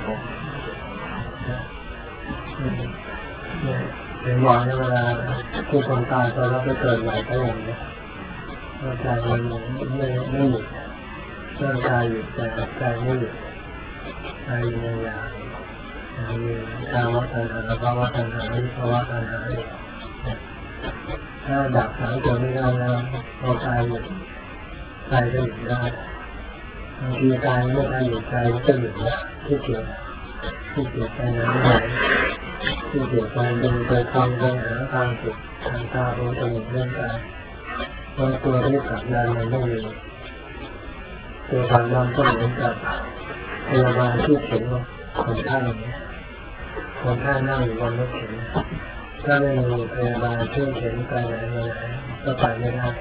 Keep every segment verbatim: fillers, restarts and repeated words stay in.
ผมถึงบอกเวลาที่คนตายตอนเราไปเกิดใหม่ก็อย่างนี้ร่างกายมันไม่ไม่หยุดร่างกายหยุดแต่ใจไม่หยุดใจอยู่ในอย่างมีกามตัณหาภาวะตัณหาวิภาวะตัณหาถ้าดับสามตัวนี้ได้แล้วพอกายหยุดใจก็หยุดได้บางทีกายไม่ได้หยุดใจก็หยุดแล้วที่เกียจที่เกียจไปไหนไม่ไหนที่เกียจไปดูไปทำไปหาทางสุดทางตาหูจมูกเล่นกายบางตัวที่ขับดันมันไม่มีตัวขับดันก็เหมือนกับพยาบาลที่เข็นคนไข้คนไข้นั่งอยู่บนรถเข็นถ้าไม่มีพยาบาลช่วยเข็นไปไหนมาไหนก็ไปไม่ได้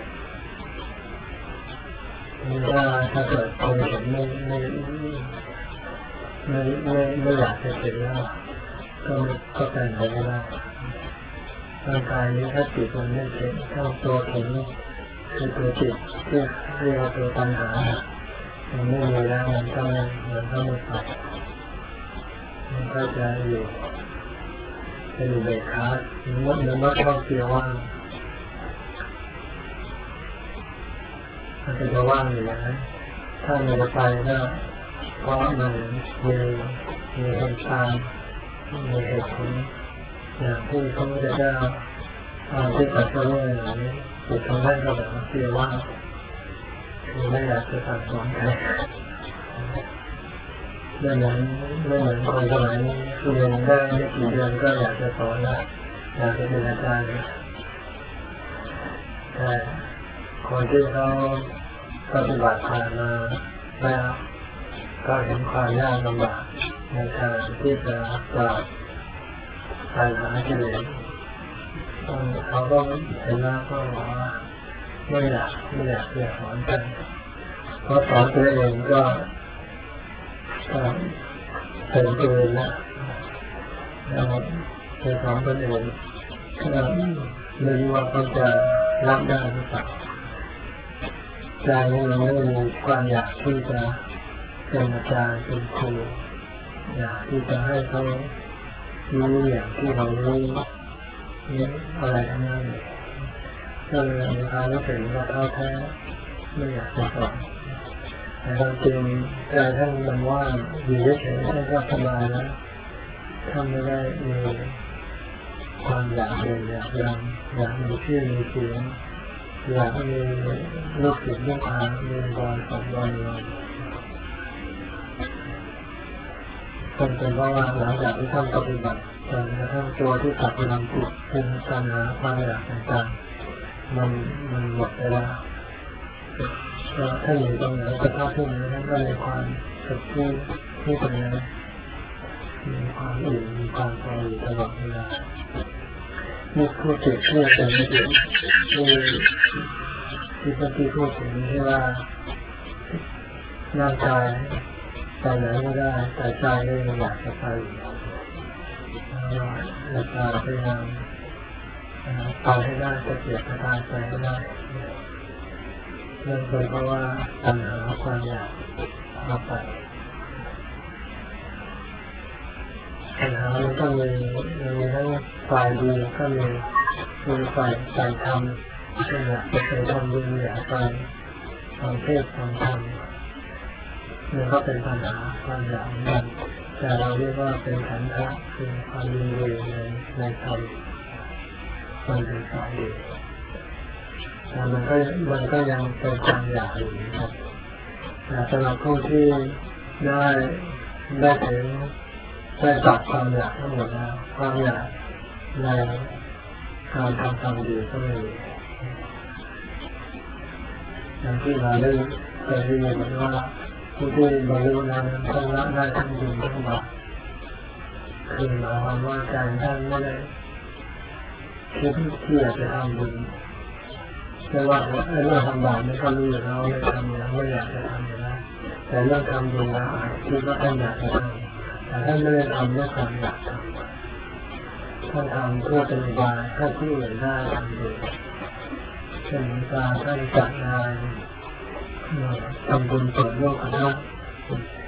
ถ้าถ้าเกิดคนเข็นไม่ไม่ไม่ไม่ไม่อยากจะเข็นแล้วก็ก็ไปไหนไม่ได้ร่างกายนี้ถ้าจิตมันไม่เข็นถ้าตัวเข็นคือตัวจิตที่เรียกว่าตัวปัญหามันไม่มีแล้วมันก็มันก็ไม่ไปมันก็จะอยู่จะอยู่เบรกขามันมันก็ชอบเกี่ยวว่างมันก็จะว่างอยู่นะถ้ามันจะไปก็เพราะมันมีมีเหตุการณ์มีเหตุผลอย่างที่เขาจะได้เอาที่ตัดก็รู้อย่างนี้จิตของท่านก็แบบเกี่ยวว่างคือไม่อยากจะสั่งสอนใครไม่เหมือนไม่เหมือนคนสมัยนี้เรียนได้ไม่กี่เดือนก็อยากจะสอนแล้วอยากจะเป็นอาจารย์แต่คนที่เขาปฏิบัติผ่านมาแล้วก็เห็นความยากลำบากในการที่จะปราบปัญหากิเลสเขาก็เห็นแล้วก็บอกว่าไม่อยากไม่อยากจะสอนกันเพราะสอนตัวเองก็เป็นตัวเองนะแล้วจะสอนตัวเองก็ไม่รู้ว่าเขาจะรับได้หรือเปล่าใจเราไม่มีความอยากที่จะเป็นอาจารย์เป็นครูอยากที่จะให้เขารู้อย่างที่เรารู้นี่อะไรทั้งนั้นก็เลยมีความรู้สึกว่าท้อแท้ไม่อยากจะสอนแต่ความจริงใจท่านมันว่างอยู่เฉยๆท่านก็สบายแล้วท่านไม่ได้มีความอยากเด่นอยากดังอยากมีชื่อมีเสียงอยากมีลูกศิษย์ลูกหามีบอลสองบอลเลยท่านเป็นเพราะว่าหลังจากที่ท่านปฏิบัติจนกระทั่งตัวที่ตัดพลังจิตเป็นการหาความอยากต่างๆมันมันหมดไปแล้วถ้าอยู่ตรงไหนสภาพที่นี้ท่านก็มีความสุขที่ที่ตรงนั้นมีความอิ่มมีความพออยู่ตลอดเวลามีผู้เจ็บที่เป็นไม่ถึงที่ที่พระที่พูดถึงที่ว่าร่างกายไปไหนไม่ได้แต่ใจก็ยังอยากจะไปแล้วก็พยายามไปให้ได้จะเกียรติตายไปให้ได้นั่นเป็นเพราะว่าปัญหาความอยากมาไปปัญหามันก็มีมีทั้งฝ่ายดีก็มีมีฝ่ายใจทำเช่นอยากจะไปทำบุญอยากไปทำเทศน์ทำธรรมมันก็เป็นปัญหาความอยากเหมือนกันแต่เราเรียกว่าเป็นขันธ์คือความยินดีในในธรรมมันเป็นฝ่ายดีแต่มันก็มันก็ยังเป็นความอยากอยู่นะครับแต่สำหรับผู้ที่ได้ได้ถึงได้ตัดความอยากทั้งหมดแล้วความอยากในการทำความดีก็ไม่มีอย่างที่เราได้เคยได้ยินว่าผู้ที่บรรลุนั้นต้องละได้ทั้งบุญทั้งบาปคือหมายความว่าใจท่านไม่ได้คิดที่อยากจะทำบุญแต่ว่าไอ้เรื่องทำบาปนี่ก็รู้อยู่แล้วไม่ทำแล้วไม่อยากจะทำอยู่แล้วแต่เรื่องทำบุญนะคิดว่าท่านอยากจะทำแต่ท่านไม่ได้ทำด้วยความอยากทำท่านทำเพื่อเป็นอุบายให้ผู้อื่นได้ทำบุญเช่นการท่านจัดงานทำบุญเปิดโลกนะ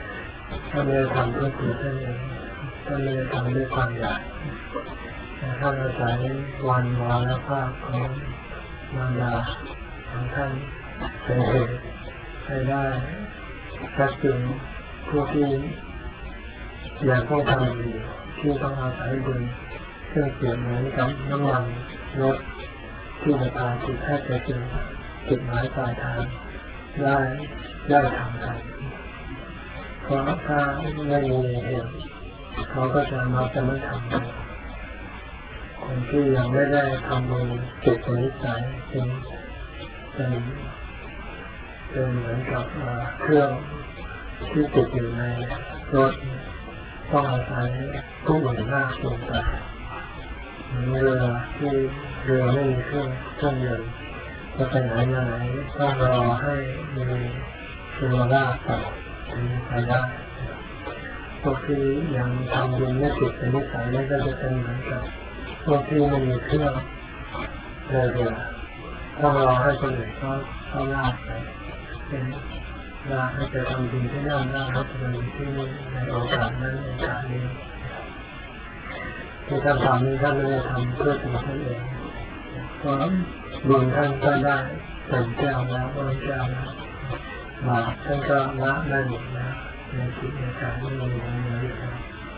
ถ้าไม่ได้ทำเพื่อตัวท่านเองถ้าไม่ได้ทำด้วยความอยากแต่ถ้าอาศัยวันวาระภาพของมารดาของท่านเป็นเหตุให้ได้ชักจูงผู้ที่อยากต้องทำอยู่ที่ต้องอาศัยบุญซึ่งเปรียบเหมือนกับน้ำมันรถที่จะพาจิตให้ไปถึงจุดหมายปลายทางได้ได้ทำกันเพราะถ้าไม่มีเหตุเขาก็จะมาจะไม่ทำกันคนที่ยังไม่ได้ทำบุญจิตนิสัยเป็นเป็นเป็นเหมือนกับเครื่องที่ติดอยู่ในรถต้องอาศัยผู้อื่นหน้าจูงไปเรือที่เรือไม่มีเครื่องเครื่องยนต์จะไปไหนมาไหนต้องรอให้มีเรือลากไปถึงไปได้พวกที่ยังทำบุญไม่ติดเป็นนิสัยนั่นก็จะเป็นเหมือนกับพวกที่ไม่มีเครื่องเรือต้องรอให้คนอื่นเขาเขาลากไปเป็นลากให้ไปทำบุญที่นั่นลากให้ไปทำบุญที่นี่ในโอกาสนั้นโอกาสนี้ที่ท่านทำนี้ท่านไม่ได้ทำเพื่อตัวท่านเองเพราะบุญท่านก็ได้เต็มแก้วแล้วล้นแก้วแล้วบาปท่านก็ละได้หมดแล้วในจิตในใจไม่มีอะไรเหลืออยู่แล้ว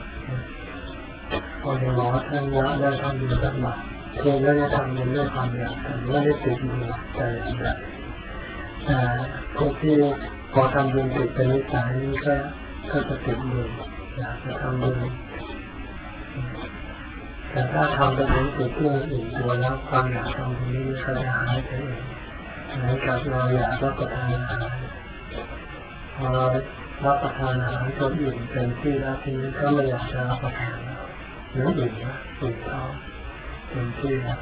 พอในหมอท่านละได้ทำบุญสักบาทเพียงไม่ได้ทำบุญด้วยความอยากไม่ได้ติดบุญใจอย่างไรแต่พวกที่พอทำบุญติดเป็นนิสัยนี่ก็ก็จะติดบุญอยากจะทำบุญแต่ถ้าทำไปถึงจุดที่อื่นตัวแล้วความอยากทำบุญนี้ก็จะหายไปเองเหมือนกับเราอยากรับประทานอาหารพอเรารับประทานอาหารตัวอื่นเป็นที่แล้วทีนี้ก็ไม่อยากจะรับประทานหรืออื่นนะอื่นเขาเป็นที่แล้ว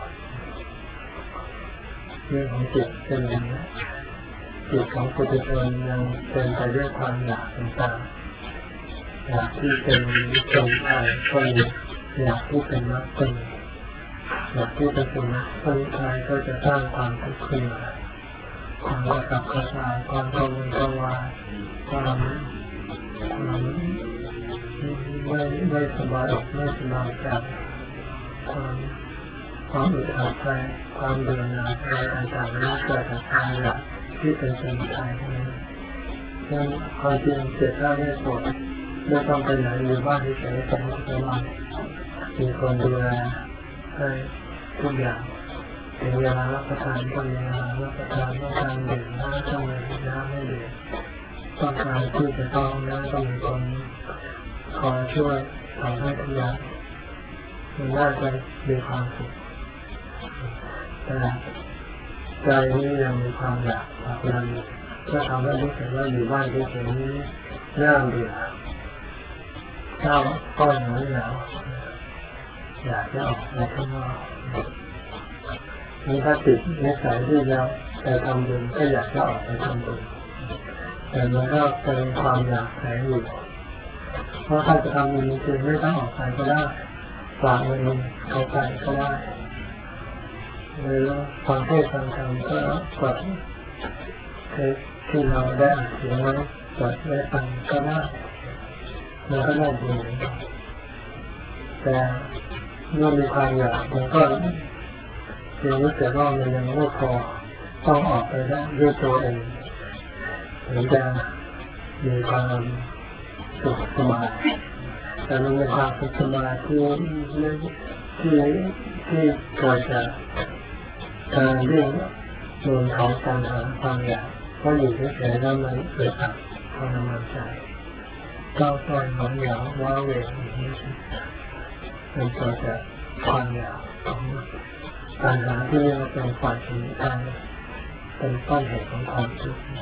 เรื่องของจิตเป็นอย่างนี้จิตของปุถุชนยังเป็นไปด้วยความอยากต่างๆอยากที่เป็นเป็นไทยก็มีอยากที่เป็นนักเป็นอยากที่เป็นสมัครคนไทยก็จะสร้างความทุกข์ขึ้นมาความระดับกระจายความกังวลกังวายความความไม่ไม่สบายอกไม่สบายใจความความอึดอัดใจความเบื่อหน่ายอะไรต่างๆนี้เกิดจากความอยากที่เป็นสมุทัยนี้นั่นความจริงเสียท่าไม่ปวดไม่ต้องไปไหนอยู่บ้านที่เฉยๆสบายมีคนดูแลให้ทุกอย่างถึงเวลารับประทานก็มีอาหารรับประทานต้องการดื่มน้ำก็มีน้ำให้ดื่มต้องการที่จะต้องน้ำก็มีคนคอยช่วยทำให้ทุกอย่างมันน่าจะมีความสุขแต่ใจนี้ยังมีความอยากผลักดันก็ทำให้รู้สึกว่าอยู่บ้านที่เฉยนี้น่าเบื่อเจ้าก็หนาวหนาวอยากจะออกไปข้างนอกมีถ้าติดนิสัยที่จะไปทำบุญก็อยากจะออกไปทำบุญแต่มันก็เป็นความอยากแฝงอยู่เพราะถ้าจะทำบุญจริงไม่ต้องออกไปก็ได้ฝากเงินเอาไปก็ได้หรือฟังเทศน์ฟังธรรมก็กดเทปที่เราได้อ่านเสียงไว้กดไว้ฟังก็ได้มันก็ได้บุญแต่เมื่อมีความอยากมันก็ยังรู้สึกว่ามันยังไม่พอต้องออกไปได้ด้วยตัวเองถึงจะมีความสุขสบายแต่มันเป็นความสุขสบายที่ที่ที่เกิดจากการเรื่องโดนเขาการหาความอยากเพราะอยู่เฉยๆแล้วมันเกิดจากทรมานใจก้าวต้อยหอนเหงาว้าเหวอย่างนี้มันเกิดจากความอยากของปัญหาที่เรียกว่าเป็นฝ่ายสมุทัยเป็นต้นเหตุของความทุกข์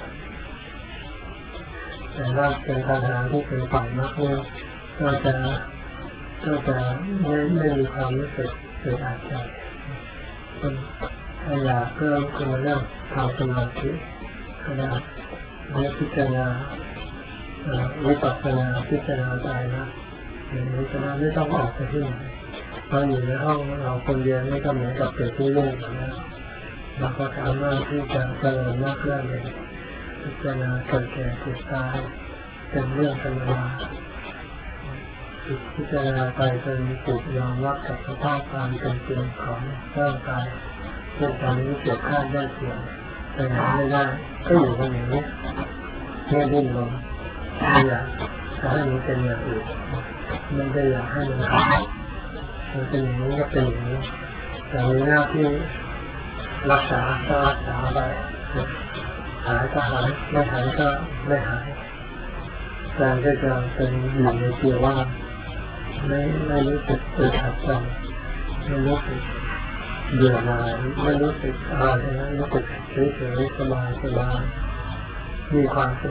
แต่ถ้าเป็นปัญหาที่เป็นฝ่ายมรรคเนี่ยก็จะก็จะไม่ไม่มีความรู้สึกเกิดอาจใจถ้าอยากก็คือเรื่องทำสมาธิก็ได้ให้พิจารณาวิปัสสนาพิจารณาใจนะอย่างนี้ก็ได้ไม่ต้องออกไปที่ไหนเราอยู่ในห้องเราคนเดียวนี่ก็เหมือนกับเกิดที่โล่งนะเราก็สามารถที่จะเจริญมากขึ้นเลยพิจารณาเกิดแก่เกิดตายเป็นเรื่องธรรมดาพิจารณาไปจนถูกยอมรับกับสภาพความเป็นจริงของร่างกายเรื่องการนี้เกิดขึ้นได้เพียงไปไหนไม่ได้ก็อยู่กันอย่างนี้ไม่ดิ้นรนไม่อยากจะให้มันเป็นอย่างอื่นไม่ได้อยากให้มันหายมันเป็นอย่างนี้ก็เป็นอย่างนี้แต่ในหน้าที่รักษาก็รักษาไปหายก็หายไม่หายก็ไม่หายการก็จะเป็นอยู่ในเกียร์ว่างไม่ไม่รู้สึกอึดอัดใจไม่รู้สึกเบื่อหน่ายไม่รู้สึกอะไรนะรู้สึกเฉยๆสบายสบายมีความสุข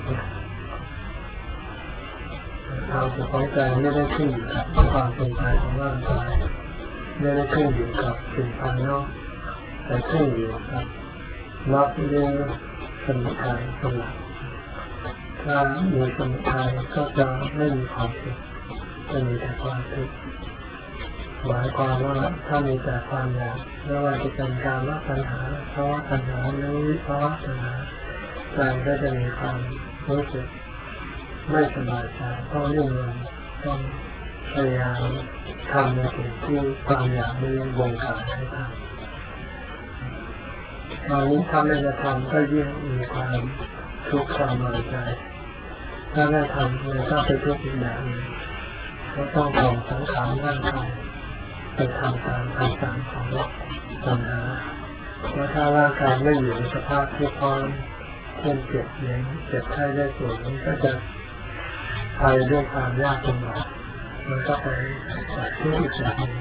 ความสุขของใจไม่ได้ขึ้นอยู่กับความเป็นไปของร่างกายไม่ได้ขึ้นอยู่กับสิ่งภายนอกแต่ขึ้นอยู่กับมรรคเรื่องสมุทัยเป็นหลักถ้ามีสมุทัยก็จะไม่มีความสุขจะมีแต่ความทุกข์หมายความว่าถ้ามีแต่ความอยากไม่ว่าจะเป็นการละปัญหาภาวะปัญหาหรือวิภาวะปัญหาใจก็จะมีความรู้สึกไม่สบายใจต้องยุ่งเงินต้องพยายามทำในสิ่งที่ความอยากไม่ยังวงการให้ทำตอนนี้ถ้าไม่จะทำก็ยิ่งมีความทุกข์ความน้อยใจถ้าไม่ทำมันก็ไปทุกข์อีกแบบนึงก็ต้องส่งสังขารร่างกายไปทำตามคำสั่งของปัญหาเพราะถ้าร่างกายไม่อยู่ในสภาพที่พร้อมเช่นเจ็บเย็นเจ็บไข้ได้ป่วยมันก็จะไปด้วยความยากลำบากมันก็ไปแบบทุกข์อีกแบบนึง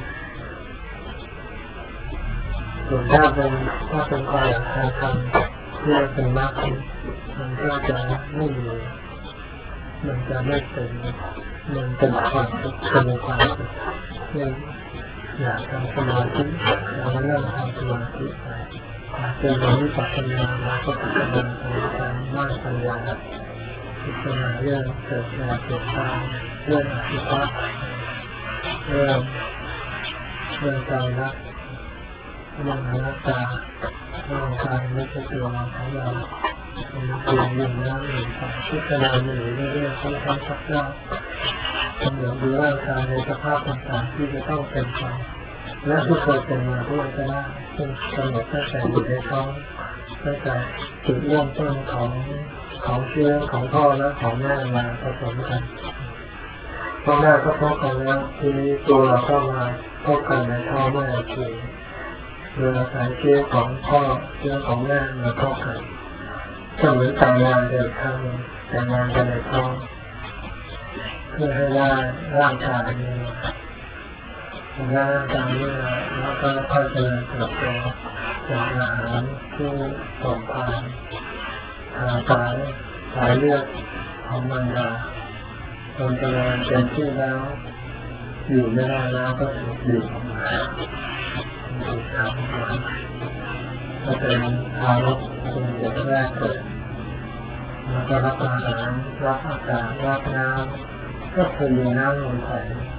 ส่วนถ้าเป็นถ้าเป็นความอยากทำที่เป็นมากขึ้นมันก็จะไม่มีมันจะไม่เป็นมันเป็นความทุกข์เป็นความทุกข์เนี่ยอยากทำสมาธิเราเริ่มทำสมาธิไปเป็นเรื่องวิปัสสนาแล้วก็พิจารณาในการนั่งปัญญาพิจารณาเรื่องเกิดแก่เจ็บตายเรื่องอสุภะเรื่องเรื่องใจรักเรื่องอนัตตาร่างกายไม่ใช่ตัวเราของเราเป็นเพียงหนึ่งน้ำหนึ่งไฟพิจารณาอยู่เรื่อยๆทั้งทั้งสักรอบกำหนดดูร่างกายในสภาพต่างๆที่จะต้องเป็นไปและที่เคยเป็นมาด้วยก็ได้ซึ่งกำหนดตั้งแต่อยู่ในท้องตั้งแต่จุดเริ่มต้นของของเชื้อของพ่อและของแม่มาผสมกันพ่อแม่ก็พบกันแล้วทีนี้ตัวเราก็มาพบกันในท้องแม่ทีโดยอาศัยเชื้อของพ่อเชื้อของแม่มาพบกันก็เหมือนแต่งงานเดินทางแต่งงานกันในท้องเพื่อให้ได้ร่างกายนี้ร่างกายนี้แล้วก็ค่อยเจริญเติบโตจากอาหารที่ส่งผ่านทางสายสายเลือดของมารดาจนเจริญเต็มที่แล้วอยู่ไม่ได้แล้วก็ถูกดึงออกมาถูกทำออกมาก็เป็นทารกเป็นเด็กแรกเกิดแล้วก็รับอาหารรับอากาศรับน้ำก็คือมีน้ำลมใส่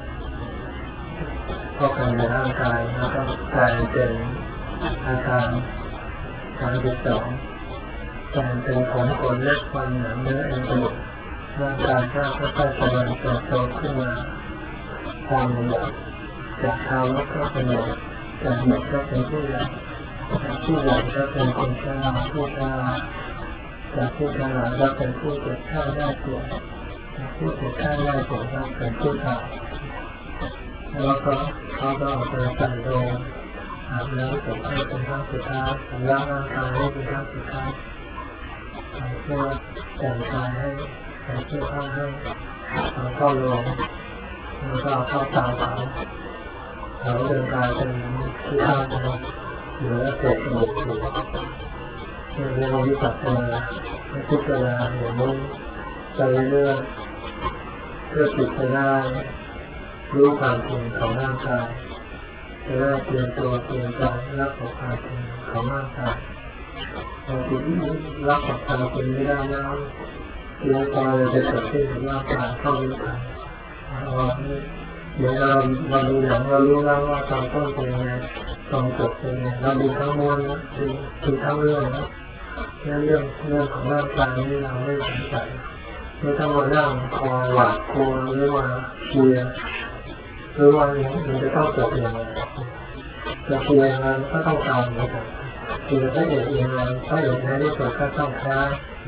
เข้าไปในร่างกายแล้วก็กลายเป็นอาการสามสิบสองกลายเป็นขนขนเล็บฟันหนังเนื้อเอ็นกระดูกร่างกายก็ค่อยๆเจริญเติบโตขึ้นมาตามลำดับจากทารกก็เป็นเด็กจากเด็กก็เป็นผู้ใหญ่จากผู้ใหญ่ก็เป็นคนชราผู้ชราจากผู้ชราก็เป็นผู้เจ็บไข้ได้ป่วยจากผู้เจ็บไข้ได้ป่วยก็เป็นผู้ตายแล้วก็เขาก็ออกไปสั่งโดนอาบน้ำผมให้เป็นครั้งสุดท้ายสำลักร่างกายให้เป็นครั้งสุดท้ายเพื่อแต่งกายให้ใส่เสื้อผ้าให้เอาเข้าลงแล้วก็เอาเข้าเตาเผาเผาจนกลายเป็นที่ข้าวเหลือเศษกระดูกอยู่เรียกว่าวิปัสสนาพิจารณาอย่างนี้ไปเรื่อยเพื่อจิตจะได้รู้ความจริงของร่างกายจะได้เตรียมตัวเตรียมใจรับกับความจริงของร่างกายบางทีรับกับความจริงไม่ได้แล้วเรื่องตายจะเกิดขึ้นกับร่างกายเข้ารู้ทันเดี๋ยวเราเราดูหนังเรารู้แล้วว่าตอนต้นเป็นยังไงตอนจบเป็นยังไงเราดูทั้งมวลนะดูดูทั้งเรื่องนะเรื่องเรื่องของร่างกายนี่เราไม่สนใจเไม่ต้องมานั่งคอยหวาดกลัวหรือว่าเชียร์หรือว่ามันจะต้องจบอย่างไรจะเชียร์มันก็ต้องตามนะครับเชียร์พระเอกอย่างไรพระเอกในที่สุดก็ต้องแพ้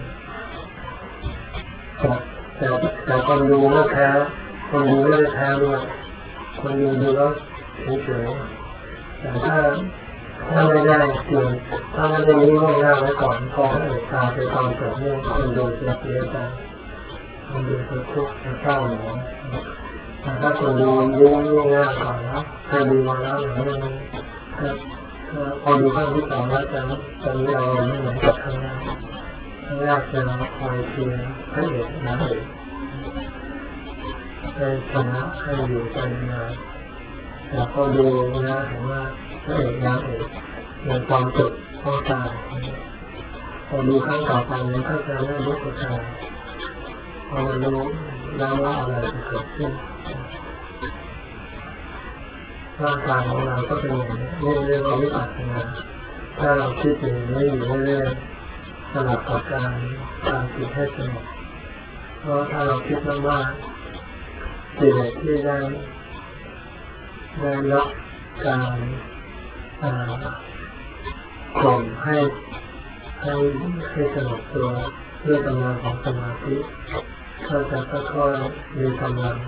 แต่แต่คนดูไม่แพ้คนดูไม่ได้แพ้ด้วยคนดูดูแล้วเฉยๆแต่ถ้าถ้าไม่ได้จริงถ้าไม่ได้รู้ล่วงหน้าไว้ก่อนพอพระเอกตายไปตอนจบเนี่ยคนดูจะเสียใจคนดูจะทุกข์จะเศร้าหมองแต่ถ้าคนดูรู้ล่วงหน้าก่อนนะเคยดูมาแล้วอย่างนี้พอดูข้างที่สองแล้วจะจะมีอารมณ์ไม่เหมือนกับข้างแรกข้างแรกจะคอยเชียร์พระเอกนางเอกให้ชนะให้อยู่ไปนานแต่พอดูนะเห็นว่าพระเอกนางเอกในความจบต้องตายพอดูข้างต่อไปมันก็จะไม่รู้สึกอะไรพอมันรู้แล้วว่าอะไรจะเกิดขึ้นร่างกายของเราก็เป็นอย่างนี้เรื่องวิปัสสนาถ้าเราคิดอย่างนี้อยู่เรื่อยๆสลับกับการการคิดให้สงบเพราะถ้าเราคิดมากๆสิ่งที่ได้ได้รับการข่มให้ให้ให้สงบตัวด้วยกำลังของสมาธิก็จะค่อยๆมีกำลัง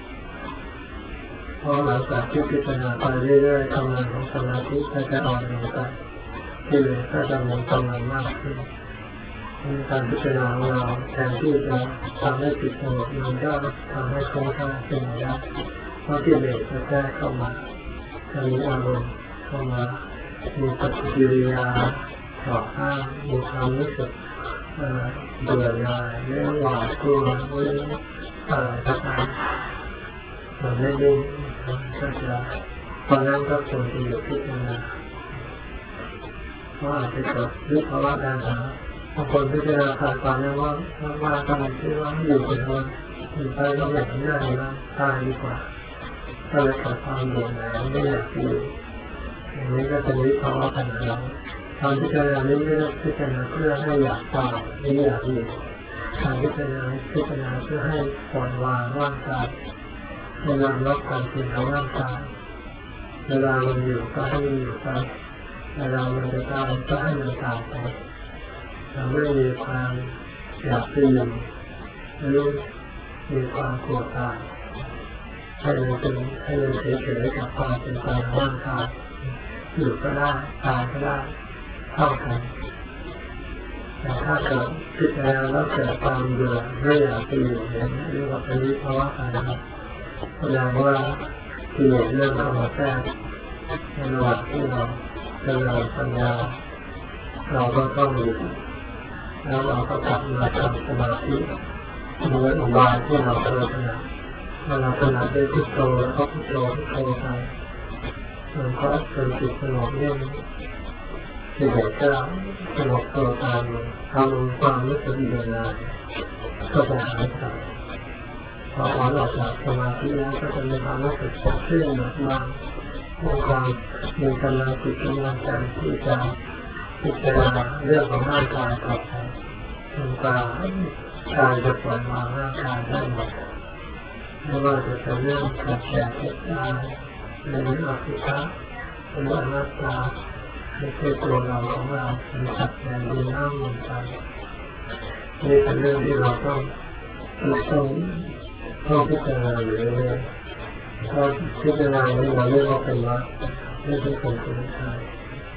พอหลังจากที่พิจารณาไปเรื่อยๆกำลังของสมาธิก็จะอ่อนลงไปที่เหลือก็จะมีกำลังมากขึ้นการพิจารณาของเราแทนที่จะทำให้จิตสงบมันก็ทำให้ฟุ้งซ่านขึ้นมาได้เพราะกิเลสจะแทรกเข้ามาจะมีอารมณ์เข้ามามีปฏิกิริยาต่อต้านมีความรู้สึกเบื่อหน่ายหรือหวาดกลัวหรืออะไรก็ตามมันไม่ได้ก็จะตอนนั้นก็ควรจะหยุดพิจารณาเพราะอาจจะเกิดวิภาวะดังนั้นบางคนพิจารณาขาดความนั้นว่าว่าทำไมที่ว่าอยู่เป็นคนอยู่ไปก็อยากที่ได้แล้วตายดีกว่าก็เลยเกิดความเบื่อหน่ายไม่อยากอยู่อย่างนี้ก็เป็นวิภาวะปัญหาตอนพิจารณานี้ไม่ได้พิจารณาเพื่อให้อยากตายไม่อยากอยู่การพิจารณาพิจารณาเพื่อให้ปล่อยวางร่างกายให้ยอมรับความจริงของร่างกายเวลามันอยู่ก็ให้มันอยู่ไปเวลามันจะตายก็ให้มันตายไปเราไม่มีความอยากจะอยู่หรือมีความกลัวตายให้มันเป็นให้มันเฉยๆกับความเป็นไปของร่างกายอยู่ก็ได้ตายก็ได้เท่ากันแต่ถ้าเกิดพิจารณาแล้วเกิดความเบื่อไม่อยากจะอยู่อย่างนี้เรียกว่าเป็นวิภาวะปัญหาแสดงว่ากิเลสเริ่มเข้ามาแทรกในระหว่างที่เราเจริญปัญญาเราก็ต้องหยุดแล้วเราก็กลับมาทำสมาธิเหมือนอุบายที่เราเคยถนัดเมื่อเราถนัดด้วยพุทโธแล้วก็พุทโธพุทโธไปมันก็เป็นจิตสงบนิ่งกิเลสก็สงบตัวตามทำความรู้สึกเบื่อหน่ายก็จะหายไปพอถอนออกจากสมาธิแล้วก็จะมีความรู้สึกสดชื่นหนักบางมีความมีกำลังจิตกำลังใจที่จะพิจารณาเรื่องของร่างกายต่อไปจนกว่าการจะปล่อยวางร่างกายได้หมดไม่ว่าจะเป็นเรื่องเกิดแก่เจ็บตายหรืออสุภะหรืออนัตตาไม่ใช่ตัวเราของเราเป็นสัตว์แต่ดินน้ำลมไฟนี่เป็นเรื่องที่เราต้องต้องต้องพิจารณาอยู่เรื่อยๆถ้าพิจารณาไม่เราเรียกว่าเป็นวัฏไม่ใช่เป็นสมุทัย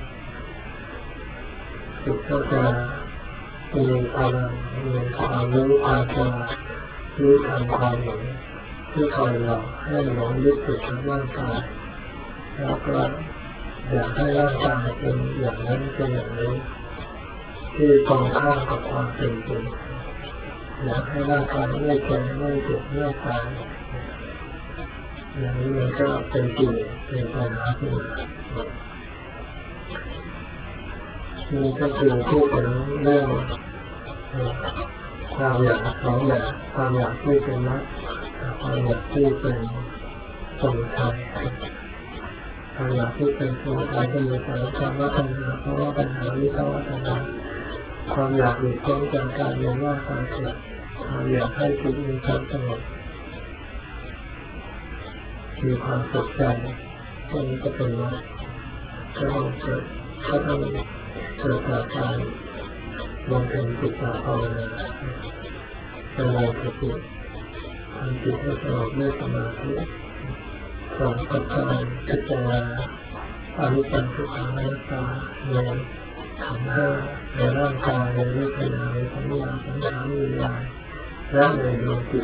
จิตก็จะมีพลังมีความรู้ความฉลาดรู้ทันความหลงที่คอยหลอกให้หลงยึดติดกับร่างกายแล้วก็อยากให้ร่างกายเป็นอย่างนั้นเป็นอย่างนี้ที่ตรงข้ามกับความเป็นจริงอยากให้ร่างกายไม่แก่ไม่เจ็บไม่ตายอย่างนี้มันก็เป็นกิเลสเป็นปัญหาขึ้นมานี่ก็คือพูดถึงเรื่องความอยากสองอย่างความอยากที่เป็นมรรคความอยากที่เป็นสมุทัยความอยากที่เป็นสมุทัยก็มีสารพัดวัฏฏะเพราะว่าปัญหาวิภาวะตัณหาความอยากหลุดพ้นจากการเวียนว่ายตายเกิดอยากให้จิตมีความสงบมีความสุขใจอันนี้ก็เป็นว่าก็ต้องเกิดก็ต้องเกิดจากการลงเป็นจิตตภาวนาเป็นอะไรสติทำจิตให้สงบด้วยสมาธิสองก็การพิจารณาอนิจจังทุกขังอนัตตาในขันธ์ห้าในร่างกายในเวทนาในสัญญาสังขารวิญญาณและในดวงจิต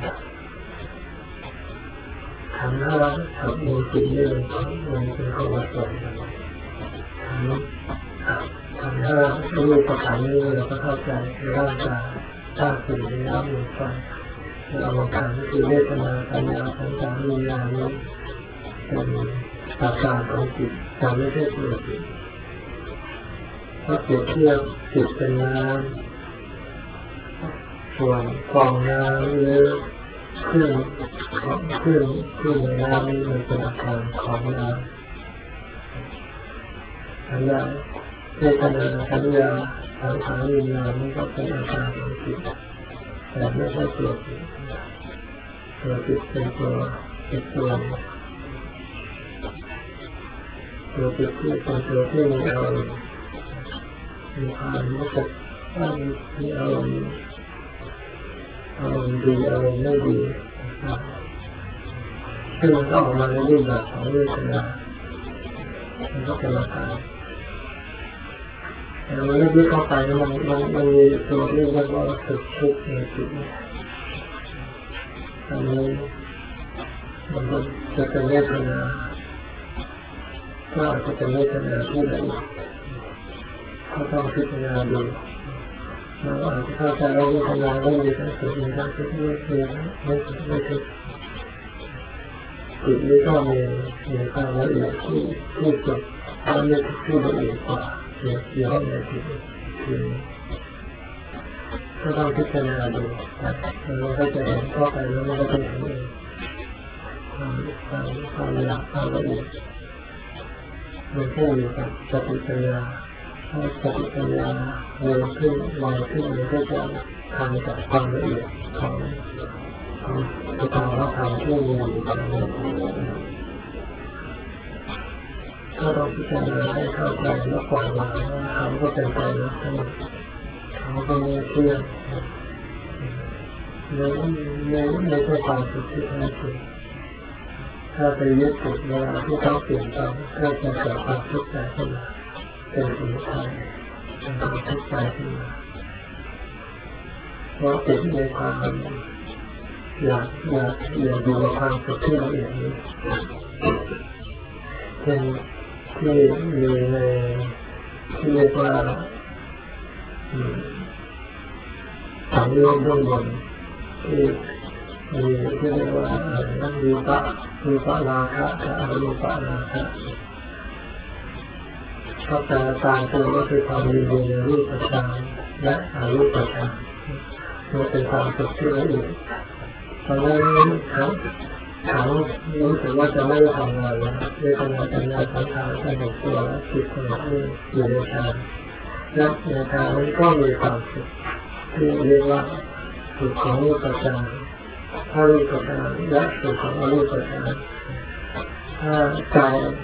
ขันธ์ห้ากับดวงจิตนี่มันมันเป็นข้อวัดกันขันธ์ขันธ์ห้ารูปขันธ์นี่เราก็เข้าใจในร่างกายธาตุสี่ในน้ำลมไฟเรามาขันธ์คือเวทนาสัญญาสังขารวิญญาณนี้เป็นอาการของจิตแต่ไม่ใช่ตัวจิตถ้าเปรียบเทียบจิตเป็นน้ำส่วนฟองน้ำหรือเครื่องเครื่องเครื่องในน้ำนี่มันเป็นอาการของน้ำสัญญาเวทนาสัญญาสังขารวิญญาณนี่ก็เป็นอาการของจิตแต่ไม่ใช่ตัวจิตตัวจิตเป็นตัวเป็นตัวตัวจิตที่เป็นตัวที่มีอารมณ์มีความรู้สึกว่ามีอารมณ์อารมณ์ดีอารมณ์ไม่ดีซึ่งมันก็ออกมาในรูปแบบของเวทนามันก็เป็นอาการแต่มันลึกๆเข้าไปมันมันมันมีตัวที่เรียกว่าสุขทุกข์ในจิตอันนี้มันก็จะเป็นเวทนาก็อาจจะเป็นเวทนาที่ละเอียดก็ต้องพิจารณาดูเราอาจจะเข้าใจว่าเวทนาไม่มีทั้งสุขมีทั้งทุกข์ไม่มีไม่สุขไม่ทุกข์จิตนี้ก็มีมีความละเอียดที่ที่สุดความละเอียดที่ละเอียดกว่าอยู่ข้างในจิตคือก็ต้องพิจารณาดูเราก็จะเห็นเข้าไปแล้วมันก็จะเห็นเองความความความละเอียดความละเอียดมันขึ้นอยู่กับสติปัญญาถ้าสติปัญญาเร็วขึ้นไวขึ้นมันก็จะทำกับความละเอียดของของสภาวะธรรมที่มีอยู่ภายในก็ต้องพิจารณาให้เข้าใจและปล่อยวางว่าเขาก็เป็นไปแล้วทั้งหมดเขาก็ไม่เที่ยงไม่ไม่ไม่ใช่ความสุขที่แท้จริงถ้าไปยึดติดเวลาที่เขาเปลี่ยนไปก็จะเกิดความทุกข์ใจขึ้นมาเป็นสมุทัยเป็นความทุกข์ใจขึ้นมาเพราะติดในความอยากอยากอยากดูความสุขที่ละเอียดนี้เช่นที่มีในที่เรียกว่าสังโยชน์เบื้องบนที่มีที่เรียกว่านั่นรูปะรูปะราคะกับอรูปะราคะก็แต่ตามตัวก็คือความยินดีในรูปฌานและอรูปฌานมันเป็นความสุขที่ละเอียดตอนนั้นทั้งทั้งรู้สึกว่าจะไม่ได้ทำงานแล้วเวทนาสัญญาสังขารสงบตัวและจิตสงบนิ่งอยู่ในฌานและในฌานนั้นก็มีความสุขที่เรียกว่าสุขของรูปฌานถ้ารูปฌานและสุขของอรูปฌานถ้าใจ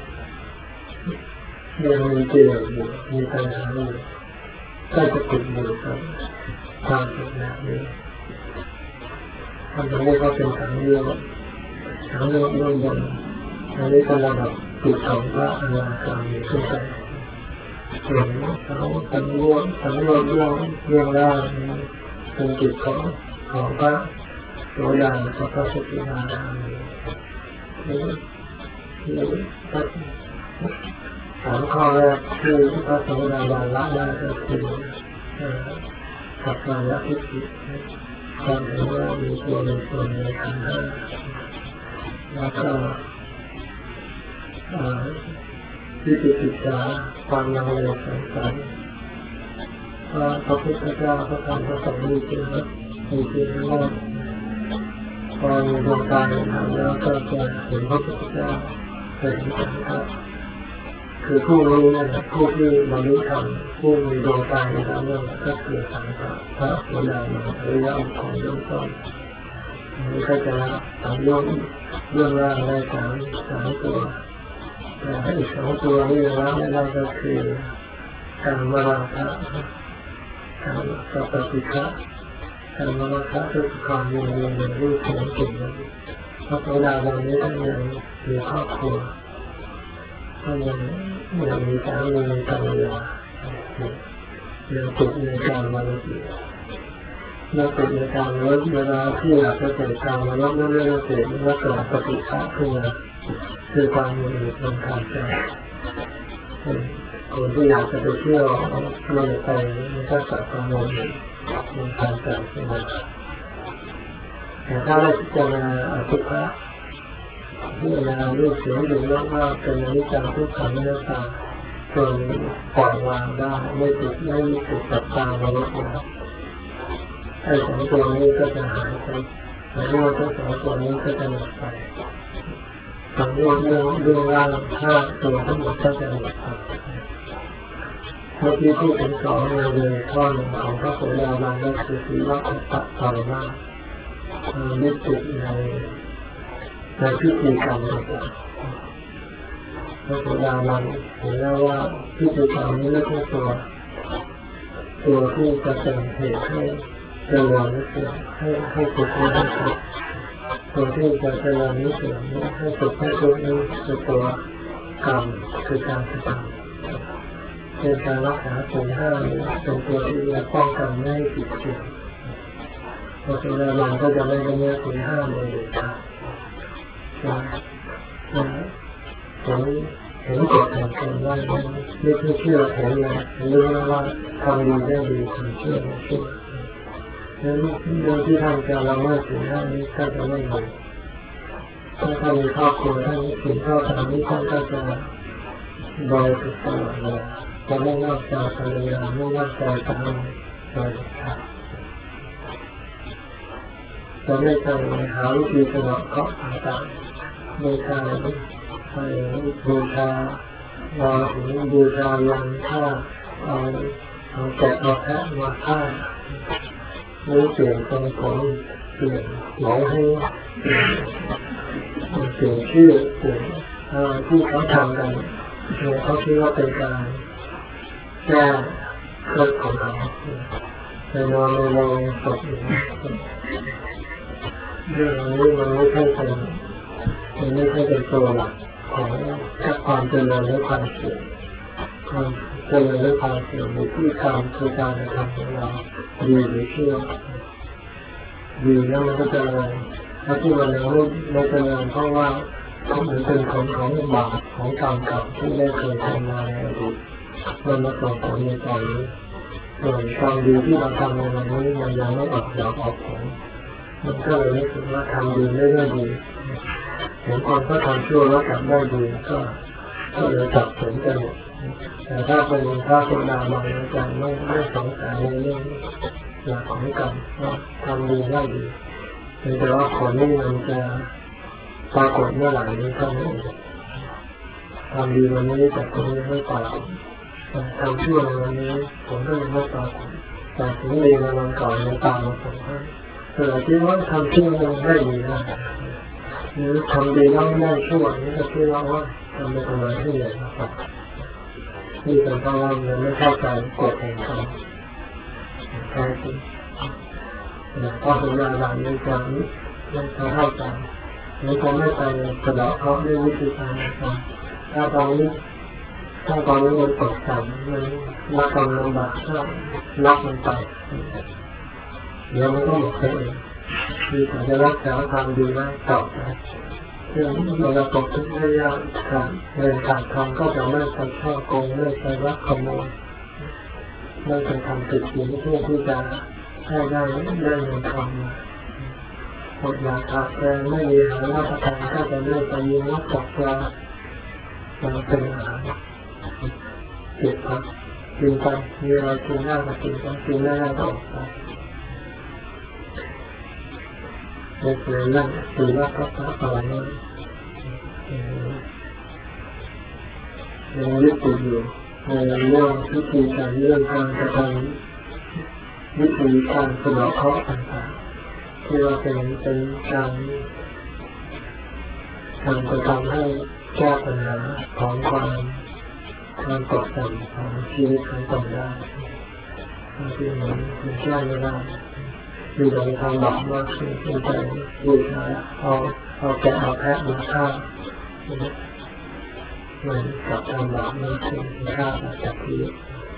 ยังมีกิเลสอยู่มีตัณหาอยู่ก็จะติดอยู่กับความสุขแบบนี้มันเรียกว่าเป็นสังโยชน์สังโยชน์เบื้องบนอันนี้เป็นระดับจิตของพระอนาคามีขึ้นไปส่วนเขาสังโยชน์สังโยชน์เรื่องเรื่องล่างเป็นจิตของของพระโสดากับพระสกิทาคามีนี่นี่สามข้อแรกคือพระโสดาบันละได้ก็คือสักการะทิฏฐิความเห็นว่ามีตัวมีตนในขันธ์ห้าแล้วก็วิจิกิจฉาความลังเลสงสัยว่าพระพุทธเจ้าพระธรรมพระสงฆ์มีจริงมีจริงแล้วพอมีดวงตาเห็นธรรมแล้วก็จะเห็นพระพุทธเจ้าเห็นสังฆะคคือผู้รู้นั่นแหละผู้ที่บรรลุธรรมผู้มีดวงตาในธรรมนั่นก็คือสังฆะพระโสดาบันอริยะของเบื้องต้นนี่ก็จะสังโยชน์เรื่องร่างได้สามสามตัวแต่อีกสองตัวนี่ละไม่ได้ก็คือการมราคะการสัพพติฆะการมราคะคือความยินดีในรูปเสียงกลิ่นรสพระโสดาบันนี้ท่านยังมีครอบครัวท่านยังยังมีสามีมีภรรยายังติดในการมรดกเราติดในการลดเวลาที่อยากจะเกิดการมาลดเรื่อยๆเกิดแล้วเกิดปฏิฆะขึ้นมาคือความมีอุดมการใจคนที่อยากจะไปเที่ยวไม่ได้ไปมันก็เกิดความมีอุดมการใจขึ้นมาแต่ถ้าเราพิจารณาอสุภะพิจารณารูปเสียงกลิ่นรสว่าเป็นอนิจจังทุกขังอนัตตาจนปล่อยวางได้ไม่ติดไม่ติดกับตามารมณ์แล้วไอ้สองตัวนี้ก็จะหายไปสังโยชน์ทั้งสองตัวนี้ก็จะหมดไปสังโยชน์เรื่องเรื่องร่างห้าตัวทั้งหมดก็จะหมดไปเมื่อกี้พูดถึงสองในเลยข้อหนึ่งของพระโสดาบันก็คือที่ว่าตัดตอนว่ายึดติดในในพิธีกรรมต่างๆพระโสดาบันเห็นแล้วว่าพิธีกรรมนี้ไม่ใช่ตัวตัวที่จะเป็นเหตุให้เจริญนิสัยให้ให้ฝึกให้ฝึกตัวที่จะเจริญนิสัยให้ฝึกให้ฝึกนี้คือตัวกรรมคือการกระทำเป็นการรักษาศีลห้าเป็นตัวที่จะป้องกันไม่ให้ผิดศีลพอศีลห้าก็จะไม่ได้เนื้อศีลห้าเลยครับผมเห็นกฎแห่งกรรมได้ไม่ใช่เชื่อเห็นเลยรู้ว่าทำดีได้ดีทำเชื่อไม่เชื่อเรื่องที่ทำการละเมิดศีลห้านี้ก็จะไม่มีถ้าทำในครอบครัวท่านศีลข้อสามนี้ท่านก็จะบริสุทธิ์ตลอดเลยจะไม่นอกใจภรรยาไม่นอกใจสามีโดยเด็ดขาดจะไม่ไปหาวิธีสนองเคราะห์ต่างๆโดยการไปบูชาเราถึงบูชายันฆ่าเอาเอาแกะเอาแพะมาฆ่าหรือเปลี่ยนตรงผมเปลี่ยนหมอให้เปลี่ยนชื่อเปลี่ยนที่เขาทำกันเขาคิดว่าเป็นการแก้เคล็ดของเขาในนอนในโรงศพเรื่องนี้มันไม่ใช่เป็นมันไม่ใช่เป็นตัวหลักของความเจริญและความเสื่อมความเจริญและความเสื่อมในที่ทำคือการกระทำของเราดีหรือชั่วดีแล้วมันก็เจริญถ้าที่มันยังไม่ไม่เจริญเพราะว่ามันเป็นผลของบาปของกรรมเก่าที่ได้เคยทำมาในอดีตมันมาส่งผลในตอนนี้ส่วนความดีที่เราทำในวันนี้มันยังไม่ออกดอกออกผลมันก็เลยรู้สึกว่าทำดีไม่ได้ดีเห็นคนก็ทำชั่วแล้วทำได้ดีก็ก็เลยจับผลกันหมดแต่ถ้าเป็นพระโสดาบันจะไม่ไม่สงสัยในเรื่องหลักของกรรมว่าทำดีได้ดีแต่ว่าผลนี่มันจะปรากฏเมื่อไหร่นี้เท่านั้นทำดีวันนี้แต่ผลยังไม่ปรากฏทำชั่วในวันนี้ผลก็ยังไม่ปรากฏแต่ผลดีในวันก่อนยังตามมาผลให้แต่ที่ว่าทำชั่วยังได้ดีนะหรือทำดีแล้วไม่ได้ชั่วนี่ก็คือว่าทำไปทำไมที่ใหญ่นะครับนี่เป็นเพราะว่ามันไม่เข้าใจกฎแห่งกรรมแท้จริงแต่พอถึงเวลาในการนี้ไม่เข้าใจนี่ก็ไม่ไปกระดาษเขาด้วยวิธีการต่างๆถ้าตอนนี้ถ้าตอนนี้มันตกต่ำมันรักกำลังบากก็รักมันไปเดี๋ยวมันก็หมดไปเองคือถ้าจะรักษาความดีไว้ต่อไปเรื่องเราตกทุกข์ได้ยากขาดเงินขาดทองก็จะไม่ไปช่อโกงไม่ไปรักขโมยไม่ไปทำผิดศีลเพื่อที่จะให้ได้ได้เงินทองมาหมดอยากขาดแคลนไม่มีอาหารรับประทานก็จะไม่ไปยิงนกตกปลามาเป็นอาหารเก็บผักกินไปมีอะไรกินได้ก็กินไปกินไม่ได้ก็ออกไปไม่เคยนั่งตีว่าพระพระอะไรนั่นยังยึดติดอยู่ในเรื่องวิธีการเรื่องการกระทำวิธีการสนองเคราะห์ต่างๆที่ว่าเป็นเป็นการทำไปทำให้แก้ปัญหาของความความตกต่ำของชีวิตของตนได้บางทีมันมันแก้ไม่ได้มีแต่ทางหลอกมากขึ้นเป็นใจบูชาเอาเอาแกะเอาแพะมาฆ่าเหมือนกับทำหลอกมากขึ้นฆ่าจากชีวิต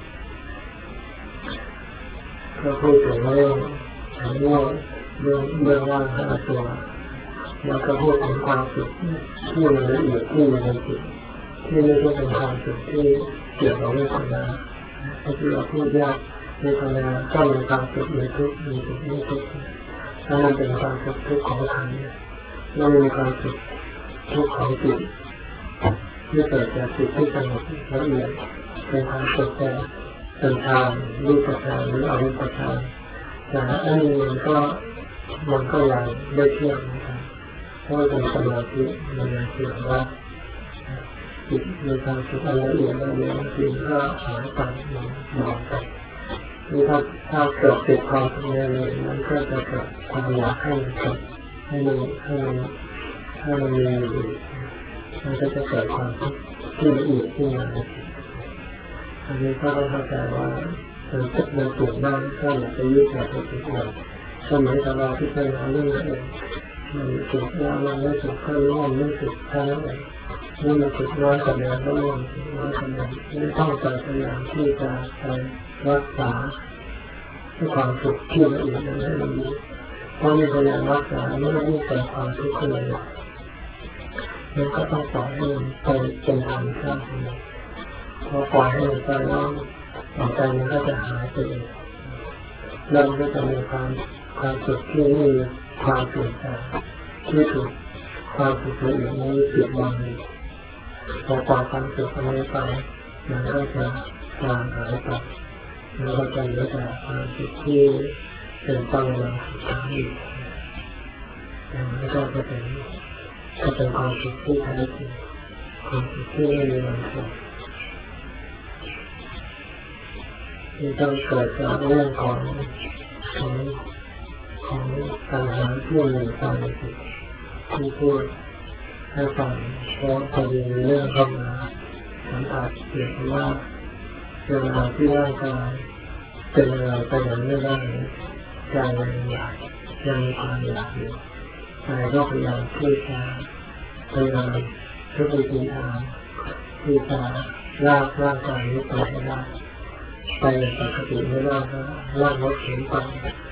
ก็พูดถึงเรื่องเรื่องเรื่องเรื่องร่างห้าตัวแล้วก็พูดถึงความสุขที่มันละเอียดที่มันในจิตที่ไม่ใช่เป็นความสุขที่เกี่ยวกับเวทนาที่เราพูดยากเวทนาก็มีความสุขมีทุกข์มีสุขมีทุกข์ถ้ามันเป็นความสุขทุกข์ของขันธ์เรามีความสุขทุกข์ของจิตที่เกิดจากจิตที่สงบละเอียดเป็นความสุขแต่เป็นฌานรูปฌานหรืออรูปฌานแต่อันนี้มันก็มันก็ยังไม่เที่ยงนะครับเพราะเป็นสมาธิมันยังเสื่อมได้จิตมีความสุขละเอียดละเอียดจริงก็หายไปมันมองไปนี่ถ้าถ้าเกิดติดความสุขเลยมันก็จะเกิดความอยากให้มันเกิดให้มันให้มันให้มันมีอยู่มันก็จะเกิดความทุกข์ที่ละเอียดขึ้นมาอันนี้ก็ต้องเข้าใจว่ามันจะมันถูกบ้างก็อย่าไปยึดอย่าไปติดมันสมัยกับเราที่เคยเอาเรื่องนั้นเองมันสุขแล้วมันไม่สุขก็ร่วมไม่สุขแค่นั้นเองนี่มันสุขน้อยกว่าเดิมก็ร่วมสุขน้อยกว่าเดิมไม่ต้องใจพยายามที่จะไปรักษาความสุขที่ละเอียดนั้นให้มันดีเพราะมีพยายามรักษาไม่ได้ยิ่งเกิดความทุกข์ขึ้นเลยมันก็ต้องปล่อยให้มันไปเป็นธรรมชาติของมันพอปล่อยให้มันไปแล้วต่อไปมันก็จะหายไปเองแล้วมันก็จะมีความความสุขที่มีความเปลี่ยนแปลงที่ถูกความสุขละเอียดนี้ปิดบังพอความความสุขนี้ไปมันก็จะจางหายไปแล้วก็จะเหลือแต่ความสุขที่เป็นตั้งมั่นสุขอยู่อย่างนี้ก็จะเป็นก็เป็นความสุขที่แท้จริงความสุขที่ไม่มีวันจบที่ต้องเกิดจากเรื่องของของของปัญหาที่มีความสุขที่พูดให้ฟังเพราะพอดีเรื่องเข้ามาสัมผัสเกี่ยวกับว่าเวลาที่ร่างกายเป็นอะไรไปไหนไม่ได้ใจยังอยากยังมีความอยากอยู่ใจก็พยายามที่จะพยายามทุกวิธีทางที่จะลากร่างกายนี้ไปให้ได้ไปอย่างปกติไม่ได้ก็ลากรถเข็นไป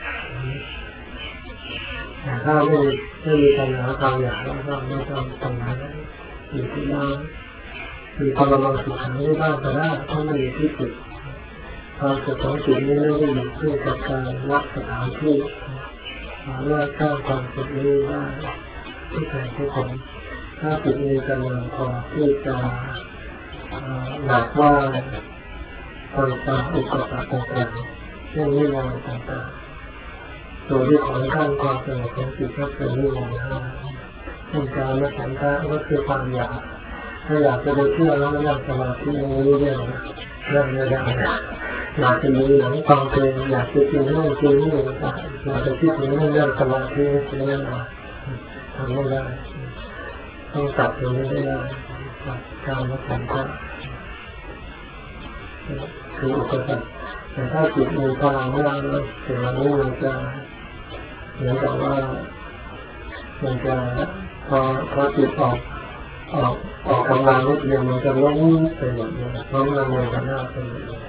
แต่ถ้าไม่ไม่มีปัญหาความอยากแล้วก็ไม่ต้องปัญหาอยู่ที่บ้านมีความระวังสุขในบ้านก็ได้ถ้าไม่มีที่จุดความสุขของจิตนี้ไม่ได้อยู่ที่กับการรักสถานที่สามารถสร้างความสุขนี้ได้ที่ใครทุกคนถ้าจิตมีกำลังพอที่จะหนักว่าต่างๆอุปสรรคต่างๆเช่นนิวรณ์ต่างๆตัวที่ของขั้นความสงบของจิตก็คือนิวรณ์ห้าเช่นการไม่ฉันทะก็คือความอยากถ้าอยากจะไปเที่ยวแล้วไม่นั่งสมาธิไม่รู้เรื่องนั่งไม่ได้อยากจะดูหนังฟังเพลงอยากจะกินนู่นกินนี่ต่างๆอยากจะคิดถึงเรื่องสมาธิไม่ได้ทำไม่ได้ต้องตัดตรงนี้ไม่ได้ตัดการไม่ฉันทะคืออุปสรรคแต่ถ้าจิตมีพลังมากแล้วสิ่งเหล่านี้มันจะเหมือนกับว่ามันจะพอพอจิตออกออกออกกำลังนิดเดียวมันจะล้มไปหมดเลยล้มละเมอกันหน้าไปหมดเลย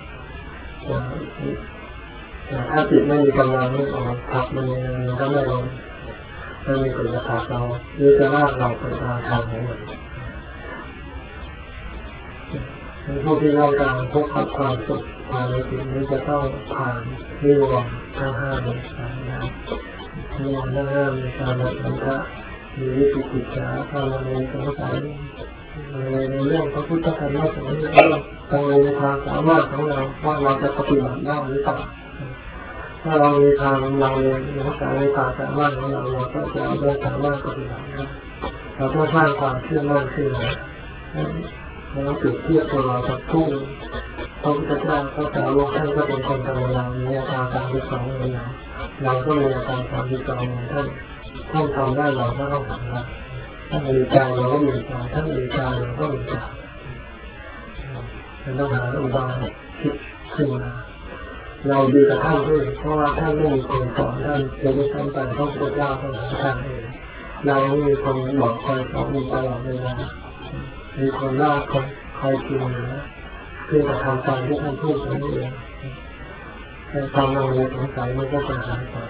แต่ถ้าจิตไม่มีกำลังนี่ออกผักมันมันก็ไม่ล้มไม่มีผลกระทบเราหรือจะลากเราไปตามทางของมันผู้ที่ต้องการพบกับความสุขภายในจิตนี้จะต้องผ่านนิวรณ์ทั้งห้านี้ไปนะนิวรณ์ทั้งห้ามีการหมดสังขารมีวิจิกิจฉาการละเมอสงสัยในเรื่องพระพุทธธรรมะสอนเรื่องการในทางสามารถของเราว่าเราจะปฏิบัติได้หรือเปล่าถ้าเรามีทางเราเลยในการในทางสามารถของเราเราก็จะได้สามารถปฏิบัติได้เราต้องสร้างความเชื่อมั่นขึ้นมาแล้วเปรียบเทียบตัวเรากับผู้พระพุทธเจ้าพระสาวกท่านก็เป็นคนธรรมดามีอาการสามสิบสองเหมือนเราเราก็มีอาการสามสิบสองเหมือนท่านท่านทำได้เราก็ต้องทำได้ท่านมีใจเราก็มีใจท่านมีใจเราก็มีใจเราต้องหาอุบายคิดขึ้นมาเราดีกับท่านด้วยเพราะว่าท่านไม่มีคนสอนท่านจะไม่ทำไปพระพุทธเจ้าต้องหาท่านเองเราไม่มีคนบอกคอยสอนมีตลอดเวลามีคนเล่าคนคอยกินนะเพื่อจะทำตามที่ท่านพูดนั่นเองแต่ความลังเลสงสัยมันก็จะหายไป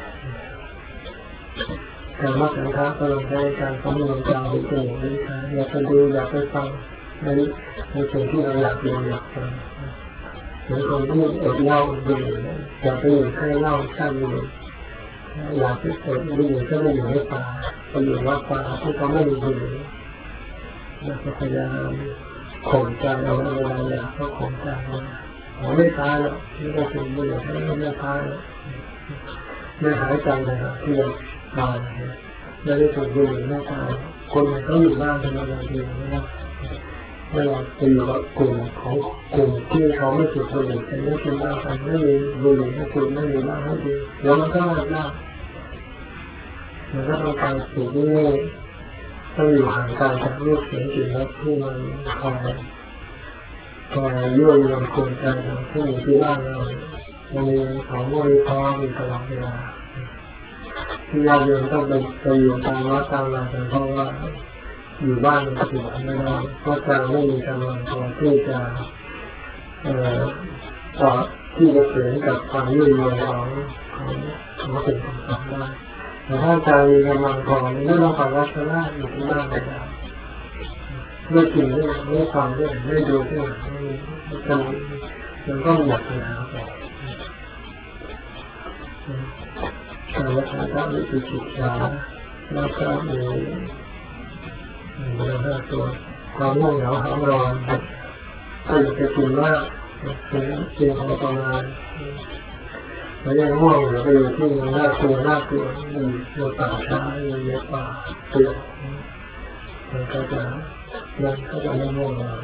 การมักสังฆะก็ลงใช้การสำรวมใจดูจมูกลิ้นกายอย่าไปดูอย่าไปฟังในในสิ่งที่เราอยากดูอยากฟังเหมือนคนที่อดเหล้าดื่มอย่าไปอยู่แค่เหล้าแค่ดื่มอยากที่อดดื่มก็ไม่อยู่ในป่าไปอยู่วัดป่าที่เขาไม่มีดื่มแล้วก็พยายามข่มใจเอาเวลาอยากก็ข่มใจเอาไม่ตายหรอกนี่ก็เป็นบุญให้ไม่ตายหรอกไม่หายใจเลยครับที่เราตายไม่ได้ถูกบุญไม่ตายคนมันก็อยู่บ้านเป็นอะไรดีนะครับไม่ว่าจะอยู่กับกลุ่มของกลุ่มที่เขาไม่ถูกบุญแต่ไม่กินบ้านกันไม่มีบุญไม่ถูกไม่มีบ้านให้ดีแล้วมันก็ยากมันก็ต้องการสิ่งที่ต้องอยู่ห่างไกลจากรูปเสียงกลิ่นรสที่มันคอยคอยยั่วยวนกวนใจของผู้อยู่ที่บ้านเรามันมีของบริพารมีตลอดเวลาที่ญาติโยมต้องไปไปอยู่ตามวัดตามอะไรกันเพราะว่าอยู่บ้านมันปฏิบัติไม่ได้เพราะการไม่มีกำลังพอที่จะเอ่อต่อที่จะเสริมกับความยั่วยวนของของของสิ่งต่างๆได้แต่ถ้าใจมีกำลังพอไม่ต้องไปวัดก็ได้อยู่ที่บ้านก็ได้ไม่กินด้วยไม่ฟังด้วยไม่ดูด้วยมันมันก็หมดปัญหาไปการรักษาพระวิจิตรชาแล้วก็มีมีห้าตัวความง่วงเหงาหาวร้อนก็อยากจะกินมากเป็นเพียงพอประมาณแล้วยังง่วงอยู่ไปอยู่ที่มันน่ากลัวน่ากลัวมีในป่าช้ามีในป่าเปลี่ยวมันก็จะมันก็จะไม่ง่วงเหงา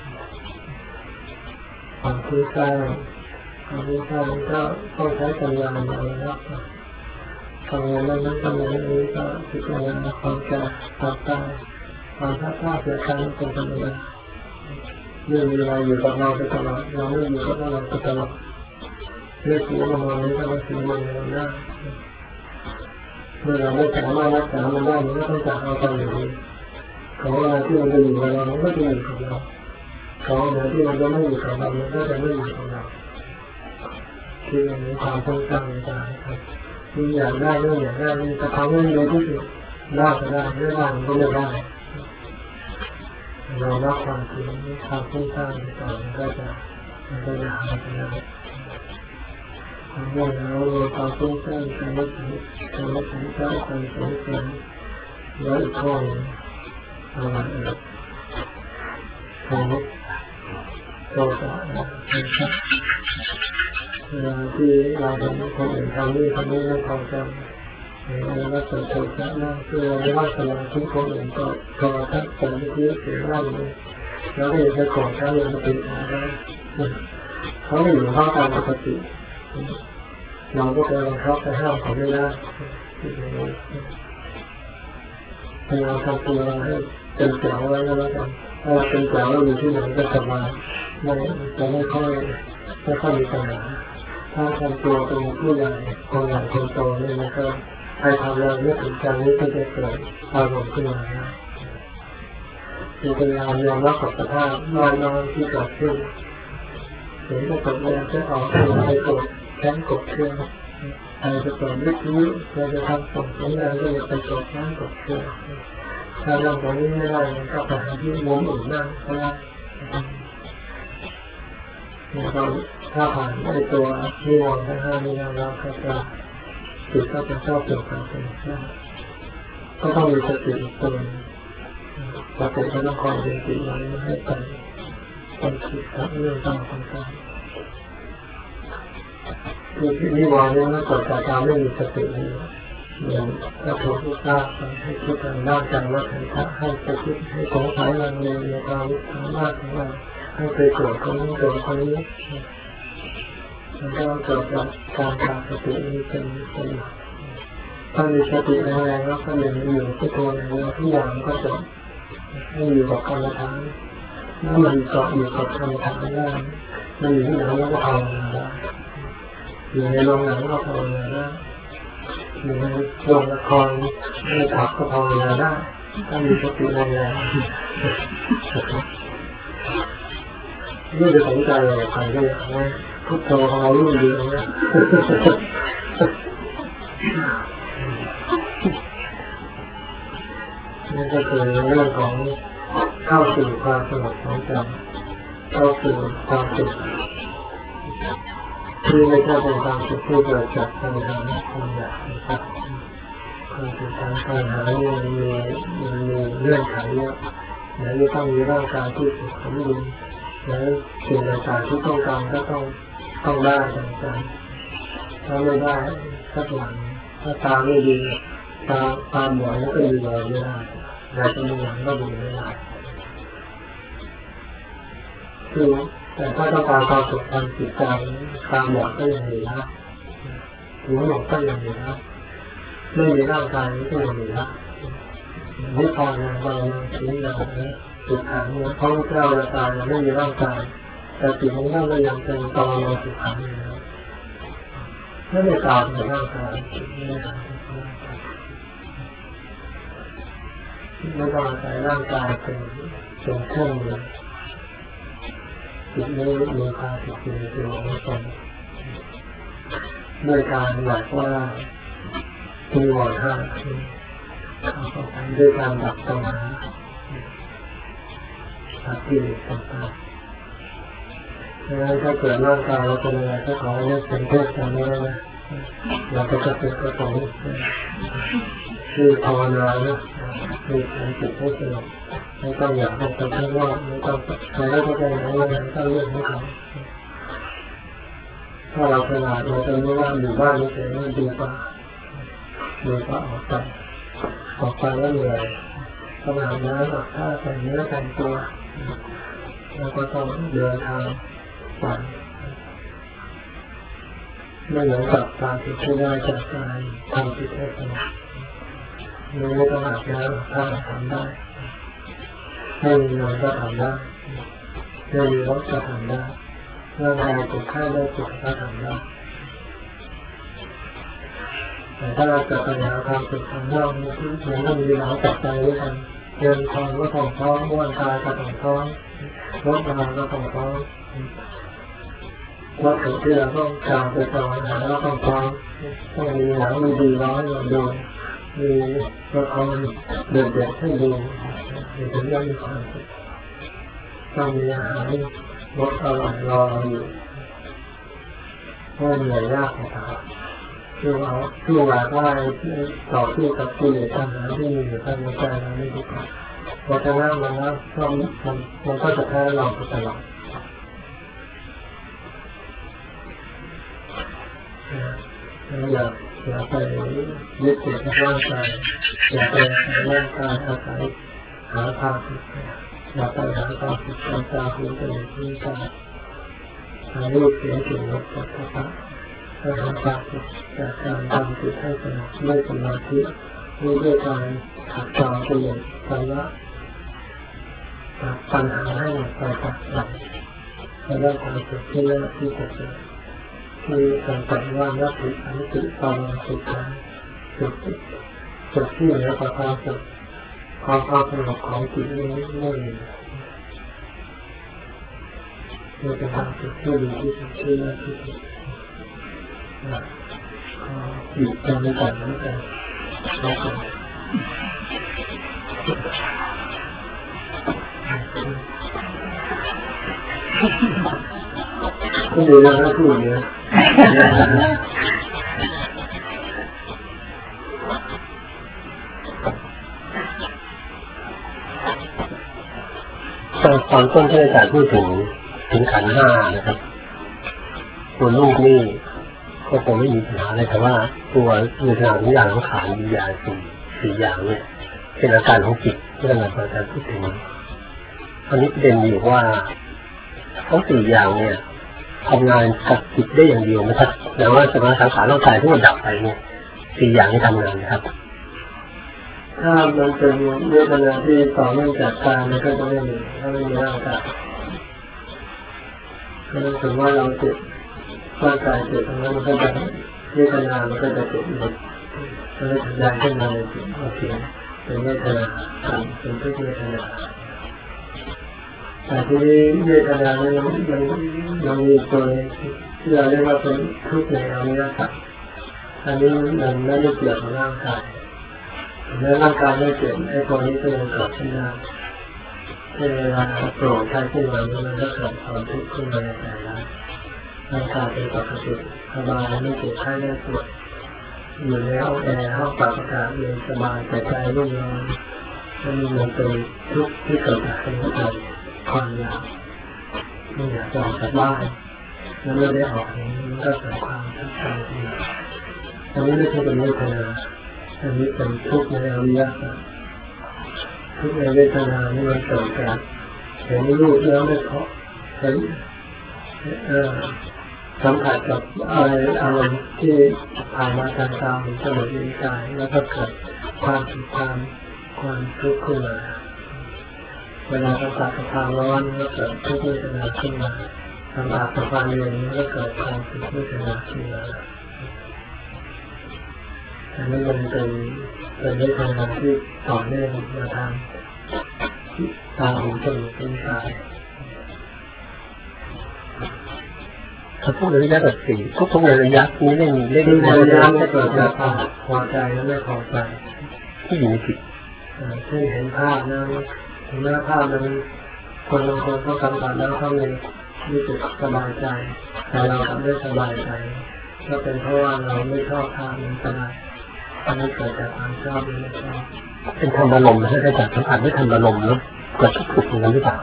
ความคิดสร้างความคิดสร้างก็ต้องใช้ปัญญามาแล้วทำงานนั้นทำงานนี้ก็พิจารณาความแก่ความตายความท้าทายเสียใจเป็นธรรมดาเรื่องมีอะไรอยู่กับเราไปตลอดเราไม่อยู่กับเราไปตลอดเรื่องสิ่งมันนี้ก็เป็นสิ่งมันได้เมื่อเราไม่สามารถรักษามันได้มันก็ต้องจากเอาไปอย่างนี้ของอะไรที่มันจะอยู่กับเรามันก็จะอยู่กับเราของอะไรที่มันจะไม่อยู่กับเรามันก็จะไม่อยู่กับเราคืออย่างนี้ความต้องการต่างๆครับมีอยากได้ไม่อยากได้มีแต่ความไม่มีที่สุดได้ก็ได้ไม่ได้ก็ไม่ได้เราละความจริงความต้องการต่างๆก็จะมันก็จะหายไปแล้วความว่าเราความต้องการการไม่ถึงการไม่ถึงการการสงสัยแล้วอีกข้อนึงอะไรเอ่ยความโทสะนะครับเวลาที่เราเห็นคนอื่นทำนี่ทำนี่ไม่พอใจแล้วก็เกิดโทสะนั่นคือเราไม่ว่าสมาธิคนอื่นก็โทสะสมาธิเสียร่างเลยแล้วก็จะโกรธเขาเลยมาติดอะไรเขาไม่อยู่เข้าตามปกติเราก็ไปบังคับไปห้ามเขาไม่ได้พยายามทำตัวให้เป็นแจ๋วไว้ก็แล้วกันถ้าเป็นแจ๋วแล้วอยู่ที่ไหนก็สบายไม่จะไม่ค่อยไม่ค่อยมีปัญหาถ้าทำตัวเป็นผู้ใหญ่คนใหญ่คนโตนี่มันก็ใครทำแล้วเรื่องถึงการนี้ก็จะเกิดอารมณ์ขึ้นมาคือพยายามยอมรับกับสภาพน้อยๆที่เกิดขึ้นเห็นก็กดแล้วจะออกไปกดแข้งกดเครื่องใครจะกดลึกนี้เราจะทำส่งสัญญาณก็จะไปกดแข้งกดเครื่องถ้าเราตรงนี้ไม่ได้ก็ไปหาที่มุมอื่นนั่งก็ได้เราถ้าผ่านไอ้ตัวนิวรณ์ทั้งห้านี้แล้วเราก็จะจิตก็จะเข้าสู่การเป็นได้ก็ต้องมีสติตัวสติก็ต้องคอยดึงจิตไว้ไม่ให้ไปเป็นคิดกับเรื่องต่างๆคือที่นิวรณ์นี้มันเกิดจากการไม่มีสตินี่อย่างถ้าถูกทราบให้คิดทางด้านการละขันธ์ให้ไปคิดให้สงสัยลังเลในความสามารถของเราให้ไปโกรธคนนี้โกรธคนนี้มันก็เกิดจากการขาดสตินี้เป็นเป็นถ้ามีสติแรงๆแล้วก็ยังอยู่ที่ตัวเองทุกอย่างก็จะไม่อยู่กับกรรมฐานถ้ามันเกาะอยู่กับกรรมฐานได้มันอยู่ที่ไหนมันก็ภาวนาได้อยู่ในโรงหนังก็ภาวนาได้อยู่ในโรงละครในผับก็ภาวนาได้ถ้ามีสติแรงๆไม่ได้สนใจอะไรใครก็อยากให้พุทโธของเรารุ่งเรืองนะนั่นก็คือเรื่องของเข้าสู่ความสงบของใจเข้าสู่ความสุขที่ไม่ใช่เป็นความสุขที่เกิดจากปัญหาความอยากนะครับความสุขทางปัญหานี่มันมีมันมีเรื่องไขเยอะแล้วจะต้องมีร่างกายที่สุขสมบูรณ์แล้วสิ่งต่างๆที่ต้องการก็ต้องต้องได้ต่างๆถ้าไม่ได้สักอย่างถ้าตาไม่ดีตาตาบอดก็ดูแลไม่ได้แต่ตาหลังก็ดูไม่ได้คือแต่ถ้าต้องการความสุขทางจิตใจตาบอดก็ยังมีนะหูหนวกก็ยังมีนะไม่มีร่างกายก็ยังมีนะนิพพานอย่างเราสิ่งอย่างนี้สุดท้ายเนี่ยพระพุทธเจ้าตายไม่มีร่างกายแต่จิตของท่านก็ยังเป็นตอนเราสุดท้ายอยู่แล้วไม่ได้กล่าวถึงร่างกายไม่ได้กล่าวถึงร่างกายไม่ต้องอาศัยร่างกายเป็นเป็นเครื่องมือจิตนี้มีความผิดจริงเป็นของตนด้วยการหลักว่ามีวรห้าด้วยการดับตัณหาตัดกิเลสต่างๆดังนั้นถ้าเกิดร่างกายเราเป็นอะไรก็ขอให้เป็นเทพกันนี้นะเราก็จะเป็นกระตุ้นคือภาวนานะมีการจิตให้สงบไม่ต้องอยากให้ไปข้างนอกไม่ต้องใครก็จะไปไหนมาไหนก็เรื่องของเขาถ้าเราขนาดเราจะรู้ว่าอยู่บ้านนี่เองมันดีกว่าดีกว่าออกไปออกไปแล้วเหนื่อยต้องอาบน้ำอาบท่าแต่งเนื้อแต่งตัวแล้วก็ต้องเดินทางไปไม่เหมือนกับการที่ได้จากการทำจิตให้สงบไม่ต้องอาบน้ำถ้าทำได้ไม่มีนอนก็ทำได้ไม่มีรถก็ทำได้ร่างกายเจ็บไข้ได้ป่วยก็ทำได้แต่ถ้าเราจะไปหาความสุขทางนอกนี่มันต้องมีเราจับใจด้วยกันเงินทองก็ต้องท้องร่างกายก็ต้องท้องรถราก็ต้องท้องวัตถุที่เราต้องการไปต่อหาก็ต้องท้องต้องมีหนังมีดีร้อยเราดูมีละครเด็ดๆให้ดูถึงจะมีความสุขต้องมีอาหารรสอร่อยรออยู่เพราะเหนื่อยยากนะครับคือเราคือว่าว่าต่อสู้กับกิเลสตัณหาที่มีอยู่ภายในใจเราไม่ดีกว่าพอชนะมันแล้วมันมันก็จะแพ้เราไปตลอดอย่าอย่าไปยึดติดกับร่างกายอย่าไปร่างกายอาศัยหาทางสุขอย่าไปหาทางสุขทางตาหูจมูกลิ้นกายหารูปเสียงกลิ่นรสสัมผัสถ้าหาทางสุขจากการทำจิตให้สงบด้วยสมาธิด้วยการขัดเกลาเปลี่ยนสาระปัญหาให้ไปตัดสินและได้ความสุขที่แรกที่จะเกิดคือการปฏิวัตินักศึกษาติตามสุขสุขสุขที่เหนือกว่าความสุขความความสงบของจิตนี้ไม่มีนี่เป็นความสุขที่ดีที่สุดที่แรกที่สุดหยุดกันไม่กันไม่กันไม่กันก็อยู่ในนั้นพูดเนี่ยตอนต้นที่อาจารย์พูดถึงถึงขันธ์ห้านะครับตัวลูกนี่ก็คงไม่มีปัญหาอะไรแต่ว่าตัวเวทนาทุกอย่างของขามีอย่างสี่สี่อย่างเนี่ยเป็นอาการของจิตที่เราอาจารย์พูดถึงตอนนี้ประเด็นอยู่ว่าทั้งสี่อย่างเนี่ยทำงานกับจิตได้อย่างเดียวไหมครับแต่ว่าสมาสังขารร่างกายที่มันดับไปเนี่ยสี่อย่างนี้ทำงานนะครับถ้ามันเป็นเวทนาที่ต่อเนื่องจากกายมันก็จะไม่มีถ้าไม่มีร่างกายก็ถือว่าเราเจ็บร่างกายเจ็บตรงนั้นมันก็จะเวทนามันก็จะเจ็บอีกมันก็จะดันขึ้นมาเลยโอเคเป็นเวทนาเป็นทุกเวทนาแต่ที่นี้เวทนาเนี่ยมันมันมีตัวที่เราเรียกว่าเป็นทุกข์ในอริยสัจอันนี้มันไม่ได้เกี่ยวกับร่างกายเมื่อร่างกายไม่เจ็บไอ้ตัวนี้ก็ยังเกิดขึ้นได้เวลาโกรธใครขึ้นมามันก็เกิดความทุกข์ขึ้นมาในใจแล้วร่างกายเป็นปกติสบายไม่เจ็บไข้ได้ปวดอยู่ในห้องแอร์ห้องปรับอากาศเย็นสบายแต่ใจรุ่มร้อนมันมันเป็นทุกข์ที่เกิดจากความความอยากไม่อยากจะออกจากบ้านแล้วไม่ได้ออกมันก็เกิดความทุกข์ใจขึ้นมาอันนี้ไม่ใช่เป็นเวทนาอันนี้เป็นทุกข์ในอริยสัจทุกข์ในเวทนานี่มันเกิดจากเห็นรูปแล้วไม่เพาะเห็นสัมผัสกับอะไรอารมณ์ที่ผ่านมาทางตาหูจมูกลิ้นกายแล้วก็เกิดความสุขความความทุกข์ขึ้นมาเวลาสัมผัสกับความร้อนก็เกิดทุกข์เวทนาขึ้นมาสัมผัสกับความเย็นก็เกิดความสุขเวทนาขึ้นมาอันนี้มันเป็นเป็นเวทนาที่ต่อเนื่องมาทางตาหูจมูกลิ้นกายถ้าพูดในระยะแบบสี่ทุกทุกในระยะนี้ไม่มีเล่นในระยะไม่เกิดจากความพอใจและไม่พอใจที่อยู่ในจิตที่เห็นภาพนะถึงแม้ภาพมันคนบางคนเขาสัมผัสแล้วเขาเลยรู้สึกสบายใจแต่เราทำไม่สบายใจก็เป็นเพราะว่าเราไม่ชอบภาพนั้นก็ได้อันนี้เกิดจากความชอบหรือไม่ชอบเป็นธรรมอารมณ์นะถ้าจากสัมผัสไม่ธรรมอารมณ์แล้วเกิดทุกข์เหมือนกันหรือเปล่า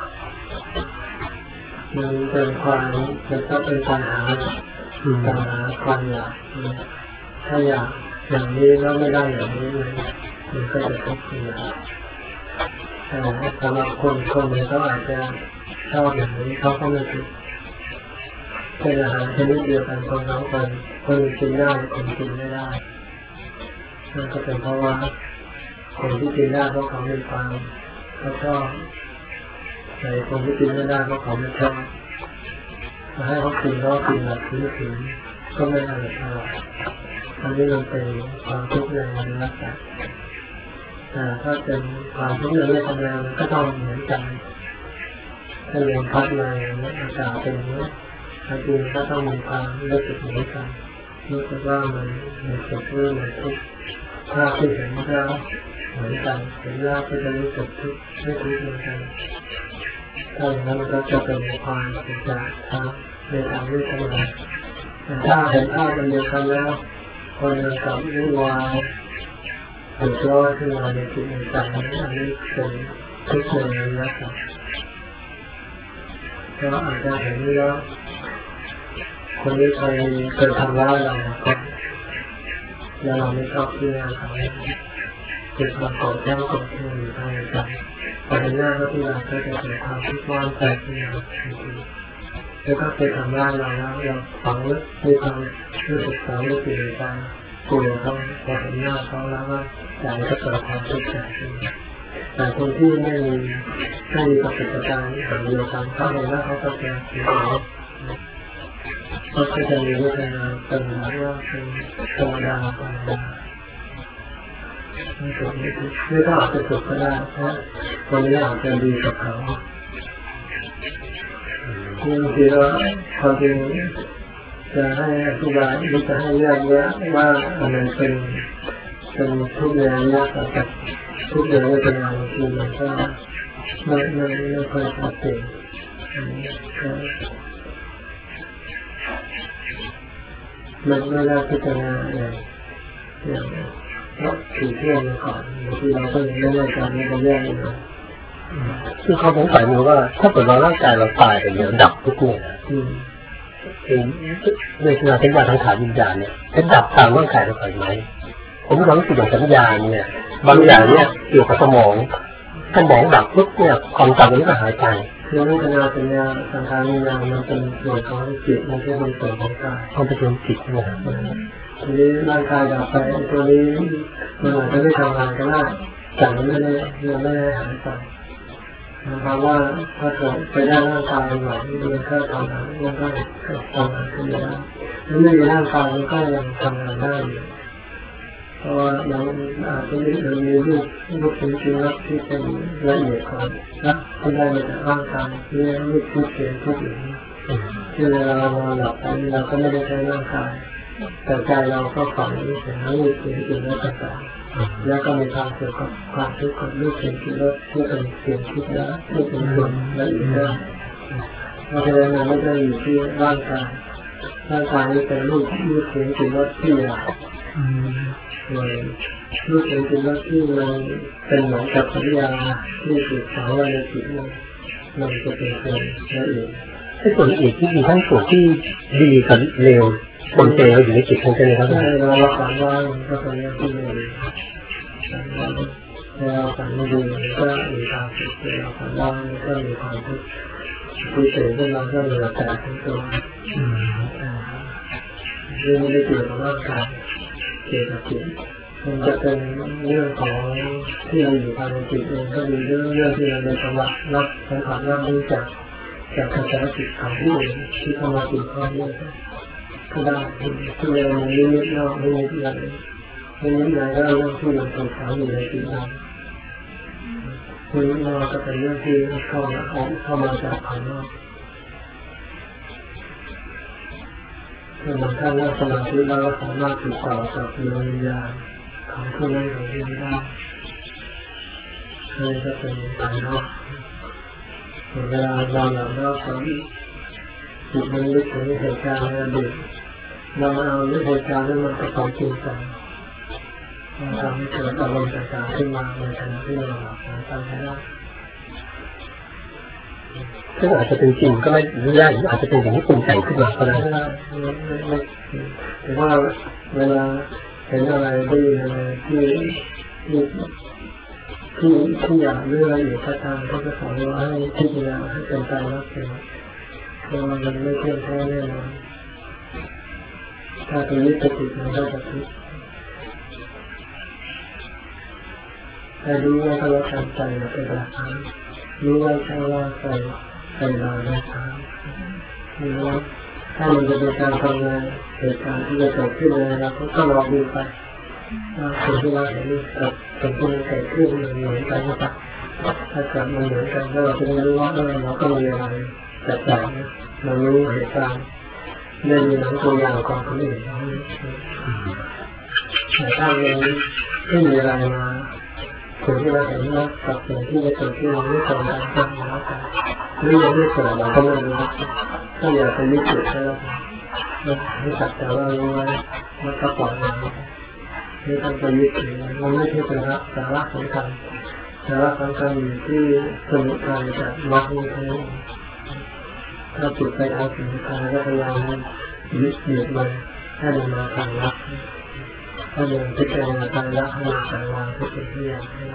มันเป็นความมันก็เป็นปัญหาปัญหาความอยากถ้าอยากอย่างนี้แล้วไม่ได้อย่างนี้เลยมันก็จะทุกข์ขึ้นมาแต่สำหรับคนคนหนึ่งเขาอาจจะชอบอย่างนี้เขาก็ไม่ทุกข์เป็นอาหารชนิดเดียวกันคนน้องคนคนกินได้คนกินไม่ได้นั่นก็เป็นเพราะว่าคนที่กินได้เพราะเขามีความเขาชอบในคนที่กินไม่ได้เพราะเขาไม่ชอบมาให้เขากินเขากินแบบพื้นผิวก็ไม่อร่อยอร่อยอันนี้มันเป็นความทุกข์ในอริยสัจแต่ถ้าเป็นความทุกข์ในเรื่องทำงานมันก็ต้องเหมือนกันถ้าเรียนพัดในอากาศเป็นนี้ถ้ากินก็ต้องมีความรู้สึกเหมือนกันรู้สึกว่ามันมันสุขหรือมันทุกข์ถ้าที่เห็นก็เหมือนกันเห็นแล้วก็จะรู้สึกทุกข์ไม่ทุกข์เหมือนกันถ้าอย่างนั้นมันก็จะเป็นความสุขจากทางในทางวิทยาแต่ถ้าเห็นภาพมันเดียวกันแล้วคนมันกับวุ่นวายเดือดร้อนขึ้นมาในจิตในใจอันนี้เป็นทุกข์ในอริยสัจก็อาจจะเห็นแล้วคนนี้เคยเคยทำร้ายเราครับแล้วเราไม่ชอบที่เราทำเกิดความโกรธแค้นโกรธเคืองอยู่ภายในใจพอเห็นหน้าเขาที่เราก็จะเกิดความทุกข์ร้อนใจขึ้นมาทันทีแล้วก็เคยทำร้ายเราแล้วเราฝังลึกมีความรู้สึกฝังลึกอยู่ในใจกลัวเขาพอเห็นหน้าเขาแล้วก็ใจก็เกิดความทุกข์ใจขึ้นมาแต่คนที่ไม่มีไม่มีประสบการณ์แบบเดียวกันเขาเห็นหน้าเขาก็จะเสียใจเขาก็จะมีวิธีการเป็นว่าเป็นธรรมดาธรรมดาไม่ถูกไม่ถูกไม่ก็อาจจะถูกก็ได้เพราะคนนี้อาจจะดีกับเขาบางทีเราความจริงจะให้อธิบายหรือจะให้แยกแยะว่าอะไรเป็นเป็นทุกข์ในอริยสัจกับทุกข์ในเวทนาบางทีมันก็ไม่ไม่ไม่ค่อยชัดเจนมันไม่ได้พิจารณาอย่างอย่างรับถือเที่ยงมาก่อนบางทีเราก็ยังไม่ได้การไม่ได้แยกเลยคือเขาสงสัยมีว่าถ้าเกิดเราร่างกายเราตายไปเดี๋ยวดับทุกเมื่อคือเวทนาสัญญาสังขารวิญญาณเนี่ยจะดับตามร่างกายเราไปไหมผมมีความรู้สึกอย่างสัญญาเนี่ยบางอย่างเนี่ยเกี่ยวกับสมองสมองดับปุ๊บเนี่ยความจำมันก็หายไปคือเวทนาสัญญาสังขารวิญญาณมันเป็นส่วนของจิตมันเป็นส่วนของกายมันเป็นส่วนจิตนะทีนี้ร่างกายดับไปตัวนี้มันอาจจะไม่ทำงานก็ได้แต่มันไม่ได้มันไม่ได้หายไปนะครับว่าถ้าเกิดไปได้ร่างกายใหม่มันก็ทำงานมันก็ทำงานขึ้นได้ถ้าไม่มีร่างกายมันก็ยังทำงานได้อยู่เพราะว่ามันอาจจะมีมันมีรูปรูปจริงๆแล้วที่เป็นละเอียดกว่านะที่ได้มาจากร่างกายเรื่องรูปที่เขียนทุกอย่างที่เวลาเราหลับไปเราก็ไม่ได้ใช้ร่างกายแต่ใจเราก็ฝังอยู่ในรูปเขียนสิ่งนั้นต่างๆแล้วก็มีความเกี่ยวกับความทุกข์กับรูปเขียนสิ่งนั้นที่เป็นเสียงคิดและที่เป็นส่วนละเอียดได้เพราะฉะนั้นมันไม่ได้อยู่ที่ร่างกายร่างกายนี้เป็นรูปรูปเขียนสิ่งนั้นที่หลักรูปเขียนสิ่งนั้นที่มันเป็นเหมือนกับสัญญาที่ถูกฝังไว้ในจิตมันจะเป็นส่วนละเอียดไอ้ส่วนละเอียดที่มีทั้งส่วนที่ดีกับเลวปนเปอยู่ในจิตทั้งนั้นครับใช่เราฝันว่าก็เป็นเรื่องที่ดีเราฝันไม่ดีก็มีความสุขเราฝันว่าก็มีความทุกข์ที่เกิดขึ้นมาก็มีแต่ทั้งตัวเรื่องไม่ได้เกี่ยวกับร่างกายเกี่ยวกับจิตมันจะเป็นเรื่องของที่เราอยู่ภายในจิตเองก็มีเรื่องเรื่องที่เราในจังหวะรับสัมผัสรับรู้จากจากกระแสจิตของผู้อื่นที่เข้ามาติดข้องด้วยก็ได้ที่เรามีนิดๆนอกนิดๆใหญ่นิดๆใหญ่ก็เรื่องที่มันถูกฝังอยู่ในจิตเรานิดๆนอกก็เป็นเรื่องที่เข้ามาเข้ามาจากภายนอกเมื่อท่านนั่งสมาธิแล้วสามารถติดต่อกับดวงวิญญาณของผู้นั้นของผู้นี้ได้นี่ก็เป็นภายนอกเวลาเราหลับแล้วฝันจิตมันนึกถึงเหตุการณ์ในอดีตเราเอาเรื่องเหตุการณ์นั้นมาประกอบจริงจังมันทำให้เกิดอารมณ์ต่างๆขึ้นมาในขณะที่เราหลับฝันไปได้ซึ่งอาจจะเป็นจริงก็ไม่ได้อาจจะเป็นอย่างที่ปรุงแต่งขึ้นมาก็ได้แต่ว่าเวลาเห็นอะไรได้อะไรที่ที่ที่ที่อยากเรื่องอยู่ท่าทางเขาจะสอนว่าให้พิจารณาให้เป็นใจรักเองเพราะมันไม่เที่ยงแท้แน่นอนถ้าตัวนี้จะติดมันก็จะทุกข์ให้รู้ว่าถ้าเราทำใจเป็นราคารู้ว่าถ้าว่าใจเป็นราคารู้ว่าถ้ามันจะเป็นการทำงานเหตุการณ์ที่จะเกิดขึ้นในอนาคตก็รอดูไปสิ่งที่เราเห็นกับสิ่งที่มันเกิดขึ้นมันเหมือนกันนะครับถ้าเกิดมันเหมือนกันแล้วเราจะรู้ว่าเราก็มีอะไรแตกต่างเรารู้เหตุการณ์ได้มีหนังตัวอย่างของคนอื่นแต่ถ้าเราไม่มีอะไรมาสิ่งที่เราเห็นว่ากับสิ่งที่จะเกิดขึ้นเราไม่ตรงกันตั้งแล้วกันหรือยังไม่เกิดเราก็ไม่รู้ก็อย่าไปยึดติดแล้วเราให้สักแต่ว่ารู้ไว้แล้วก็ปล่อยมันไม่ต้องไปยึดถือมันไม่ใช่สาระสาระสำคัญสาระสำคัญอยู่ที่สมุทัยจากมรรคนี้ทั้งนั้นถ้าจิตไปเอาสมุทัยก็พยายามยึดยึดมันให้มันมาทางมรรคถ้ามันพิจารณาทางมรรคให้มันสายวางทุกสิ่งทุกอย่างให้ได้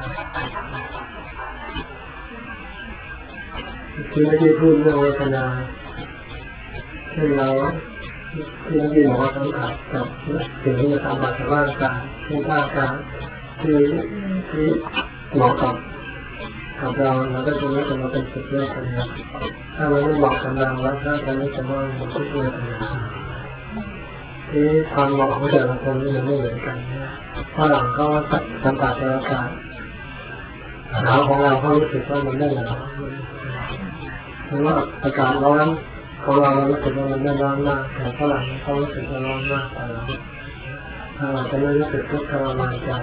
คือไม่ได้พูดเรื่องเวทนาที่เราที่นักเรียนบอกว่าสัมผัสกับสิ่งที่จะสัมผัสกับร่างกายที่ร่างกายที่ที่เหมาะกับกับเราเราก็จะรู้ว่าเราเป็นสุขเวทนาถ้ามันไม่เหมาะกับเราแล้วก็จะรู้สึกว่ามันทุกข์เวทนาที่ความเหมาะของแต่ละคนนี่มันไม่เหมือนกันเพราะหลังก็สัมผัสกับอากาศหนาวของเราเขารู้สึกว่ามันไม่หนาวหรือว่าอากาศร้อนของเราเรารู้สึกว่ามันไม่ร้อนมากแต่ฝรั่งเขารู้สึกว่าร้อนมากแต่เราเราจะไม่รู้สึกทุกข์ทรมานใจ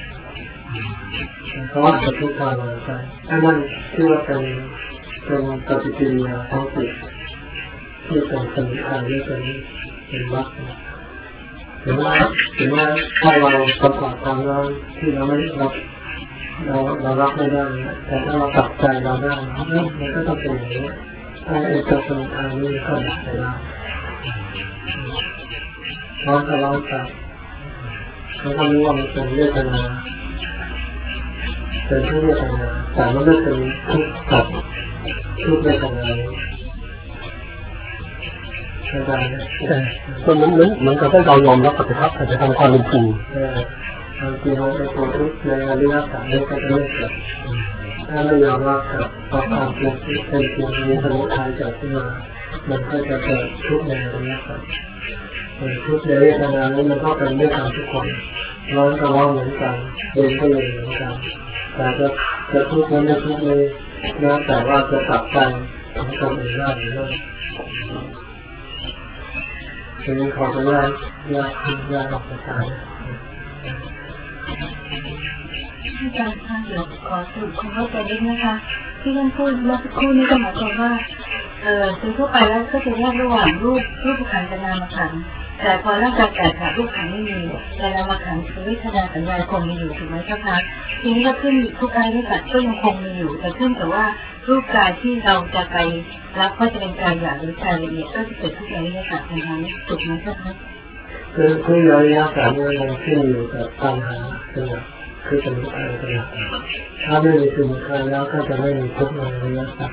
เขาอาจจะทุกข์ทรมานใจอันนั้นที่ว่าเป็นเป็นปฏิกิริยาของจิตที่เป็นสมุทัยหรือเป็นเป็นมรรคถึงว่าถึงว่าถ้าเราสัมผัสความร้อนที่เราไม่เราเราเรารับไม่ได้แต่ถ้าเราปรับใจเราได้มันก็ต้องเป็นอย่างนี้ไอ้ตัวสมุทัยนี่ก็ดับไปได้ร้อนก็ร้อนไปเขาก็รู้ว่ามันเป็นเวทนาเป็นทุกเวทนาแต่มันไม่เป็นทุกข์กับทุกเวทนาเข้าใจไหมใช่มันเหมือนเหมือนกับเรายอมรับปฏิบัติแต่จะทำความเป็นจริงบางทีเราไปตัวทุกข์ในอริยสัจนี่ก็จะไม่เกิดถ้าไม่ยอมรับกับความเป็นจริงเป็นจริงมีสมุทัยเกิดขึ้นมามันก็จะเกิดทุกข์ในอริยสัจทุกข์ในเวทนานี้มันก็เป็นด้วยกันทุกคนร้อนก็ร้อนเหมือนกันเย็นก็เย็นเหมือนกันแต่จะจะทุกข์นั้นไม่ทุกข์เลยนะแต่ว่าจะตัดใจของตนเองได้หรือไม่ฉะนั้นขอจะแยกแยกแยกออกจากกันอาจารย์คะเดี๋ยวขอสรุปความเข้าใจนิดนะคะที่ท่านพูดเมื่อสักครู่นี้ก็หมายความว่าเออโดยทั่วไปแล้วก็จะแยกระหว่างรูปรูปขันธ์กับนามขันธ์แต่พอร่างกายแตกขาดรูปขันธ์ไม่มีแต่นามขันธ์คือเวทนาสัญญาคงมีอยู่ถูกไหมคะทีนี้ก็ขึ้นทุกอริยสัจก็ยังคงมีอยู่แต่ขึ้นแต่ว่ารูปกายที่เราจะไปรับก็จะเป็นกายหยาบหรือกายละเอียดก็จะเกิดทุกอริยสัจนะคะถูกไหมคะคือคืออริยสัจมันขึ้นอยู่กับปัญหาเป็นหลักคือสมุทัยเป็นหลักถ้าไม่มีสมุทัยแล้วก็จะไม่มีทุกข์ในอริยสัจ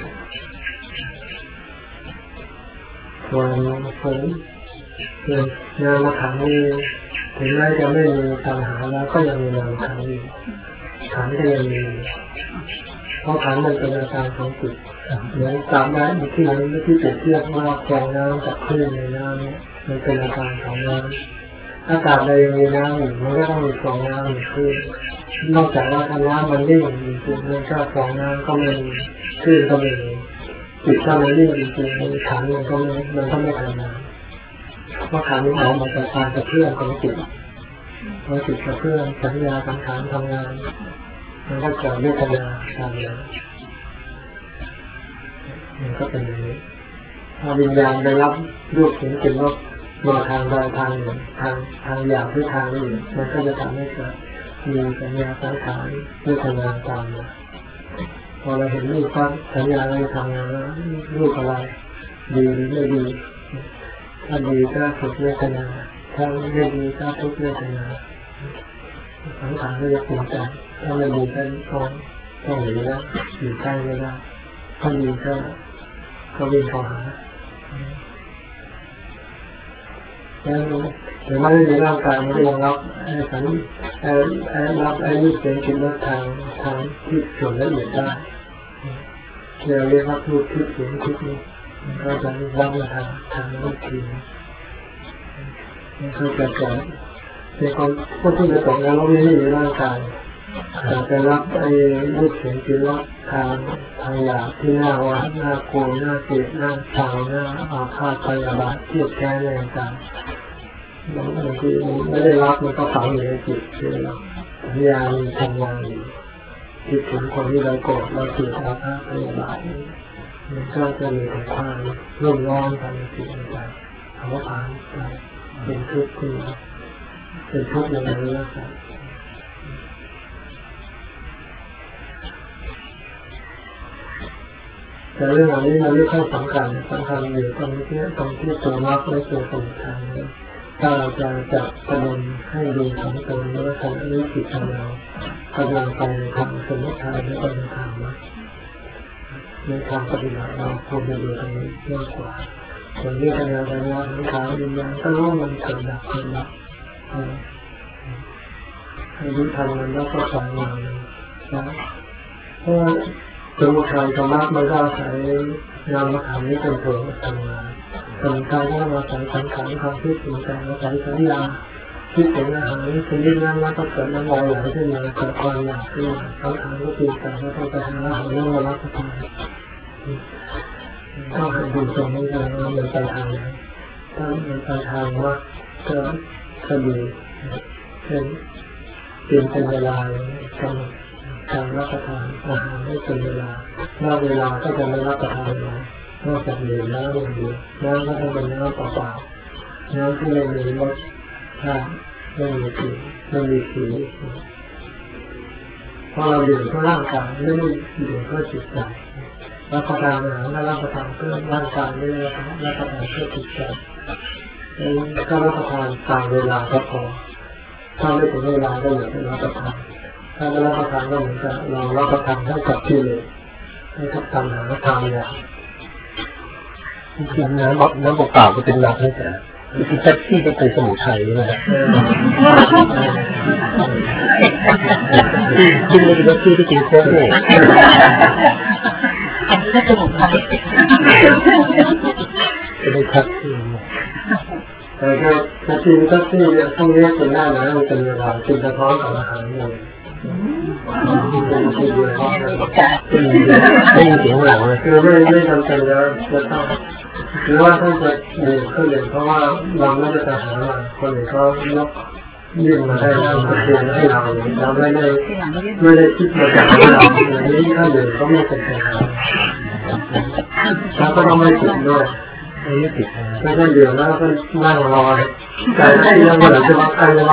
ส่วนส่วนนามขันธ์นี้ถึงแม้จะไม่มีปัญหาแล้วก็ยังมีนามขันธ์อยู่ขันธ์ก็ยังมีเพราะขันธ์มันเป็นอาการของจิตเหมือนตามน้ำที่นั้นที่เปรียบเทียบว่าฟองน้ำกับคลื่นในน้ำเนี่ยมันเป็นอาการของน้ำอากาศใดยังมีน้ำอยู่มันก็ต้องมีฟองน้ำมีคลื่นนอกจากว่าน้ำมันนิ่งจริงๆมันก็ฟองน้ำก็ไม่มีคลื่นก็ไม่มีจิตถ้ามันนิ่งจริงๆมันขันธ์มันก็ไม่มันก็ไม่ทำงานเพราะขันธ์มันออกมาจากการกระเพื่อมของจิตพอจิตกระเพื่อมสัญญาสังขารทำงานมันก็เกิดเวทนาตามมามันก็เป็นอย่างนี้ถ้าวิญญาณได้รับรูปเห็นกลิ่นรสมาทางใดทางหนึ่งทางทางหยาบหรือทางอื่นมันก็จะทำให้เกิดมีสัญญาสังขารเวทนาตามมาพอเราเห็นรูปก็สัญญาอะไรทำงานแล้วรูปอะไรดีหรือไม่ดีถ้าดีก็สุขเวทนาถ้าไม่ดีก็ทุกข์เวทนาสังขารก็จะปรุงแต่งถ้าไม่ดีก็ต้องต้องหนีแล้วอยู่ใกล้ไม่ได้ถ้าดีก็ก็วิ่งเข้าหาแล้วแต่ไม่ได้ร่างกายมันก็ยังรับไอ้สันไอ้ไอ้รับไอ้รูปเสียงกลิ่นรสทางทางที่ส่วนละเอียดได้เราเรียกว่ารูปที่เสียงที่นี้ก็จะรับมาทางทางนั้นทีมันคือจะเกิดในคนพวกที่จะตกแล้วไม่ได้มีร่างกายแต่ไปรับไอ้รูปเสียงกลิ่นรสทางทางหยาบที่น่าว่าน่ากลัวน่าเกลียดน่าชังน่าอาฆาตพยาบาทเทียบแค้นอะไรต่างๆบางทีไม่ได้รับมันก็ฝังอยู่ในจิตคือเราสัญญามีทำงานอยู่คิดถึงคนที่เราโกรธเราเกลียดอาฆาตพยาบาทมันก็จะมีแต่ความรุ่มร้อนภายในจิตใจเขาผ่านไปเป็นทุกข์ขึ้นมาเป็นทุกข์ในอริยสัจแต่เรื่องอันนี้มันไม่ค่อยสำคัญสำคัญอยู่ตรงที่ตรงที่ตัวมรรคและตัวสมุทัยถ้าเราจะจับประเด็นให้ดูของตนแล้วทำรู้จิตของเรากำลังไปในทางสมุทัยหรือไปในทางมรรคในทางปฏิบัติเราควรจะดูตรงนี้มากกว่าส่วนเรื่องการงานงานของขาวิญญาณก็รู้มันเกิดดับเกิดดับให้รู้ทันมันแล้วก็ปล่อยวางมันนะเพราะสมุทัยธรรมะมันก็อาศัยนามขันธ์นี้เป็นตัวทำงานสมุทัยก็อาศัยสังขารความคิดถึงแต่อาศัยสัญญาคิดถึงอาหารชนิดนั้นแล้วก็เกิดน้ำลายไหลขึ้นมาเกิดความอยากขึ้นมาสังขารก็เปลี่ยนแต่ว่าต้องไปหาอาหารแล้วมารับประทานต้องให้ดูตรงนี้เลยว่ามันไปทางไหนถ้ามันไปทางว่าก็ก็ดีเป็นเปลี่ยนเป็นเวลากำหนดการรับประทานอาหารให้เป็นเวลานอกเวลาก็จะไม่รับประทานเลยนอกจากดื่มน้ำอย่างเดียวน้ำก็ต้องเป็นน้ำเปล่าๆน้ำที่ไม่มีรสชาติไม่มีกลิ่นไม่มีสีเพราะเราดื่มเพื่อร่างกายไม่ได้ดื่มเพื่อจิตใจรับประทานอาหารและรับประทานเพื่อร่างกายไม่ได้รับประทานเพื่อจิตใจถ้ารับประทานตามเวลาก็พอถ้าไม่ถึงเวลาก็อย่าไปรับประทานถ้าไม่รับประทานก็เหมือนกับเรารับประทานให้กับที่เลยให้กับตัณหาทางอย่างจริงๆน้ำน้ำเปล่าก็เป็นหลักนะจ๊ะที่แท็กซี่ก็เป็นสมุทัยนะกินเลยแท็กซี่ที่กินโค้กเลยอันนี้ก็สมุทัยจะได้แท็กซี่แต่ก็แท็กซี่แท็กซี่เนี่ยต้องเรียกเป็นหน้านะมันเป็นเวลากินเฉพาะกับอาหารเลยเป็นที่เดียวไม่มีเสียงหลังเลยคือไม่ไม่จำเป็นแล้วจะต้องหรือว่าท่านจะมีคนอื่นเพราะว่าเราไม่ได้ไปหามาคนอื่นเขายกยื่นมาให้เราเรียนให้เราเราไม่ได้ไม่ได้คิดมาจากเราอย่างนี้ท่านอื่นเขาไม่เป็นปัญหาแล้วก็ต้องไม่ติดด้วยไม่ติดไม่ได้เดือดแล้วก็นั่งรอใจที่ยังเหมือนจะมาใครจะมา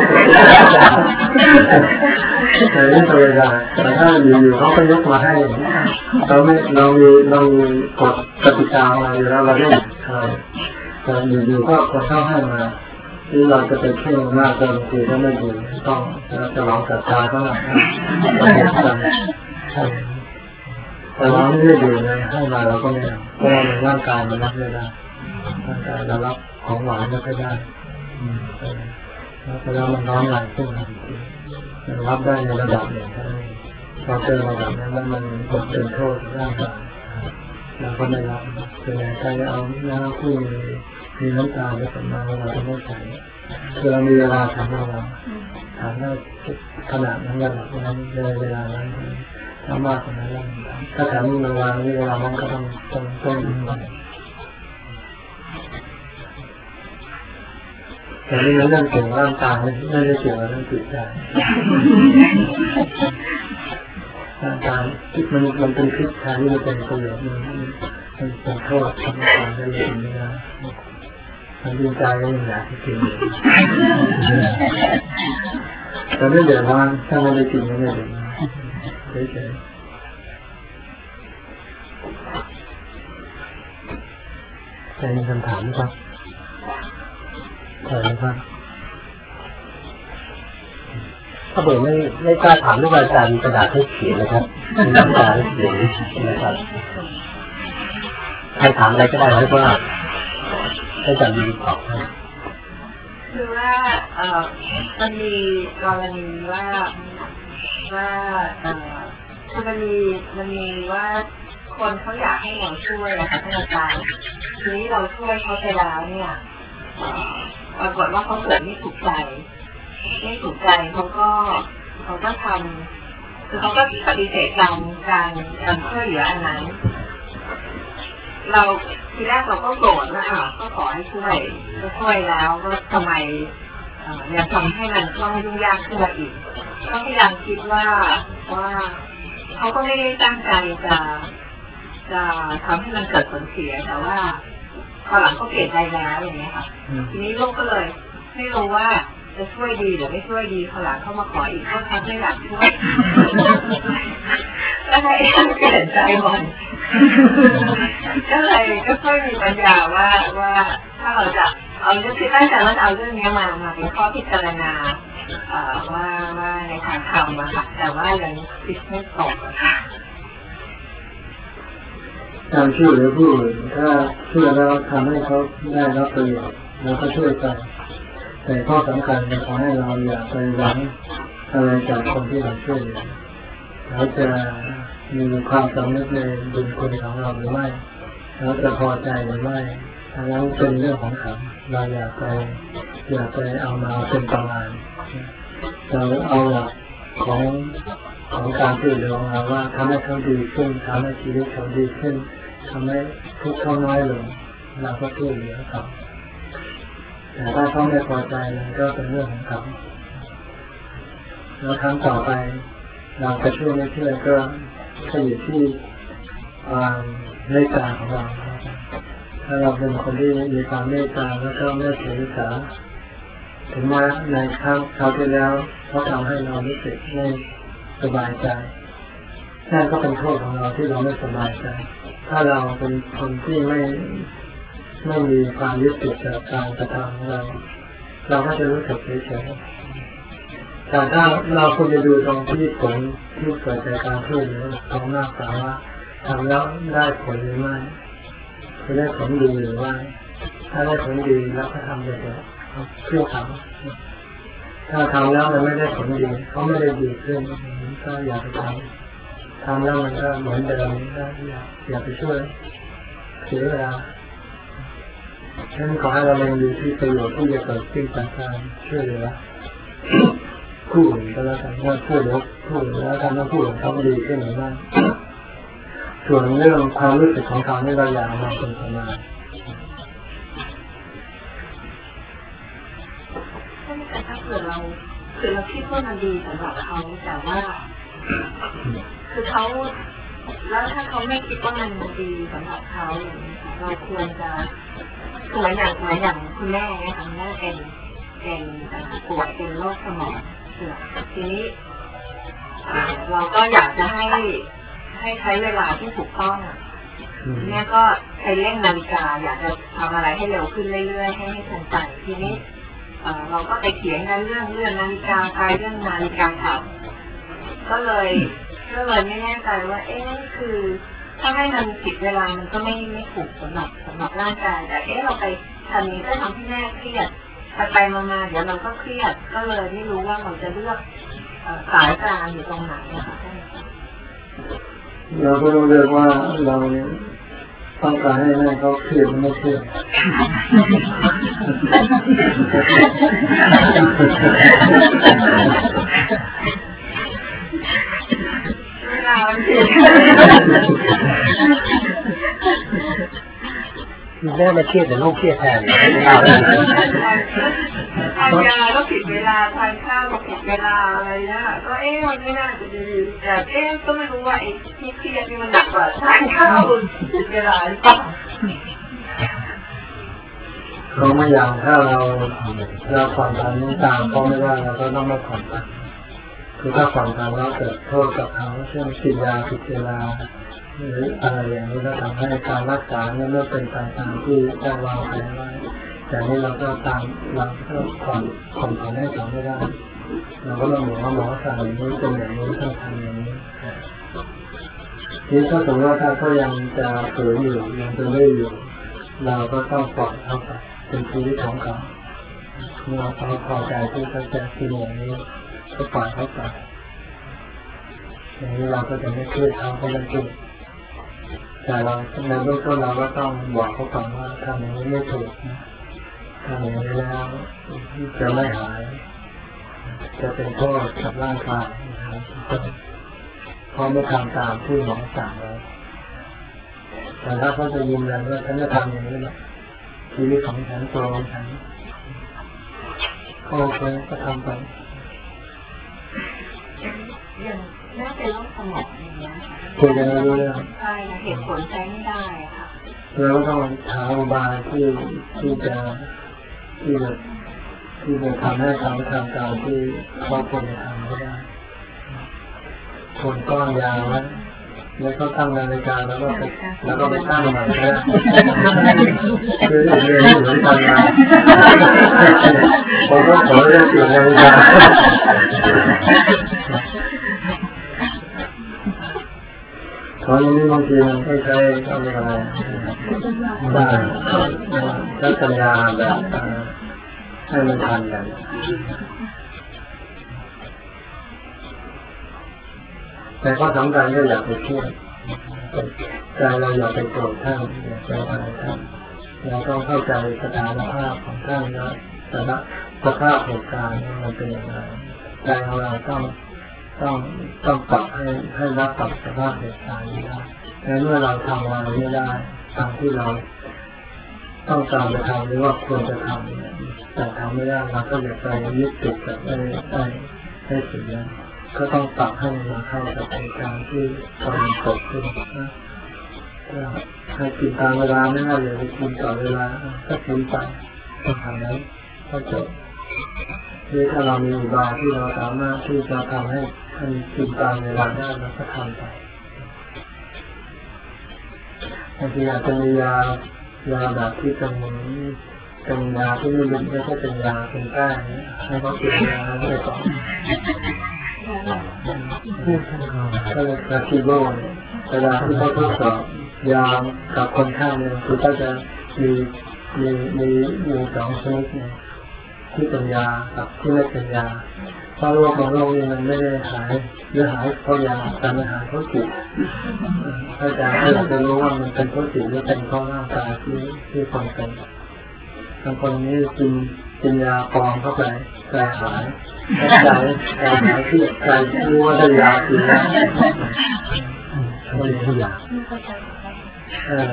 แต่ไม่ธรรมดาแต่ถ้าอยู่ๆเขาก็ยกมาให้เราไม่เรามีเรามีกฎกติกาอะไรอยู่แล้วเราไม่ใช่แต่อยู่ๆก็คนเข้าให้มาที่เราจะไปเที่ยวมากเกินทีก็ไม่ดีต้องเราจะลองจัดการก็ได้แต่เราไม่ได้ดื่มเลยให้มาเราก็ไม่เอาเพราะว่าร่างกายมันรับไม่ได้ร่างกายเรารับของหวานไม่ได้แล้วแล้วมันน้อยหน่อยขึ้นรับได้ในระดับหนึ่งพอเจอระดับนั้นแล้วมันเป็นโทษร่างกายเราก็ไม่รับคือใครเอาน้ำที่มีน้ำตาลและสำนักเราจะไม่ใส่คือเรามีเวลาทำของเราทำได้ขนาดนั้นระดับนั้นในเวลานั้นถ้ามากกว่านั้นแล้วถ้าทำเวลานี้เวลานั้นก็ต้องต้องต้องยิ่งมันแต่เรื่องเรื่องเกี่ยวกับร่างกายไม่ได้เกี่ยวกับเรื่องจิตใจร่างกายมันมันเป็นพิษทางที่มันเป็นประโยชน์มันมันเป็นโทษทำให้การได้ยินไม่ได้มันดีใจก็ยังอยากกินแต่ไม่เดือดร้อนถ้าไม่ได้กินก็ไม่เดือดร้อนเฉยๆใครมีคำถามไหมครับใช่ครับถ้าเบอร์ไม่ไม่กล้าถามลูกอาจารย์กระดาษให้เขียนนะครับมีกระดาษให้เขียนนะครับใครถามอะไรก็ได้เพราะว่าให้อาจารย์มีตอบให้คือว่าเอ่อมันมีกรณีว่าว่าเอ่อคือมันมีมันมีว่าคนเขาอยากให้เราช่วยนะคะท่านอาจารย์ทีนี้เราช่วยเขาไปแล้วเนี่ยปรากฏว่าเขาเกิดไม่ถูกใจไม่ถูกใจเขาก็เขาก็ทำคือเขาก็ปฏิเสธการการการช่วยเหลืออันนั้นเราทีแรกเราก็โกรธนะอ่ะก็ขอให้ช่วยก็ช่วยแล้วก็ทำไมยังทำให้มันต้องยุ่งยากขึ้นมาอีกก็พยายามคิดว่าว่าเขาก็ไม่ได้ตั้งใจจะจะทำให้มันเกิดผลเสียแต่ว่าพอหลังก็เปลี่ยนใจแล้วอย่างเงี้ยค่ะทีนี้ลูกก็เลยไม่รู้ว่าจะช่วยดีหรือไม่ช่วยดีพอหลังเข้ามาขออีกก็ทำไม่อยากช่วยก็เลยเปลี่ยนใจหมดก็เลยก็ค่อยมีปัญญาว่าว่าถ้าเราจะเอาเรื่องที่ตั้งใจว่าเอาเรื่องนี้มามาเป็นข้อพิจารณาว่าว่าในทางธรรมอะค่ะแต่ว่ายังคิดไม่ตกค่ะการช่วยเหลือผู้อื่นถ้าช่วยแล้วทำให้เขาได้รับประโยชน์เราก็ช่วยกันแต่ข้อสำคัญขอให้เราอย่าไปหวังอะไรจากคนที่เราช่วยเหลือเราจะมีความสำนึกในบุญคุณของเราหรือไม่เราจะพอใจหรือไม่อันนั้นเป็นเรื่องของเขาเราอย่าไปอย่าไปเอามาเป็นประมาณเราเอาหลักของของการช่วยเหลือของเราว่าทำให้เขาดีขึ้นทำให้ชีวิตเขาดีขึ้นทำให้ทุกข์เขาน้อยลงเราก็ช่วยเหลือเขาแต่ถ้าเขาไม่พอใจมันก็เป็นเรื่องของเขาแล้วครั้งต่อไปเราจะช่วยไม่ช่วยก็อยู่ที่ความเมตตาของเราถ้าเราเป็นคนที่มีความเมตตาแล้วก็ไม่ถือสาถึงแม้ในครั้งคราวที่แล้วเขาทำให้เรารู้สึกไม่สบายใจนั่นก็เป็นโทษของเราที่เราไม่สบายใจถ้าเราเป็นคนที่ไม่ไม่มีความยึดติดกับการกระทำของเราเราก็จะรู้สึกเฉยๆแต่ถ้าเราควรจะดูตรงที่ผลที่เกิดจากการพูดหรือตรงหน้าสาว่าทำแล้วได้ผลหรือไม่คือได้ผลดีหรือว่าถ้าได้ผลดีแล้วก็ทำไปเถอะเพื่อทำถ้าทำแล้วมันไม่ได้ผลดีเขาไม่ได้ดีขึ้นก็อย่าไปทำทำแล้วมันก็เหมือนเดิมก็อย่าอย่าไปช่วยเสียเวลาฉะนั้นขอให้เราเล็งดูที่ประโยชน์ที่จะเกิดขึ้นจากการช่วยเหลือผู้อื่นก็แล้วกันว่าช่วยเหลือผู้อื่นแล้วการต้องผู้อื่นเขาดีขึ้นหรือไม่ส่วนเรื่องความรู้สึกของเขาในเราอยากมาเป็นสมาแต่ถ้าเกิดเราคือเราคิดว่ามันดีสำหรับเขาแต่ว่าคือเขาแล้วถ้าเขาไม่คิดว่ามันดีสำหรับเขาอย่างนี้เราควรจะคือเหมือนอย่างเหมือนอย่างคุณแม่นะคะแม่เป็นเป็นป่วยเป็นโรคสมองเสื่อมทีนี้เราก็อยากจะให้ให้ใช้เวลาที่ถูกต้องแม่ก็ใช้เร่งนาฬิกาอยากจะทำอะไรให้เร็วขึ้นเรื่อยๆให้ให้ทันใจทีนี้เราก็ไปเถียงกันเรื่องเรื่องนาฬิกาไปเรื่องนาฬิกาขับก็เลยก็เลยไม่แน่ใจว่าเอ๊ะคือถ้าให้มันผิดเวลามันก็ไม่ไม่ถูกสำหรับสำหรับร่างกายแต่เอ๊ะเราไปทำนี้ก็ทำให้แม่เครียดไปไปมาๆเดี๋ยวเราก็เครียดก็เลยไม่รู้ว่าเราจะเลือกสายกลางอยู่ตรงไหนนะคะเราก็ต้องเลือกว่าเราต้องการให้แม่เขาเครียดไม่เครียดเวลามันผิดแม่มาเครียดแต่ลูกเครียดแทนทานยาก็ผิดเวลาทานข้าวก็ผิดเวลาอะไรนะก็เอ๊ะมันไม่น่าจะดีแต่เอ๊ะก็ไม่รู้ว่าไอ้ที่เครียดนี่มันหนักกว่าทานข้าวผิดเวลาหรือเปล่าเขาไม่อย่างถ้าเราเราผ่อนผันตามเขาไม่ได้เราก็ต้องไม่ผ่อนผันคือถ้าผ่อนผันแล้วเกิดโทษกับเขาเช่นกินยาผิดเวลาหรืออะไรอย่างนี้ก็ทำให้การรักษาเนี่ยไม่เป็นไปตามที่ได้วางแผนไว้แต่นี้เราก็ตามเราก็ผ่อนผ่อนผันให้เขาไม่ได้เราก็ต้องบอกว่าหมอสั่งอย่างนี้เป็นอย่างนี้ต้องทำอย่างนี้นี่ถ้าสมมติว่าถ้าเขายังจะฝืนอยู่ยังจะไม่อยู่เราก็ต้องปล่อยเขาไปเป็นชีวิตของเขาเมื่อเขาพอใจที่เขาจะกินอย่างนี้ก็ปล่อยเขาไปอย่างนี้เราก็จะไม่เครียดเขาเขาไม่เครียดแต่เราในเบื้องต้นเราก็ต้องบอกเขาก่อนว่าทำอย่างนี้ไม่ถูกนะทำอย่างนี้แล้วจะไม่หายจะเป็นโทษกับร่างกายนะครับเพราะไม่ทำตามที่หมอสั่งไว้แต่ถ้าเขาจะยืนยันว่าฉันจะทำอย่างนี้แหละชีวิตของฉันตัวของฉันโอเคก็ทำไปอย่างแม่เป็นโรคสมองอย่างเงี้ยคุยกันไม่รู้เรื่องใช่เหตุผลใช้ไม่ได้ค่ะเราก็ต้องหาอุบายที่ที่จะที่จะที่จะทำให้เขาทำตามที่เขาควรจะทำก็ได้คนก้อนยาวแล้วแล้วก็ตั้งนาฬิกาแล้วก็ไปแล้วก็ไปตั้งใหม่นะคือเรียนเหมือนกันนะผมก็ขอเรียนเปลี่ยนนาฬิกาตอนนี้บางทีมันไม่ใช่อะไรได้ก็สัญญาแบบให้มันทันกันแต่ข้อสำคัญก็อยากไปเชื่อใจเราอยากไปโกรธท่านอยากไปอะไรท่านเราต้องเข้าใจสถานภาพของท่านนะแต่ละสภาพเหตุการณ์มันเป็นอย่างไรใจของเราต้องต้องต้องปรับให้ให้รับกับสภาพเหตุการณ์นี้ได้และเมื่อเราทำอะไรไม่ได้ตามที่เราต้องการจะทำหรือว่าควรจะทำแต่ทำไม่ได้เราก็อย่าไปยึดติดกับไอ้ไอ้ไอ้สิ่งนั้นก็ต้องปรับให้มาเข้ากับเหตุการณ์ที่กำลังเกิดขึ้นนะให้กินตามเวลาไม่ได้อย่าไปกินต่อเวลาก็กินไปต้องทำนั้นก็จบคือถ้าเรามีอุบายที่เราสามารถที่จะทำให้ให้กินตามเวลาได้เราก็ทำไปบางทีอาจจะมียายาแบบที่เป็นเป็นยาที่ไม่เป็นไม่ใช่เป็นยาเป็นแป้งให้เขากินยาไปก่อนก็เลยคาซิโบเวลาที่เขาทดสอบยากับคนไข้เนี่ยคือก็จะมีมีมีมีสองชนิดเนี่ยที่เป็นยากับที่ไม่เป็นยาเพราะโรคของโรคนี้มันไม่ได้หายหรือหายเพราะยาแต่มันหายเพราะจิตถ้าจะให้เราจะรู้ว่ามันเป็นเพราะจิตหรือเป็นเพราะร่างกายที่ที่คนเป็นบางคนนี้กินกินยาปลอมเข้าไปใจหายใจใจหายที่ใจรู้ว่าได้ยากินแล้วไม่ได้ยาเออ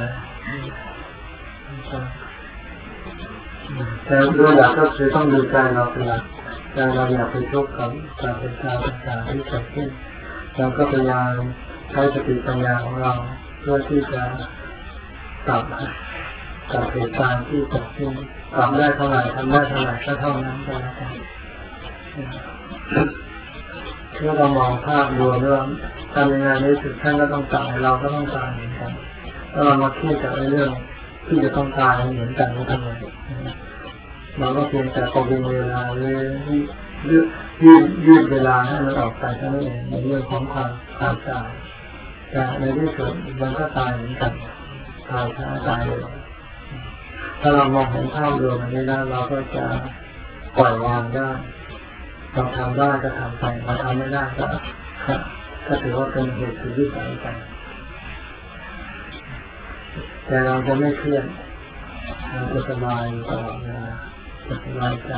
แต่โดยหลักก็คือต้องดูใจเราเป็นหลักใจเราอยากไปทุกข์กับกับเหตุการณ์ต่างๆที่เกิดขึ้นเราก็พยายามใช้สติปัญญาของเราเพื่อที่จะปรับกับเหตุการณ์ที่เกิดขึ้นปรับได้เท่าไหร่ทำได้เท่าไหร่ก็เท่านั้นก็แล้วกันเมื่อเรามองภาพรวมเรื่องทำยังไงในสุดท่านก็ต้องตายเราก็ต้องตายเหมือนกันถ้าเรามาคิดกับเรื่องที่จะต้องตายเหมือนกันไม่ทำไมเราก็เพียงแต่ประวิงเวลาหรือยืดยืดยืดเวลาให้มันออกไปเท่านั้นเองในเรื่องของความความตายแต่ในที่สุดมันก็ตายเหมือนกันตายช้าตายเลยถ้าเรามองเห็นภาพรวมอันนี้แล้วเราก็จะปล่อยวางได้เราทำได้ก็ทำไปเราทำไม่ได้ก็ก็ถือว่าเป็นเหตุสุดวิสัยไปแต่เราจะไม่เครียดเราจะสบายตลอดเวลาจะสบายใจ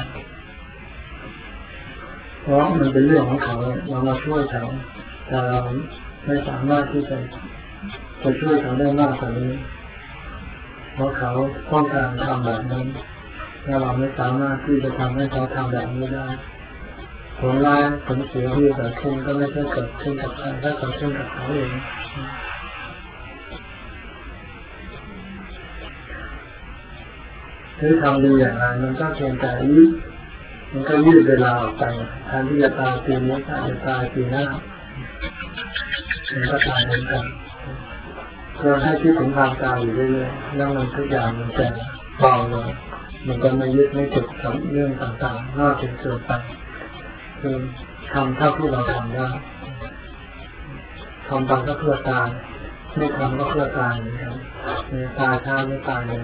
เพราะมันเป็นเรื่องของเขาเรามาช่วยเขาแต่เราไม่สามารถที่จะจะช่วยเขาได้มากกว่านี้เพราะเขาต้องการทำแบบนั้นถ้าเราไม่สามารถที่จะทำให้เขาทำแบบนี้ได้ผลร้ายผลเสียที่เกิดขึ้นก็ไม่ใช่เกิดขึ้นกับใครถ้าเกิดขึ้นกับเขาเองหรือทำดีอย่างไรมันก็เพียงแต่ยืดมันก็ยืดเวลาออกไปแทนที่จะตายปีนี้ถ้าจะตายปีหน้ามันก็ตายเหมือนกันก็ให้คิดถึงความตายอยู่เรื่อยๆแล้วมันทุกอย่างมันจะเบาลงมันก็ไม่ยึดไม่ติดกับเรื่องต่างๆนอกจากเกิดไปคือทำเท่าที่เราทำได้ทำไปก็เพื่อตายไม่ทำก็เพื่อตายเหมือนกันตายช้าไม่ตายเลย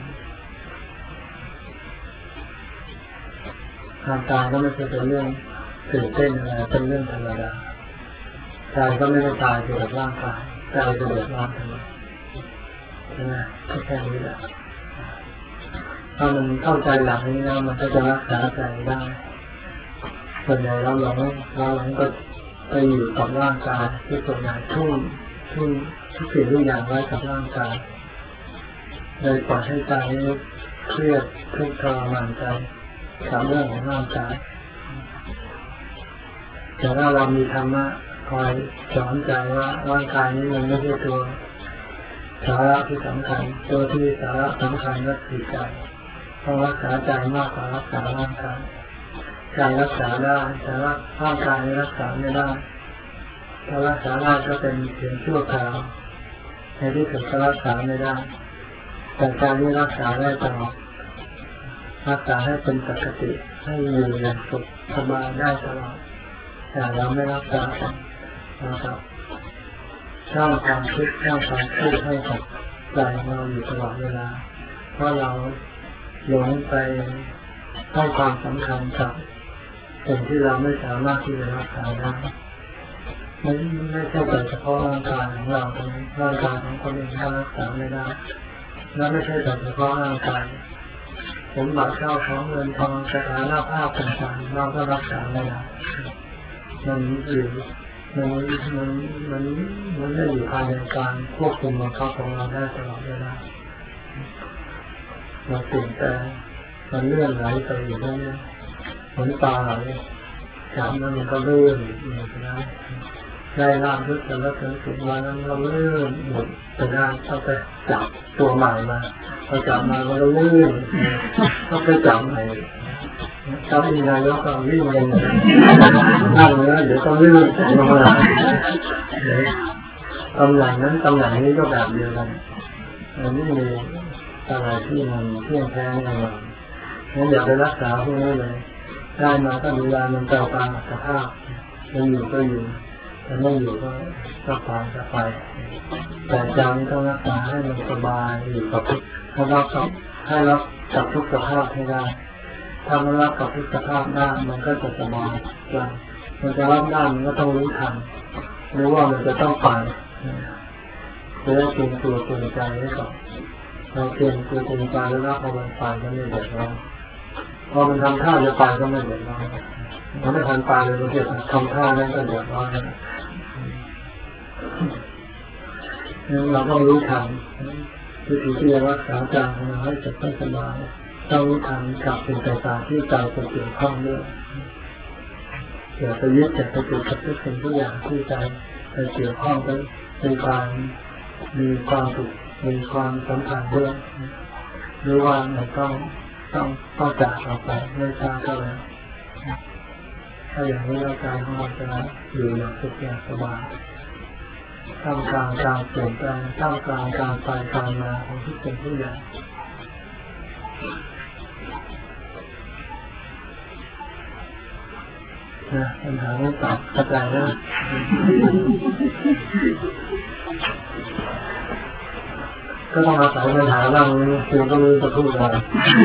ความตายก็ไม่ใช่เป็นเรื่องตื่นเต้นอะไรเป็นเรื่องธรรมดาใจก็ไม่ได้ตายเกิดร่างกายใจจะเดือดร้อนทำไมใช่ไหมแค่นี้แหละถ้ามันเข้าใจหลักนี้แล้วมันก็จะรักษาใจได้ส่วนใหญ่เราหลงเราหลงก็ไปอยู่กับร่างกายที่ส่วนใหญ่ทุ่มทุ่มทุกสิ่งทุกอย่างไว้กับร่างกายเลยปล่อยให้ใจเครียดทุกข์ทรมานใจกับเรื่องของร่างกายแต่ถ้าเรามีธรรมะคอยสอนใจว่าร่างกายนี้มันไม่ใช่ตัวสาระที่สำคัญตัวที่สาระสำคัญก็คือใจต้องรักษาใจมากกว่ารักษาร่างกายใจรักษาได้แต่ว่าร่างกายรักษาไม่ได้ถ้ารักษาได้ก็เป็นเพียงชั่วคราวในที่สุดก็รักษาไม่ได้แต่ใจนี้รักษาได้ตลอดรักษาให้เป็นปกติให้อยู่อย่างสุขสบายได้ตลอดแต่เราไม่รักษากันนะครับสร้างความคิดสร้างความเครียดให้กับใจเราอยู่ตลอดเวลาเพราะเราหลงไปให้ความสำคัญกับสิ่งที่เราไม่สามารถที่จะรักษาได้ไม่ไม่ใช่แต่เฉพาะร่างกายของเราตรงนี้ร่างกายของคนอื่นถ้ารักษาไม่ได้และไม่ใช่แต่เฉพาะร่างกายสมบัติเข้าของเงินทองสถานะภาพต่างๆเราก็รักษาไม่ได้มันอยู่มันมันมันมันได้อยู่ภายในการควบคุมบังคับของเราได้ตลอดเวลาเราเปลี่ยนแปลงมันเลื่อนไหลไปอยู่เรื่อยๆเหมือนตาไหลจากนั้นมันก็เลื่อนไปได้ได้ร่างทุกข์แล้วถึงสุดมานั้นเราเลื่อนหมดไปได้เข้าไปจับตัวใหม่มาพอจับมาก็เลื่อนเข้าไปจับใหม่จับอีกนายก็วิ่งลงนั่งเนื้อเดี๋ยวก็เลื่อนลงมาเดี๋ยวตำแหน่งนั้นตำแหน่งนี้ก็แบบเดียวกันอันนี้มีอะไรที่มันเที่ยงแท้แน่นอนงั้นอย่าไปรักษาพวกนี้เลยได้มาก็ดูแลมันแปลตามสภาพมันอยู่ก็อยู่แต่ไม่อยู่ก็ก็ตายก็ไปแต่ใจต้องรักษาให้มันสบายอยู่กับทุกให้รับกับให้รับกับทุกสภาพให้ได้ถ้ามันรับกับทุกสภาพได้มันก็จะสบายใจมันจะรับได้มันก็ต้องรู้ทันรู้ว่ามันจะต้องไปจะได้เตรียมตัวเตรียมใจไว้ก่อนเราเตรียมตัวเตรียมใจแล้วพอมันไปก็ไม่เดือดร้อนพอมันทำท่าจะไปก็ไม่เดือดร้อนมันไม่ทันไปเลยมันจะทำท่านั้นก็เดือดร้อนเราต้องรู้ทันวิธีที่จะรักษาใจของเราให้จะสบายต้องรู้ทันกับสิ่งต่างๆที่ใจจะเกี่ยวข้องด้วยอย่าไปยึดอย่าไปติดกับทุกสิ่งทุกอย่างที่ใจไปเกี่ยวข้องไปมีความมีความสุขมีความสัมพันธ์ด้วยหรือว่ามันต้องต้องต้องจากออกไปไม่ช้าก็แล้วถ้าอย่างนี้ร่างกายของเราจะอยู่อย่างสุขอย่างสบายท่ามกลางการเปลี่ยนแปลงท่ามกลางการไปการมาของทุกสิ่งทุกอย่างนะปัญหาไม่ตอบเข้าใจนะก็ต้องอาศัยปัญหาบ้างคือก็รู้จะพูดอะไร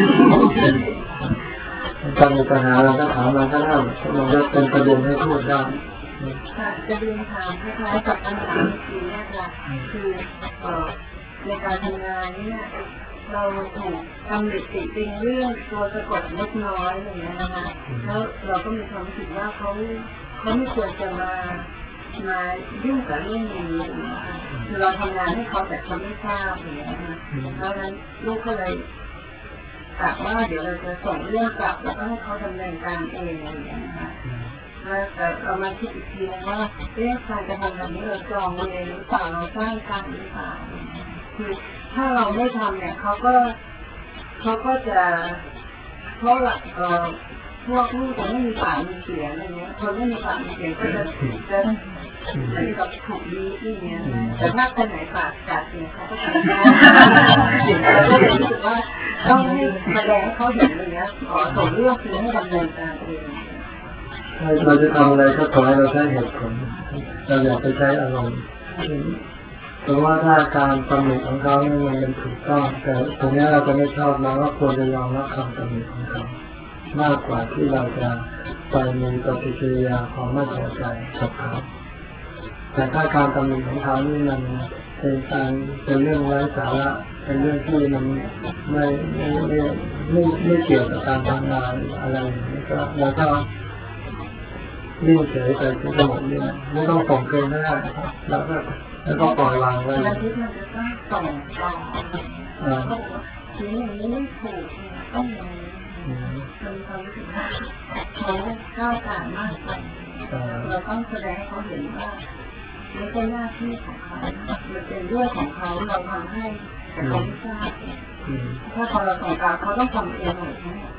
ถ้ามีปัญหาเราก็ถามมาก็ได้มันจะเป็นประเด็นให้พูดได้ค่ะจะเรียนถามคล้ายๆกับปัญหาเมื่อกี้เนี่ยค่ะคือในการทำงานเนี่ยเราถูกทำหรือติเป็นเรื่องตัวสะกดเล็กน้อยอย่างเงี้ยนะคะแล้วเราก็มีความรู้สึกว่าเขาเขาไม่ควรจะมามายุ่งกับเรื่องนี้นะคะคือเราทำงานให้เขาแต่เขาไม่ทราบอย่างเงี้ยนะคะเพราะฉะนั้นลูกก็เลยกะว่าเดี๋ยวเราจะส่งเรื่องกลับแล้วก็ให้เขาดำเนินการเองอย่างเงี้ยนะคะแต่เรามาคิดอีกทีนึงว่าเรื่องการจะทำแบบนี้เราจองเองหรือเปล่าเราสร้างการหรือเปล่าคือถ้าเราไม่ทำเนี่ยเขาก็เขาก็จะเพราะว่าเอ่อพวกลูกจะไม่มีปากมีเสียงอะไรเงี้ยคนไม่มีปากมีเสียงก็จะจะเหมือนกับถูกดีอย่างเงี้ยแต่ถ้าคนไหนปากจัดเนี่ยเขาก็จะได้เราก็เลยรู้สึกว่าต้องให้แสดงให้เขาเห็นอะไรเงี้ยขอส่งเรื่องคือให้ดำเนินการเองเราจะทำอะไรก็ขอให้เราใช้เหตุผลเราอย่าไปใช้อารมณ์เพราะว่าถ้าการตำหนิของเขาเนี่ยมันเป็นถูกต้องแต่ตรงนี้เราจะไม่ชอบนะว่าควรจะยอมรับคำตำหนิของเขามากกว่าที่เราจะไปมีปฏิกิริยาความไม่พอใจกับเขาแต่ถ้าการตำหนิของเขานี่มันเป็นการเป็นเรื่องไร้สาระเป็นเรื่องที่มันไม่ไม่ไม่ไม่ไม่เกี่ยวกับการทำงานอะไรก็เราก็นิ่งเฉยไปทุกหมดเนี่ยไม่ต้องส่งเกินก็ได้แล้วก็แล้วก็ปล่อยวางไว้แล้วที่มันจะต้องส่งต่อทีนี้อย่างนี้ไม่ถูกต้องอย่างนี้มันความรู้สึกว่าเขาก้าวผ่านมากไปเราต้องแสดงให้เขาเห็นว่าไม่ใช่หน้าที่ของเขามันเป็นเรื่องของเขาเราทำให้แต่เขาไม่ทราบถ้าพอเราส่งกลางเขาต้องทำเองหมดทั้งหมด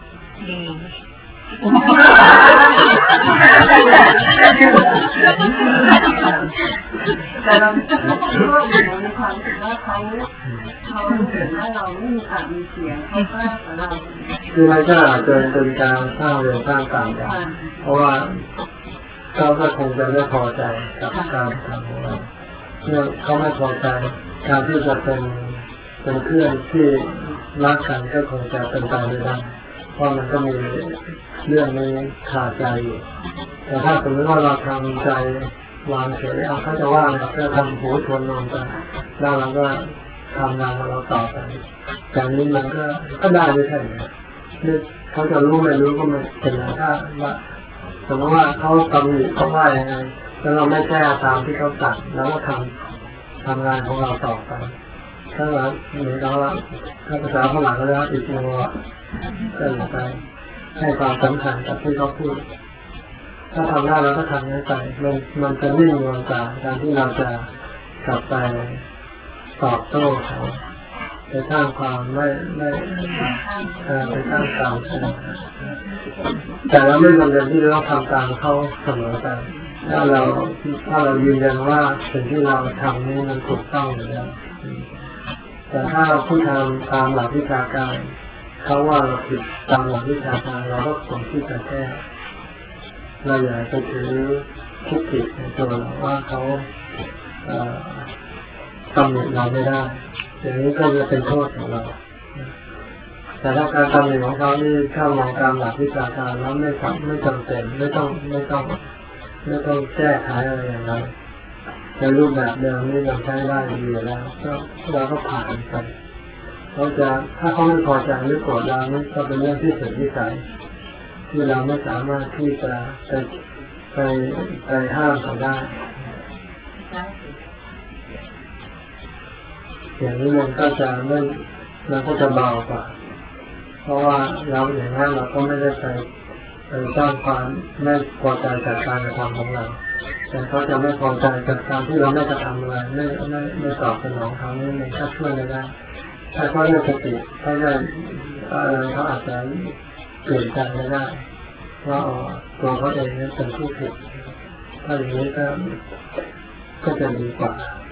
แต่เราคิดว่าเรามีความรู้สึกว่าเขาเขาเห็นว่าเราไม่มีปากมีเสียงเขากล้ากับเราคือมันก็อาจจะเป็นการสร้างเรื่องสร้างกรรมกันเพราะว่าเขาก็คงจะไม่พอใจกับการทำของเราเมื่อเขาไม่พอใจการที่จะเป็นเป็นเพื่อนที่รักกันก็คงจะเป็นไปไม่ได้เพราะมันก็มีเรื่องนี้ขาดใจอยู่แต่ถ้าสมมติว่าเราทำใจวางเฉยเอาเขาจะว่าเราจะทำหูทวนนอนไปแล้วเราก็ทำงานของเราต่อไปแต่นี้มันก็ก็ได้ไม่ใช่ไหมคือเขาจะรู้ไม่รู้ก็ไม่เป็นไรถ้าว่าสมมติว่าเขาทำอยู่เขาว่ายังไงแล้วเราไม่แก้ตามที่เขาสั่งแล้วก็ทำทำงานของเราต่อไปถ้าเราเหมือนกับว่าถ้าภาษาฝรั่งก็เรียกว่าอิกโนก็เลยไปให้ความสำคัญกับที่เขาพูดถ้าทำได้เราก็ทำให้ไปมันมันจะนิ่งนวลจากการที่เราจะกลับไปตอบโต้เขาไปสร้างความไม่ไม่ไปสร้างความแต่เราไม่จำเป็นที่จะต้องทำตามเขาเสมอไปถ้าเราถ้าเรายืนยันว่าสิ่งที่เราทำนี่มันถูกต้องอยู่แล้วแต่แต่ถ้าเราพูดตามตามหลักวิชาการเขาว่าเราผิดตามหลักวิชาการเราก็ควรที่จะแก้เราอย่าไปถือทิฏฐิในตัวเราว่าเขาตำหนิเราไม่ได้อย่างนี้ก็จะเป็นโทษของเราแต่ถ้าการตำหนิของเขานี่ถ้ามองตามหลักวิชาการแล้วไม่จำไม่จำเป็นไม่ต้องไม่ต้องไม่ต้องแก้ไขอะไรอย่างนั้นในรูปแบบเดิมนี่เราใช้ได้ดีแล้วก็เราก็ผ่านไปเขาจะถ้าเขาไม่พอใจหรือโกรธเรานี่ก็เป็นเรื่องที่สุดวิสัยที่เราไม่สามารถที่จะไปไปไปห้ามเขาได้อย่างนี้มันก็จะไม่มันก็จะเบากว่าเพราะว่าเราอย่างนั้นเราก็ไม่ได้ไปไปสร้างความไม่พอใจจากการกระทำของเราแต่เขาจะไม่พอใจจากการที่เราไม่กระทำอะไรไม่ไม่ไม่ตอบสนองเขานี่มันก็ช่วยไม่ได้ถ้าเขาได้สติถ้าได้อะไรเขาอาจจะเปลี่ยนใจไม่ได้ว่าอ๋อตัวเขาเองนั้นเป็นผู้ผิดถ้าอย่างนี้ก็ก็จะดีกว่า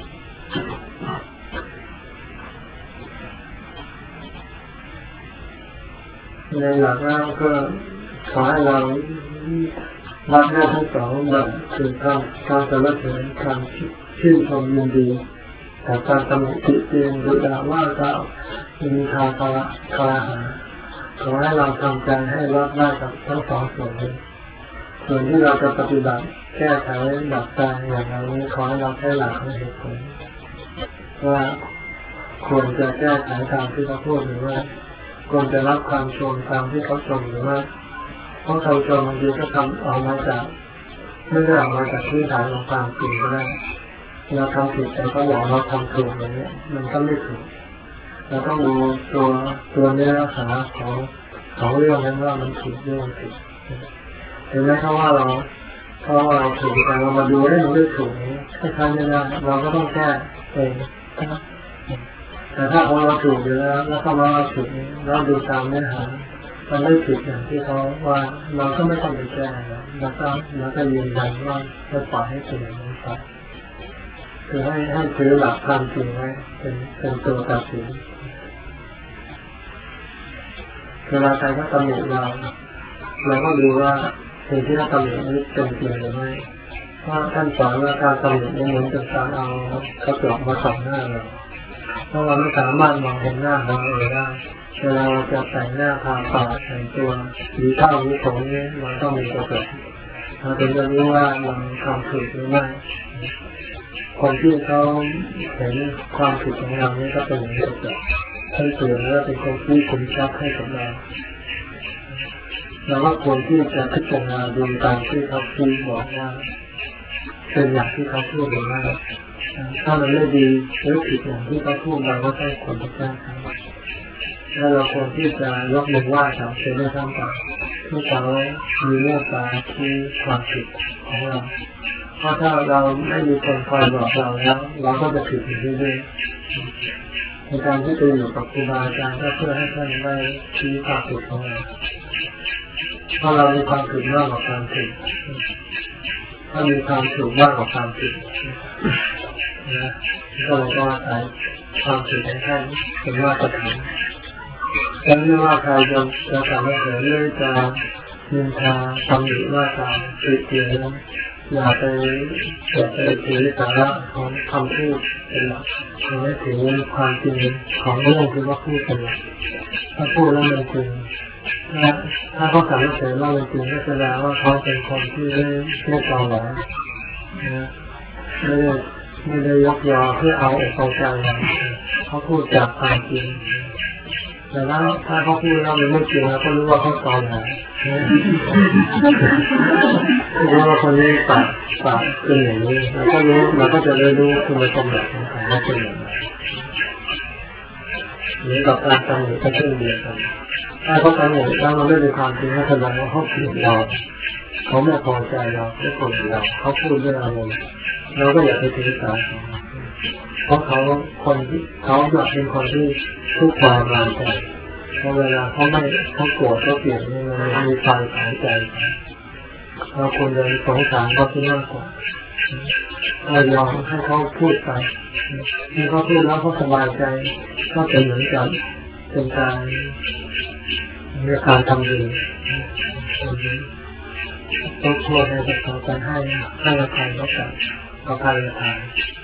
ในหลักแล้วก็ขอให้เรารับได้ทั้งสองแบบคือการการสรรเสริญการชื่นชมยินดีแต่การตำหนิติเตียนหรือด่าว่ากล่าวมีทางคาระคาหาขอให้เราทำใจให้รับได้กับทั้งสองส่วนนี้ส่วนที่เราจะปฏิบัติแก้ไขดับใจอย่างไรนี้ขอให้เราใช้หลักเหตุผลว่าควรจะแก้ไขตามที่เขาพูดหรือว่าควรจะรับความชมตามที่เขาชมหรือว่าเพราะคำชมบางทีก็ทำออกมาจากไม่ได้ออกมาจากพื้นฐานของความจริงก็ได้เราทำผิดแต่เขาบอกเราทำถูกอย่างนี้มันก็ไม่ถูกเราต้องดูตัวตัวเนื้อหาของของเรื่องนั้นว่ามันผิดหรือมันผิดถึงแม้เขาว่าเราเขาว่าเราถูกแต่เรามาดูได้มันไม่ถูกนี้ถ้าทำไม่ได้เราก็ต้องแก้เองแต่ถ้าของเราถูกอยู่แล้วแล้วเขาว่าเราถูกนี้เราดูตามเนื้อหามันไม่ผิดอย่างที่เขาว่าเราก็ไม่ต้องไปแก้แล้วก็เราก็ยืนยันว่าจะปล่อยให้เป็นอย่างนี้ไปคือให้ให้ถือหลักความจริงไว้เป็นเป็นตัวตัดสินเวลาใครเขาตำหนิเราเราก็ดูว่าสิ่งที่เขาตำหนินี้เป็นจริงหรือไม่เพราะท่านสอนว่าการตำหนินี้เหมือนกับการเอากระจกมาส่องหน้าเราเพราะเราไม่สามารถมองเห็นหน้าของเราเองได้เวลาเราจะแต่งหน้าทาปากแต่งตัวหรือท่าวิผมนี้มันต้องมีกระจกเราถึงจะรู้ว่าเราทำถูกหรือไม่คนที่เขาเห็นความผิดของเรานี่ก็เป็นอย่างนี้กระจกท่านเตือนว่าเป็นคนที่คุ้มชักให้กับเราเราก็ควรที่จะพิจารณาดูตามที่เขาพูดบอกว่าเป็นอย่างที่เขาพูดหรือไม่ถ้ามันไม่ดีหรือผิดอย่างที่เขาพูดเราก็ต้องควรจะแก้ไขแล้วเราควรที่จะยกมือไหว้เขาเชื่อได้ทั้งกันที่เขามีเมตตาที่ความผิดของเราเพราะถ้าเราไม่มีคนคอยบอกเราแล้วเราก็จะผิดอยู่เรื่อยๆในการที่จะอยู่กับครูบาอาจารย์ก็เพื่อให้ท่านได้ชี้ความผิดของเราเพราะเรามีความผิดมากกว่าความผิดถ้ามีความถูกมากกว่าความผิดนะก็เลยต้องอาศัยความผิดของท่านเป็นมาตรฐานแล้วไม่ว่าใครจะจะสามารถเผยเรื่องจะนินทาทำหรือว่าการติเตียนอย่าไปอย่าไปถือสาระของคำพูดเป็นหลักอย่าไปถือความจริงของเรื่องที่ว่าพูดเป็นหลักถ้าพูดแล้วมันจริงถ้าเขาสามารถเผยว่ามันจริงก็แสดงว่าเขาเป็นคนที่ไม่ไม่ตอแหลนะไม่ได้ไม่ได้ยกยอเพื่อเอาอกเอาใจเขาพูดจากความจริงแต่แล้วถ้าเขาพูดแล้วมันไม่จริงเราก็รู้ว่าเขาตอแหลรู้ว่าคนนี้ปากปากเป็นอย่างนี้เราก็รู้เราก็จะได้รู้คุณสมบัติของเขาว่าเป็นอย่างไรนี่กับการตำหนิก็เช่นเดียวกันถ้าเขาตำหนิแล้วเราไม่ได้ความจริงก็แสดงว่าเขาผิดเราเขาไม่พอใจเราไม่โกรธเราเขาพูดเรื่องอะไรเราก็อย่าไปถือสาเพราะเขาคนที่เขาเป็นคนที่ทุกข์ทรมานใจเพราะเวลาเขาไม่เขาโกรธเขาเกลียดนี่มันมีไฟสายใจเราควรจะสงสารเขาที่มากกว่าเรายอมให้เขาพูดไปให้เขาพูดแล้วเขาสบายใจก็เป็นเหมือนกันเป็นการเรื่องการทำดีต้องโทษให้เขาไปให้ให้อภัยเขากับอภัยอภัย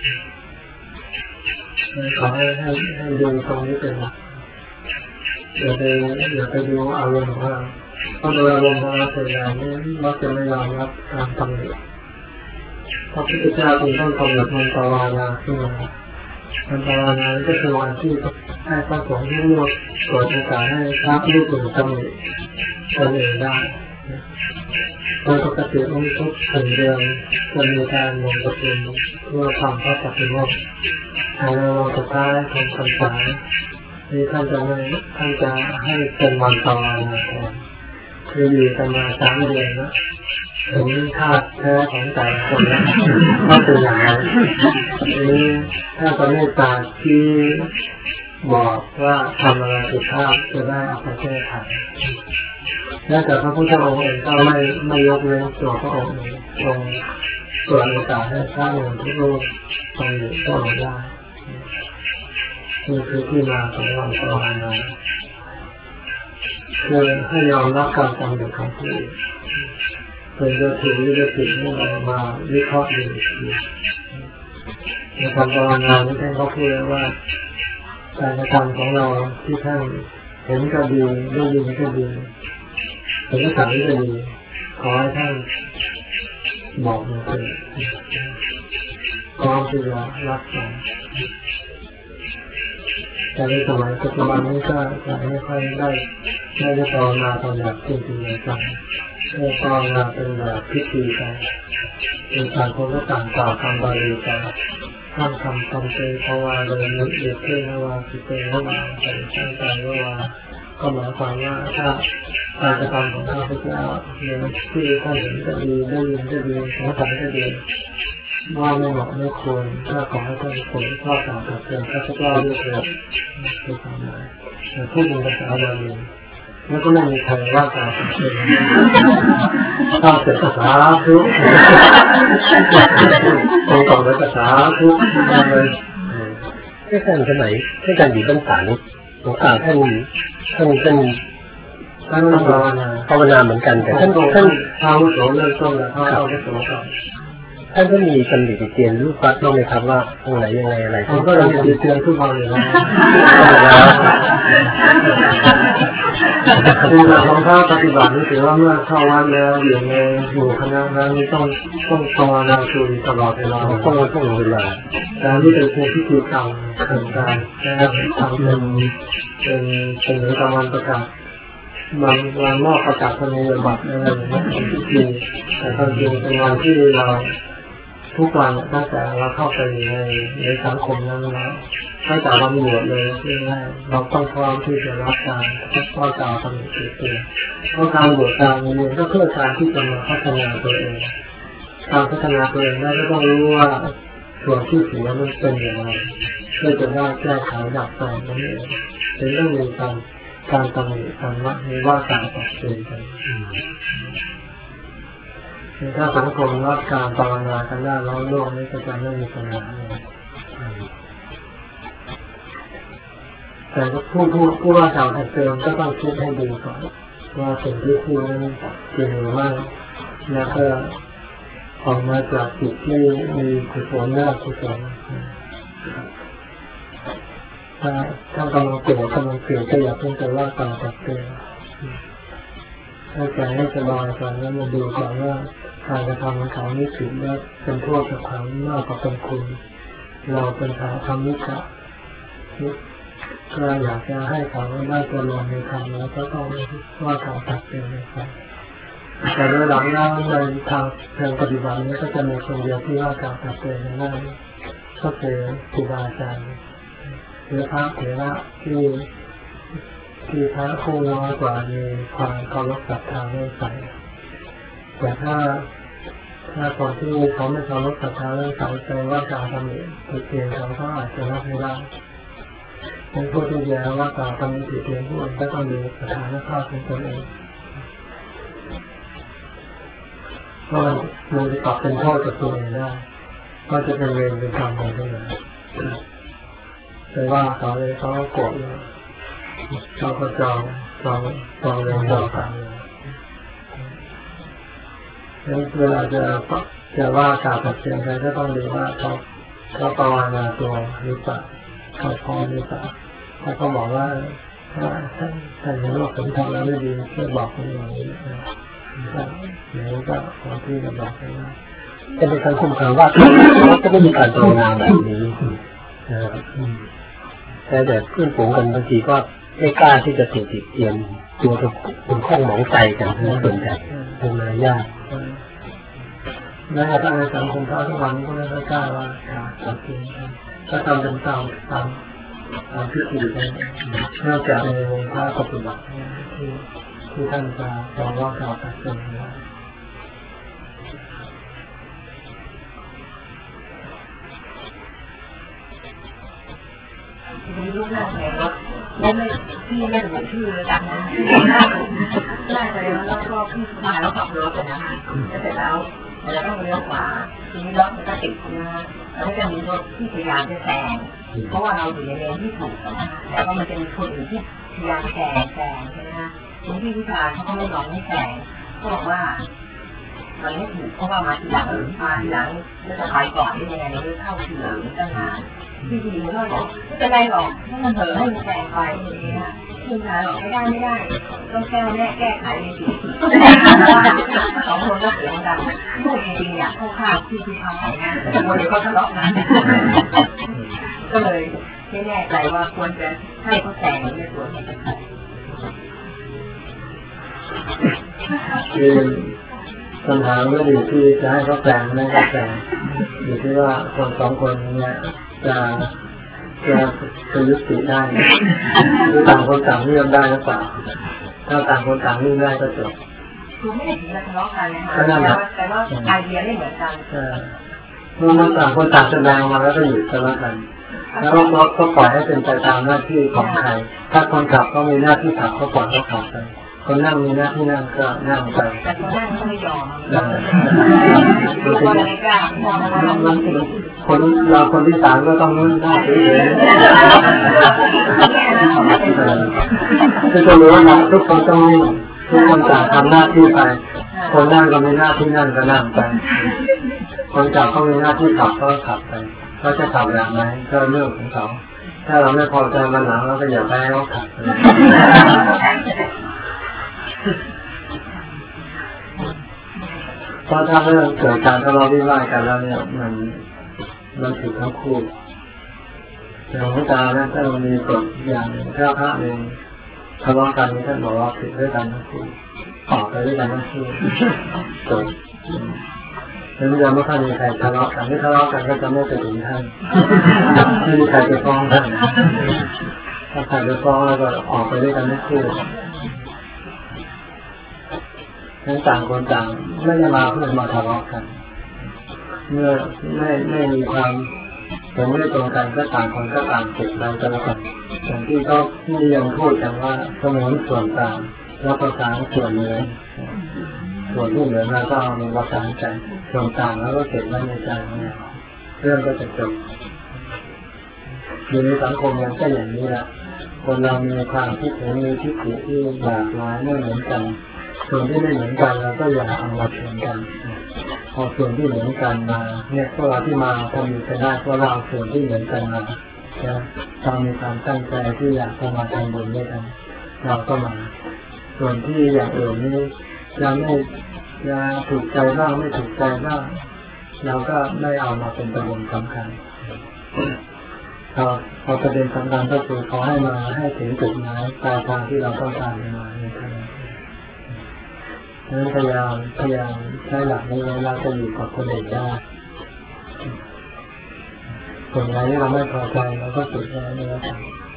ขอให้ให้ให้ดูตรงนี้เป็นหลักอย่าไปอย่าไปดูอารมณ์ของเราเพราะโดยอารมณ์ของเราส่วนใหญ่นี่มักจะไม่ยอมรับการทำดีพระพุทธเจ้าจึงต้องกำหนดมันตวานาขึ้นมามันตวานาก็คือวันที่ให้พระสงฆ์ที่รู้เปิดโอกาสให้พระรูปอื่นทำดีตนเองได้โดยปกติมันทุกถึงเดือนจะมีการลงประชุมเพื่อทำพระปฏิโมกข์ในวันสุดท้ายของพรรษาที่ท่านจะไม่ท่านจะให้เป็นวันตวานาแทนคืออยู่กันมาสามเดือนแล้วถึงธาตุแท้ของแต่ละคนแล้วก็เป็นอย่างไรนี้ถ้าจะเมตตาที่บอกว่าทำอะไรผิดพลาดจะได้เอาไปแก้ไขและแต่พระพุทธองค์เองก็ไม่ไม่ยกเว้นตัวพระองค์เองทรงเปิดโอกาสให้พระหนุ่มทุกรูปไปก็ได้นี่คือที่มาของวันตวานาคือให้ยอมรับการกรรมเด็กของผู้อื่นเป็นจะถูกหรือจะผิดนี่เรามาวิเคราะห์ดูอีกทีในการภาวนาที่ท่านเขาพูดว่าการกระทำของเราที่ท่านเห็นก็ดีได้ยินก็ดีเห็นก็สั่งก็ดีขอให้ท่านบอกมาเถิดพร้อมที่จะรับฟังแต่ในสมัยปัจจุบันนี้ก็จะไม่ค่อยได้ไม่ได้ภาวนาตามแบบจริงๆจังให้ภาวนาเป็นแบบพิธีกันเป็นการคนก็ต่างต่อคำบาลีกันข้ามคำคำเตภาวาเลยนึกเด็กเท่นวาสิเตนวาใส่ตั้งใจว่าก็หมายความว่าถ้าการกระทำของข้าพเจ้าในที่ท่านเห็นก็ดีได้ยินก็ดีสงสัยก็ดีว่าไม่เหมาะไม่ควรถ้าขอให้ท่านคนข้อสามกับเตือนข้าพเจ้าด้วยเถิดคือความหมายแต่พูดเป็นภาษาบาลีแล้วก็ไม่มีใครว่าการเป็นถ้าเป็นภาษาทุกตรงต่อไปภาษาทุกเลยที่ท่านสมัยที่ท่านอยู่บ้านสารหลวงตาท่านท่านท่านท่านภาวนาภาวนาเหมือนกันแต่ท่านท่านชาวโสเริ่มต้นแล้วเขาไม่โสก่อนท่านก็มีตำหนิติเตียนลูกวัดบ้างไหมครับว่าตรงไหนยังไงอะไรผมก็ยังติเตียนทุกวันอยู่นะคือของข้าปฏิบัตินี่ถือว่าเมื่อเข้าวัดแล้วอยู่ในหมู่คณะนั้นต้องต้องภาวนาอยู่ตลอดเวลาต้องต้องเวลาการที่เป็นเพียงพิธีกรรมเกิดการและทำเป็นเป็นเป็นเหมือนกับวันประกาศวันวันมอบประกาศนียบัตรอะไรอย่างนี้เป็นพิธีแต่ความจริงเป็นวันที่เราทุกวันตั้งแต่เราเข้าไปในในสังคมนั้นแล้วตั้งแต่เราบวชเลยที่แรกเราต้องพร้อมที่จะรับการข้อการทำกิจตัวเพราะการบวชการเรียนก็เพื่อการที่จะมาพัฒนาตัวเองการพัฒนาตัวเองได้ก็ต้องรู้ว่าส่วนที่เสียมันเป็นอย่างไรเพื่อจะได้แก้ไขดับแต่นั่นเองเป็นเรื่องมีการการตำหนิการว่ามีว่าการตัดสินกันถ้าสังคมรับการภาวนากันได้แล้วโลกนี้ก็จะไม่มีปัญหาเลยแต่ผู้ผู้ผู้ว่าการตัดสินก็ต้องคิดให้ดีก่อนว่าสิ่งที่พูดนั้นจริงหรือไม่แล้วก็ออกมาจากจิตที่มีกุศลและอกุศลถ้าถ้ากำลังเกิดกำลังเกิดก็อยากเพิ่งจะว่าการตัดสินถ้าใจให้สบายก่อนแล้วมาดูก่อนว่าการกระทำของเขาไม่ถึงและเป็นโทษกับเขามากกว่าเป็นคุณเราเป็นขาทำนิกะก็อยากจะให้เขาได้เจริญในธรรมแล้วก็ต้องว่าเขาตัดเป็นนะครับแต่โดยหลังแล้วในทางเชิงปฏิบัตินี้ก็จะมีคนเดียวที่ว่าการตัดเป็นได้ก็คือครูบาอาจารย์หรือพระเถระที่ที่พระผู้น้อยกว่ามีความเคารพศรัทธาเลื่อมใสแต่ถ้าถ้าคนที่เขาไม่เคารพศรัทธาเลื่อมใสใจว่าการทำผิดผิดเพียงเขาก็อาจจะรับไม่ได้เป็นผู้ที่แย้งว่าการทำผิดเพียงผู้อื่นก็ต้องมีสถานภาพของตนเองเพราะมันจะกลับเป็นโทษกับตัวเองได้ก็จะเป็นเวรเป็นกรรมอะไรทั้งนั้นแต่ว่าเขาเลยเขาโกรธเขาก็จองจองจองเรื่องจองกรรมเลยเวลาจะจะว่ากล่าวตัดสินใครก็ต้องดูว่าเขาเขาภาวนาตัวหรือเปล่าเขาพอหรือเปล่าถ้าเขาบอกว่าถ้าท่านท่านเห็นว่าผมทำแล้วไม่ดีช่วยบอกคนอย่างนี้ก็ไหนก็ขอที่จะบอกให้ว่าจะเป็นการคุมขังว่าจะไม่มีการภาวนาแบบนี้แต่แต่เพื่อนฝูงกันบางทีก็ไม่กล้าที่จะติดติดเตียนตัวเป็นข้องหมองใจกันนะส่วนใหญ่ภาวนายากแม้กระทั่งในสังคมพระทุกวันก็ไม่กล้าว่าการจริงถ้าทำเป็นตามตามตามพิธีกันนอกจากในวงพระปฏิบัติที่ที่ท่านจะบอกว่ากล่าวตัดสินนะมีลูกหน้าแถวแล้วไม่พี่ไม่รู้ชื่อเลยจังนะหน้าแถวแล้วก็พี่มาแล้วขับรถนะคะเสร็จแล้วเราต้องเลี้ยวขวาทีนี้รถมันก็ติดนะแล้วก็จะมีรถที่พยายามจะแซงเพราะว่าเราอยู่ในเลนที่ถูกนะแต่ว่ามันจะมีคนอื่นที่พยายามแซงแซงใช่ไหมคะคุณพี่ผู้ชายเขาก็ไม่ยอมไม่แซงเขาบอกว่ามันไม่ถูกเพราะว่ามาทีหลังมาทีหลังแล้วจะไปก่อนได้ยังไงเราไม่เข้าทีหลังตั้งนานพี่ผู้หญิงก็บอกไม่เป็นไรหรอกถ้ามันเถอะให้มันแซงไปอย่างนี้นะผู้ชายบอกไม่ได้ไม่ได้ต้องแก้แม่แก้ไขในสิ่งสองคนก็เสียงดังพูดจริงๆอยากเข้าข้างพี่ผู้ชายนะแต่วันนี้เขาทะเลาะกันก็เลยไม่แน่ใจว่าควรจะให้เขาแซงหรือไม่ควรคือปัญหาไม่อยู่ที่จะให้เขาแซงไม่ให้แซงอยู่ที่ว่าคนสองคนเนี่ยจะจะจะยุติได้หรือต่างคนต่างเลื่อนได้หรือเปล่าถ้าต่างคนต่างเลื่อนได้ก็จบคือไม่ได้ถึงจะทะเลาะกันนะคะแต่ว่าไอเดียไม่เหมือนกันเมื่อต่างคนต่างแสดงมาแล้วก็หยุดทะเลาะกันแล้วก็ก็ปล่อยให้เป็นไปตามหน้าที่ของใครถ้าคนขับก็มีหน้าที่ขับก็ปล่อยเขาขับไปคนนั่งมีหน้าที่นั่งก็นั่งไปแต่คนนั่งก็ไม่ยอมทุกคนไม่กล้าคนเราคนที่สามก็ต้องนั่งได้เฉยๆจะรู้ว่าทุกคนต้องนิ่งทุกคนต่างทำหน้าที่ไปคนนั่งก็มีหน้าที่นั่งก็นั่งไปคนขับก็มีหน้าที่ขับก็ขับไปเขาจะขับแบบไหนก็เรื่องของเขาถ้าเราไม่พอใจมันหลังเราก็อย่าไปให้เขาขับเพราะถ้าเรื่องเกิดการทะเลาะวิวาทกันแล้วเนี่ยมันมันผิดทั้งคู่อย่างพระตาเนี่ยถ้ามันมีกฎอย่างหนึ่งถ้าพระหนึ่งทะเลาะกันนี่ท่านบอกว่าผิดด้วยกันทั้งคู่ออกไปด้วยกันทั้งคู่จบแล้วยังไม่ค่อยมีใครทะเลาะกันไม่ทะเลาะกันก็จะไม่ไปถึงท่านไม่มีใครไปฟ้องท่านถ้าใครไปฟ้องแล้วก็ออกไปด้วยกันทั้งคู่ทั้งต่างคนต่างไม่ได้มาเพื่อมาทะเลาะกันเมื่อไม่ไม่มีความเห็นไม่ตรงกันก็ต่างคนก็ต่างติดเราจะแล้วกันอย่างที่เขานิยมพูดกันว่าสมองส่วนต่างแล้วประสานส่วนเหนือส่วนที่เหนือเราก็เอามาประสานกันส่วนต่างแล้วก็เก็บไว้ในใจเนี่ยเรื่องก็จะจบอยู่ในสังคมยังก็อย่างนี้แหละคนเรามีความคิดเห็นมีทิฏฐิที่หลากหลายไม่เหมือนกันส่วนที่ไม่เหมือนกันเราก็อย่าเอามาเถียงกันพอส่วนที่เหมือนกันมาเนี่ยพวกเราที่มาทำอยู่กันได้เพราะเราส่วนที่เหมือนกันมาเรามีความตั้งใจที่อยากจะมาทำบุญด้วยกันเราก็มาส่วนที่อย่างอื่นนี่ยังไม่ยังถูกใจบ้างไม่ถูกใจบ้างเราก็ไม่เอามาเป็นประเด็นสำคัญพอพอประเด็นสำคัญก็คือเขาให้มาให้ถึงจุดหมายปลายทางที่เราต้องการมาในทางนั้นพยายามพยายามใช้หลักนี้เราจะอยู่กับคนอื่นได้ส่วนใหญ่ที่เราไม่พอใจเราก็สุดแล้วนี่แล้วกัน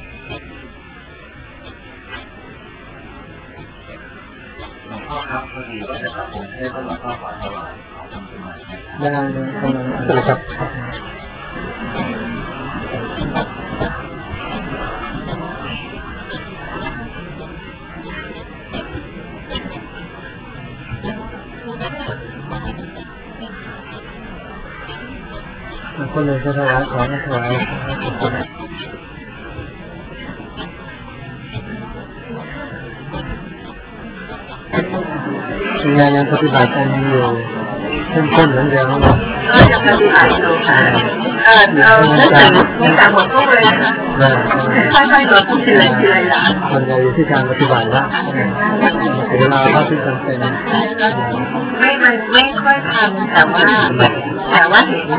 หลวงพ่อครับพอดีว่าจะตัดผมให้หลวงพ่อขอถวายขอทำสมาธิได้เลยครับคนหนึ่งจะถวายของถวายงานยังปฏิบัติกันอยู่เข้มข้นเหมือนเดิมก็ยังปฏิบัติอยู่ค่ะเออเราเนื่องจากเนื่องจากหมดทุกเลยนะคะค่อยๆลดทีละทีละอย่างส่วนใหญ่อยู่ที่การปฏิบัติละถึงเวลาเท่าที่จำเป็นไม่มันไม่ค่อยทำแต่ว่าแต่ว่าเห็น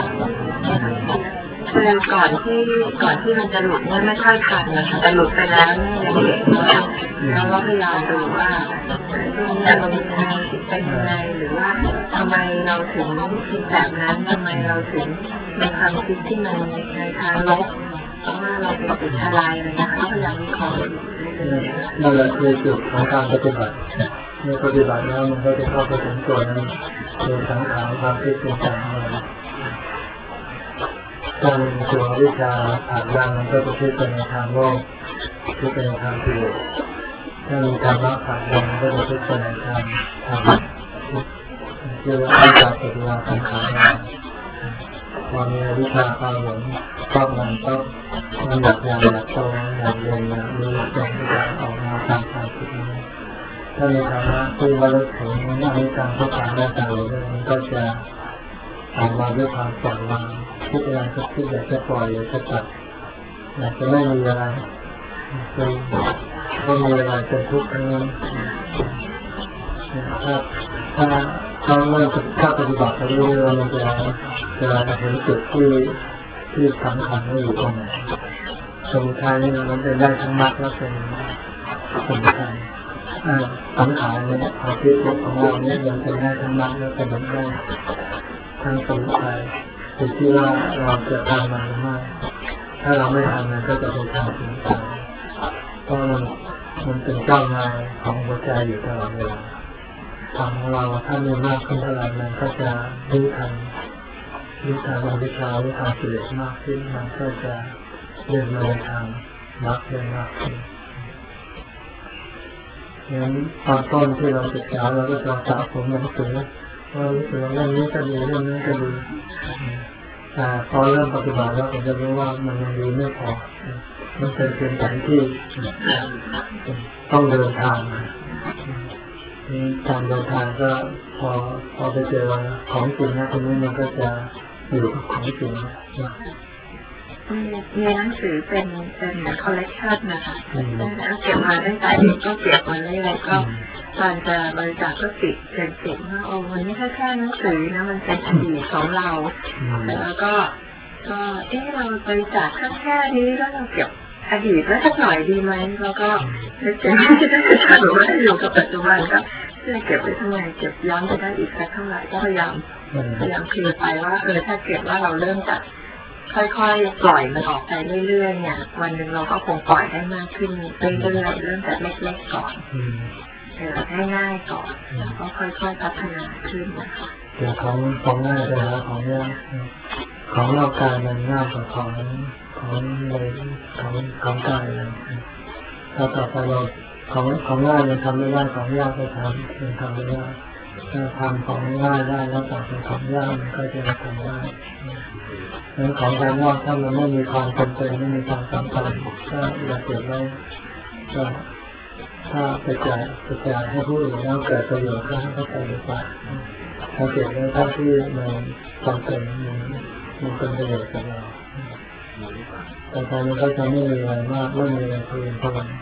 คือก่อนที่ก่อนที่มันจะหลุดเนี่ยไม่ค่อยทันนะคะแต่หลุดไปแล้วเนี่ยยังเห็นว่าเราก็พยายามดูว่าอารมณ์เป็นยังไงหรือว่าทำไมเราถึงคิดแบบนั้นทำไมเราถึงมีความคิดที่มันในทางลบเพราะว่าเราเป็นอุทลายอะไรนะคะพยายามวิเคราะห์นั่นแหละคือจุดของการปฏิบัติเมื่อปฏิบัติแล้วมันก็จะเข้าไปถึงตัวนั้นคือสังขารความคิดเป็นต่างๆถ้ามันตัววิชาผ่านล่างมันก็จะคิดเป็นทางโลกคิดเป็นทางที่ถ้ามีธรรมะผ่านล่างมันก็จะคิดเป็นทางธรรมะเรียกว่าวิชาปฏิบัติสังขารพอมีวิชาความหลงครอบงำต้องมันหยับยั้งหยับโตหยับเย็นหยับมีอย่างที่จะออกมาทางทางคิดนี้ถ้ามีธรรมะที่บรรลุถึงอนิจจังทุกขังอนัตตาเลยมันก็จะออกมาด้วยความปล่อยวางคิดอะไรก็คิดอยากจะปล่อยอยากจะตัดอยากจะไม่มีอะไรเป็นไม่มีอะไรเป็นทุกข์ทั้งนั้นถ้าถ้าถ้าเริ่มถ้าปฏิบัติไปเรื่อยๆมันจะจะเห็นจุดที่ที่สำคัญว่าอยู่ตรงไหนสมุทัยนี่มันเป็นได้ทั้งมรรคและเป็นสมุทัยสังขารเนี่ยความคิดของเราเนี่ยยังเป็นได้ทั้งมรรคและเป็นได้ทั้งสมุทัยคือที่ว่าเราจะทำมันหรือไม่ถ้าเราไม่ทำมันก็จะเป็นทางสมุทัยเพราะมันมันเป็นเจ้านายของหัวใจอยู่ตลอดเวลาทางของเราถ้ามีมากขึ้นเท่าไหร่มันก็จะรู้ทันรู้ทันอวิชชารู้ทันกิเลสมากขึ้นมันก็จะเดินมาในทางมรรคได้มากขึ้นงั้นตอนต้นที่เราศึกษาเราก็จะสะสมหนังสือว่ารู้สึกว่าเรื่องนี้ก็ดีเรื่องนี้ก็ดีแต่พอเริ่มปฏิบัติแล้วผมจะรู้ว่ามันยังดีไม่พอมันเป็นเพียงแผนที่ต้องเดินทางการเดินทางก็พอพอไปเจอของจริงนะตรงนี้มันก็จะอยู่กับของจริงมีหนังสือเป็นเป็นคอลเลกชันนะคะแล้วเก็บมาตั้งแต่เด็กก็เก็บมาเรื่อยๆก็ตอนจะบริจาคก็ติดเจ็บๆว่าโอ้มันไม่ใช่แค่หนังสือนะมันเป็นอดีตของเราแล้วก็ก็เอ๊ะเราบริจาคแค่แค่นี้แล้วเราเก็บอดีตไว้สักหน่อยดีไหมแล้วก็เจ็บๆจะได้หรือว่าอยู่กับปัจจุบันก็จะเก็บไว้ทำไมเก็บย้อนไปได้อีกสักเท่าไหร่ก็พยายามพยายามคิดไปว่าเออถ้าเก็บว่าเราเริ่มจากค่อยๆปล่อยมันออกไปเรื่อยๆเนี่ยวันหนึ่งเราก็คงปล่อยได้มากขึ้นเรื่อยๆเริ่มจากเล็กๆก่อนเออง่ายๆก่อนแล้วก็ค่อยๆพัฒนาขึ้นนะคะเดี๋ยวของของง่ายไปแล้วของยากของนอกกายมันง่ายกว่าของของในของของกายเลยถ้าต่อไปเราของของง่ายมันทำไม่ได้ของยากก็ทำมันทำไม่ได้ถ้าทำของง่ายได้แล้วต่อไปของยากมันก็จะทำได้เรื่องของภายนอกถ้ามันไม่มีความจำเป็นไม่มีความสำคัญก็อย่าเก็บไว้ก็ถ้าไปจ่ายไปจ่ายให้ผู้อื่นแล้วเกิดประโยชน์ก็ให้เขาไปดีกว่าถ้าเก็บไว้เท่าที่มันจำเป็นมันมันเป็นประโยชน์กับเราแต่ตอนนี้ก็จะไม่มีอะไรมากไม่มีอะไรเพิ่มเท่าไหร่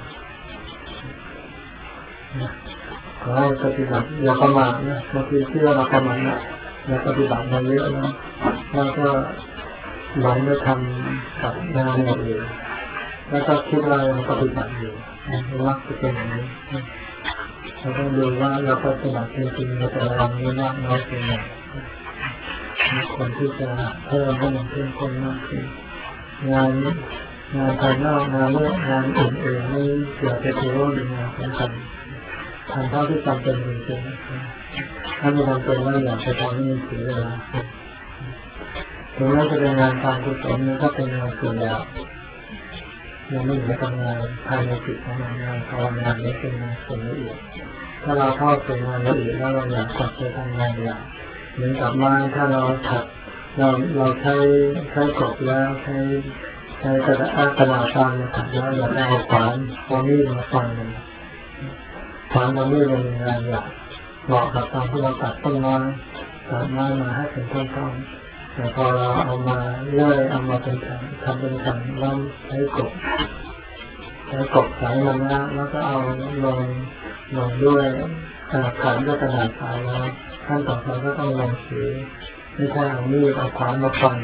ขอให้ปฏิบัติอย่าประมาทนะบางทีที่เราประมาทนะอย่าปฏิบัติมาเยอะนะแล้วก็หลังจะทำกับงานอย่างอื่นแล้วก็คิดว่าเราปฏิบัติอยู่มักจะเป็นอย่างนี้เราต้องดูว่าเราปฏิบัติจริงๆในแต่ละวันนี้มากน้อยเพียงไรมีคนที่จะเพิ่มให้มันเข้มข้นมากขึ้นงานงานภายนอกงานเรื่องงานอื่นๆไม่เกี่ยวกับที่ว่าเป็นงานสำคัญทำเท่าที่จำเป็นจริงๆถ้าไม่จำเป็นว่าอยากจะทำให้มันเสียเวลาถึงแม้จะเป็นงานการกุศลมันก็เป็นงานส่วนใหญ่ยังไม่ถึงทำงานภายในจิตของงานภาวนานี้เป็นงานส่วนละเอียดถ้าเราเข้าสู่งานละเอียดแล้วเราอยากกลับไปทำงานอย่างเหมือนกับไม้ถ้าเราถักเราเราใช้ใช้กบแล้วใช้ใช้กระดาษกระดาษฟางนะครับแล้วเราได้เอาขวานเอามีดมาฟันมันขวานเอามีดเป็นงานหลักเหมาะกับตอนที่เราตัดต้นไม้ตัดไม้มาให้เป็นต้นๆแต่พอเราเอามาเลื่อยเอามาเป็นแผ่นทำเป็นแผ่นแล้วใช้กบใช้กบสายมันนะแล้วก็เอาลงลงด้วยกระดาษขาวด้วยกระดาษขาวแล้วขั้นต่อไปก็ต้องลงสีไม่ใช่เอามีดเอาขวานมาฟัน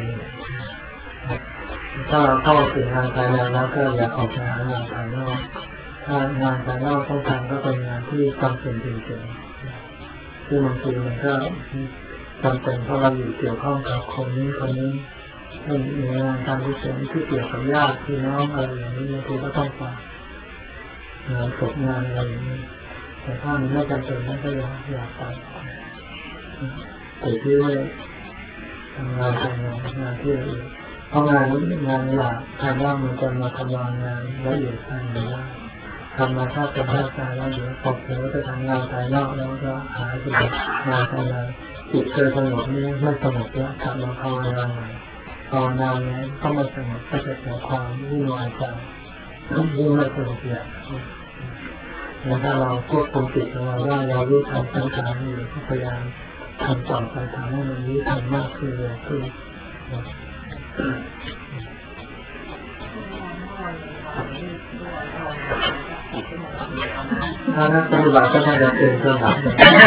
ถ้าเราเข้าถึงงานภายในแล้วก็อย่าออกไปหางานภายนอกถ้างานภายนอกต้องทำก็เป็นงานที่จำเป็นจริงๆซึ่งบางทีมันก็จำเป็นเพราะเราอยู่เกี่ยวข้องกับคนนี้คนนี้มีงานการที่เสริมที่เกี่ยวกับญาติพี่น้องอะไรอย่างนี้บางทีก็ต้องไปงานศพงานอะไรอย่างนี้แต่ถ้ามันไม่จำเป็นก็อย่าอย่าไปแต่ที่ว่าทำงานเป็นงานที่ละเอียดเพราะงานงานหลักภายนอกมันจะมาทำงานงานละเอียดภายในได้ทำมาถ้าเป็นภาคการแล้วเดี๋ยวพอเดี๋ยวจะทำงานภายนอกแล้วก็หายไปงานภายในจิตเคยสงบนี่ไม่สงบแล้วกลับมาภาวนาใหม่ภาวนาเนี้ยก็ไม่สงบก็จะเกิดความวุ่นวายใจยิ่งไม่สงบอย่างแล้วถ้าเราควบคุมจิตของเราได้เรารู้ทันสังขารอยู่พยายามทำต่อไปทำให้มันรู้ทันมากขึ้นเลยขึ้นถ้านักปฏิบัติก็น่าจะเป็นตัวหลัก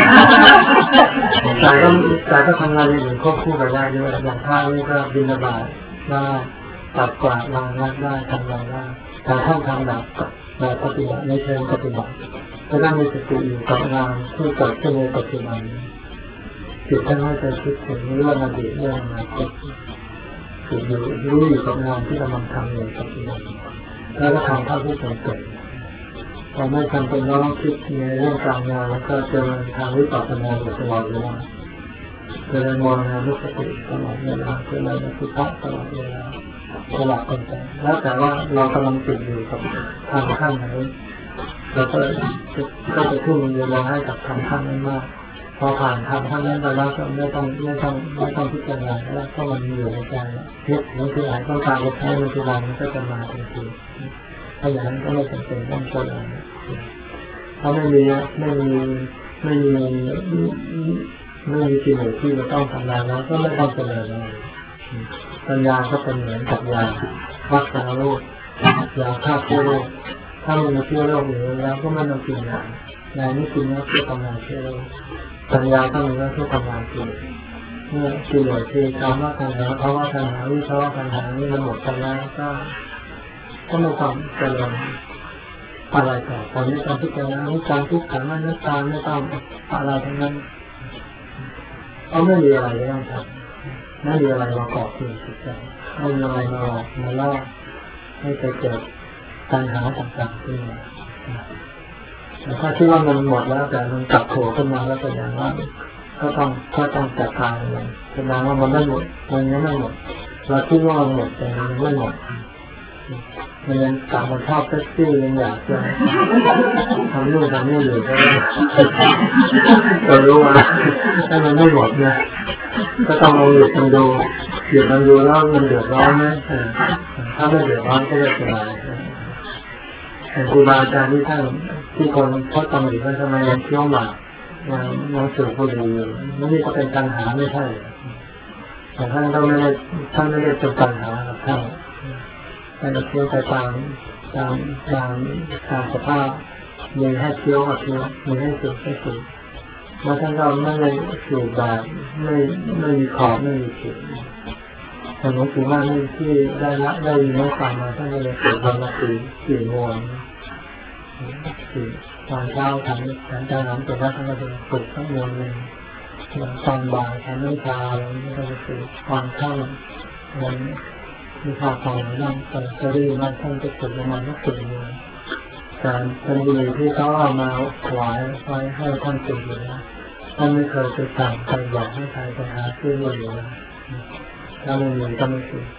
ใจก็ใจก็ทำงานอย่างอื่นควบคู่ไปได้ด้วยอย่างท่านี้ก็บิณฑบาตได้ตัดกวาดล้างล้างได้ทำอะไรได้แต่ท่านทำแบบแบบปฏิบัติในเชิงปฏิบัติจะต้องมีสติอยู่กับงานที่เกิดขึ้นในปัจจุบันจิตท่านไม่เคยคิดถึงเรื่องอดีตเรื่องอนาคตจิตอยู่รู้อยู่กับงานที่กำลังทำในปัจจุบันแล้วก็ทำเท่าที่จำเป็นเราไม่จำเป็นต้องคิดในเรื่องการงานแล้วก็เจริญทางวิปัสสนาอยู่ตลอดเวลาเจริญมรณานุสติตลอดเวลาเจริญพุทธะตลอดเวลาตลอดกันไปแล้วแต่ว่าเรากำลังติดอยู่กับทางขั้นไหนเราก็ก็จะทุ่มเวลาให้กับทางขั้นนั้นมากพอผ่านทางขั้นนั้นไปแล้วก็ไม่ต้องไม่ต้องไม่ต้องพิจารณาแล้วก็มันอยู่ในใจคิดมันคือหลายต้องการจะใช้มันคือมันก็จะมาทันทีถ้าอย่างนั้นก็ไม่จำเป็นต้องเจริญถ้าไม่มีไม่มีไม่มีไม่มีกิเลสที่จะต้องทำลายแล้วก็ไม่ต้องเจริญเลยปัญญาก็เป็นเหมือนกับยาวัชรโรคยาฆ่าเชื้อโรคถ้ามันมีเชื้อโรคอยู่แล้วก็ไม่ต้องกินยายานี้กินแล้วเพื่อทำลายเชื้อโรคปัญญาก็มีแล้วเพื่อทำลายกิเลสเมื่อกิเลสที่คำว่าปัญหาเพราะว่าปัญหาวิเพราะว่าปัญหานี่มันหมดไปแล้วก็ก็ไม่ต้องเจริญอะไรต่อตอนนี้การพิจารณาการทุกข์ขันธ์นั้นตามไม่ต้องอะไรทั้งนั้นเอาไม่มีอะไรต้องทำไม่มีอะไรมาเกาะติดจิตใจไม่มีอะไรมาหลอกมาล่อให้ไปเกิดปัญหาต่างๆขึ้นมาแต่ถ้าคิดว่ามันหมดแล้วแต่มันกลับโผล่ขึ้นมาแล้วแสดงว่าก็ต้องก็ต้องจัดการมันแสดงว่ามันไม่หมดมันยังไม่หมดเราคิดว่ามันหมดแต่มันไม่หมดมันยังกลับมาชอบเซ็กซี่ยังอยากจะทำนู่นทำนี่อยู่ก็ก็รู้ว่าถ้ามันไม่หมดนะก็ต้องเอาหยุดมันดูหยุดมันดูแล้วมันเดือดร้อนไหมถ้าไม่เดือดร้อนก็จะสบายแต่ครูบาอาจารย์ที่ท่านที่คนเขาตำหนิว่าทำไมยังเที่ยวหมากยังยังสูบบุหรี่อยู่นี่ก็เป็นปัญหาไม่ใช่แต่ท่านก็ไม่ได้ท่านไม่ได้เป็นปัญหากับท่านท่านเที่ยวไปตามตามตามตามสภาพมีให้เที่ยวก็เที่ยวมีให้สูบก็สูบแล้วท่านก็ไม่ได้สูบแบบไม่ไม่มีขอบไม่มีขีดแต่หลวงปู่มั่นที่ได้ละได้ยินได้ฟังมาท่านก็เลยสูบวันละสี่สี่โมงสี่ตอนเช้าทำฉันจะน้ำตัวนั้นท่านก็จะสูบทั้งวันเลยตอนบ่ายฉันน้ำชาอะไรนี่ก็จะสูบตอนค่ำวันมีข่าวฟังนั่งตอนจะรีมันท่านจะสูบประมาณสักสี่โมงการทันทีที่เขาเอามาถวายไว้ให้ท่านสูบอยู่นะท่านไม่เคยไปสั่งใครบอกให้ใครไปหาซื้อมาอยู่นะถ้าไม่มีก็ไม่สูบ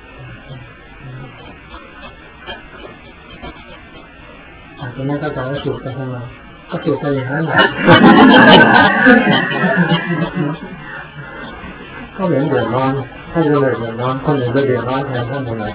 อาจจะไม่เข้าใจว่าสูบไปทำไมก็สูบไปอย่างนั้นแหละก็เหมือนเดือดร้อนท่านจะเลยเดือดร้อนคนอื่นก็เดือดร้อนแทนท่านเลย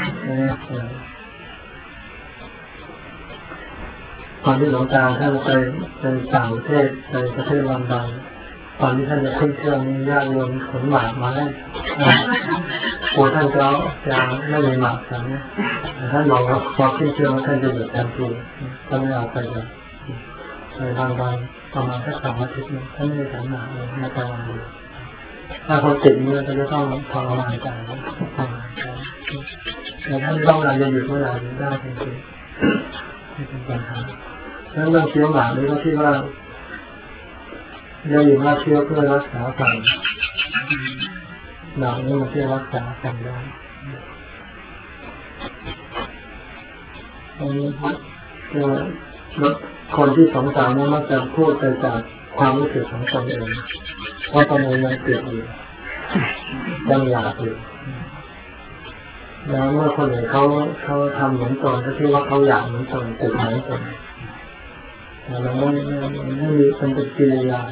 ตอนที่หลวงตาท่านไปไปต่างประเทศไปประเทศลอนดอนตอนที่ท่านจะขึ้นเครื่องญาติโยมขนหมากมาให้โอ้ท่านก็จะไม่มีหมากฉันท่านบอกว่าพอขึ้นเครื่องท่านจะหยุดทันทีท่านไม่เอาไปเลยไปบางวันประมาณแค่สองอาทิตย์ท่านไม่ได้ฉันหมากเลยไม่ไปวันเดียวถ้าคนติดเนี่ยก็จะต้องทรมานใจทรมานใจแต่ท่านต้องการจะหยุดเมื่อไหร่ได้ทันทีไม่เป็นปัญหาแล้วเรื่องเชื้อหมานี่ก็ที่ว่าได้ยินว่าเชื้อเพื่อรักษาฟันหมานี่มันเพื่อรักษาฟันได้อันนี้คนที่สงสารนี่มักจะพูดไปจากความรู้สึกของตนเองว่าตนเองยังเกิดอยู่ยังอยากอยู่แล้วเมื่อคนอื่นเขาเขาทำเหมือนตนก็คิดว่าเขาอยากเหมือนตนติดเหมือนตนแต่เราไม่ไม่ไม่มีเป็นปฏิกิริยา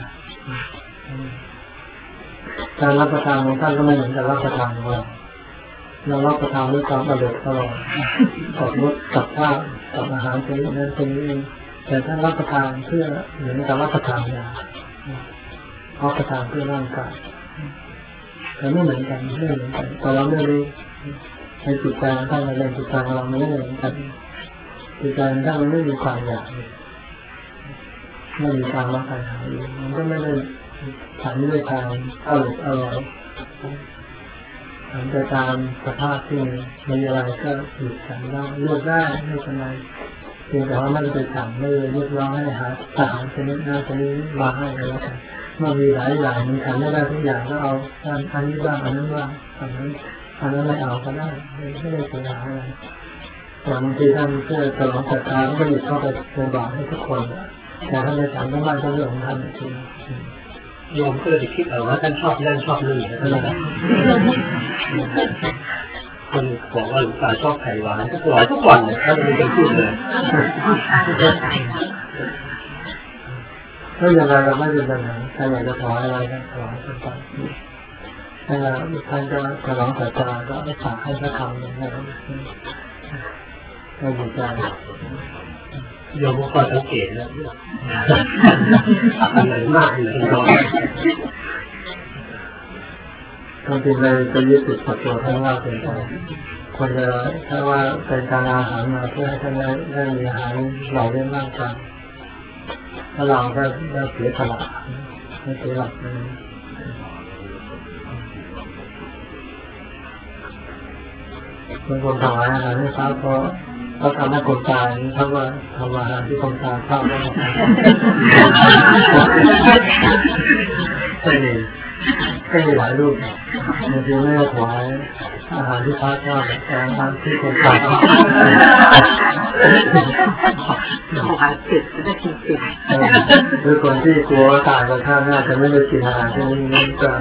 การรับประทานของท่านก็ไม่เหมือนการรับประทานของเราเรารับประทานด้วยความอร่อยอร่อยกับรสกับข้าวกับอาหารชนิดนั้นชนิดนี้แต่ท่านรับประทานเพื่อเหมือนการรับประทานยารับประทานเพื่อร่างกายแต่ไม่เหมือนกันไม่เหมือนกันแต่เราไม่รู้ในจิตใจท่านในจิตใจเราไม่เหมือนกันจิตใจท่านมันไม่มีความอยากไม่มีการรับประทานมันก็ไม่ได้ฉันด้วยทางอร่อยอร่อยฉันจะตามสภาพที่มีอะไรก็หยุดฉันได้เลือกได้ไม่เป็นไรเพียงแต่ว่าไม่ได้ฉันไม่เรียกร้องให้หาอาหารชนิดนั้นชนิดนี้มาให้อะไรกันเมื่อมีหลายอย่างมันฉันไม่ได้ทุกอย่างก็เอาอันนี้บ้างอันนั้นบ้างอันนั้นอันนั้นไม่เอาก็ได้ไม่ได้ปัญหาอะไรแต่บางทีท่านเพื่อตลอดศรัทธาก็หยิบเข้าไปในบาตรให้ทุกคนแต่ท่านในฉันก็ไม่ก็เรื่องของท่านจริงโยมก็เลยคิดเอาว่าท่านชอบนั่นชอบนี่นะคนบอกว่าหลวงตาชอบไข่หวานก็หวานทุกวันเลยท่านไม่ได้พูดเลยถ้าอย่างไรเราไม่เป็นปัญหาใครอยากจะถวายอะไรก็ถวายกันไปถ้าท่านก็จะร้องศรัทธาก็ฝากให้พระธรรมอย่างนั้นให้ดีใจโยมก็สังเกตแล้วอันไหนมากอันไหนน้อยบางทีเลยจะยึดติดกับตัวท่านว่าเป็นไปควรจะถ้าว่าเป็นการอาหารมาเพื่อให้ท่านได้ได้มีอาหารหล่อเลี้ยงร่างกายถ้าเราก็ได้เสียสละไม่เสียหลักบางคนถวายอาหารให้พระเพราะเขาทำให้คนตายเขาว่าทำอาหารที่คนตายข้าวไม่ได้ใช่เลยก็มีหลายรูปบางทีไม่ได้ถวายอาหารที่พระข้าวแต่อาหารที่คนตายถวายเสร็จจะได้กินเสร็จหรือคนที่กลัวตายกับข้าวน่าจะไม่ได้กินอาหารที่นี้นั่นก็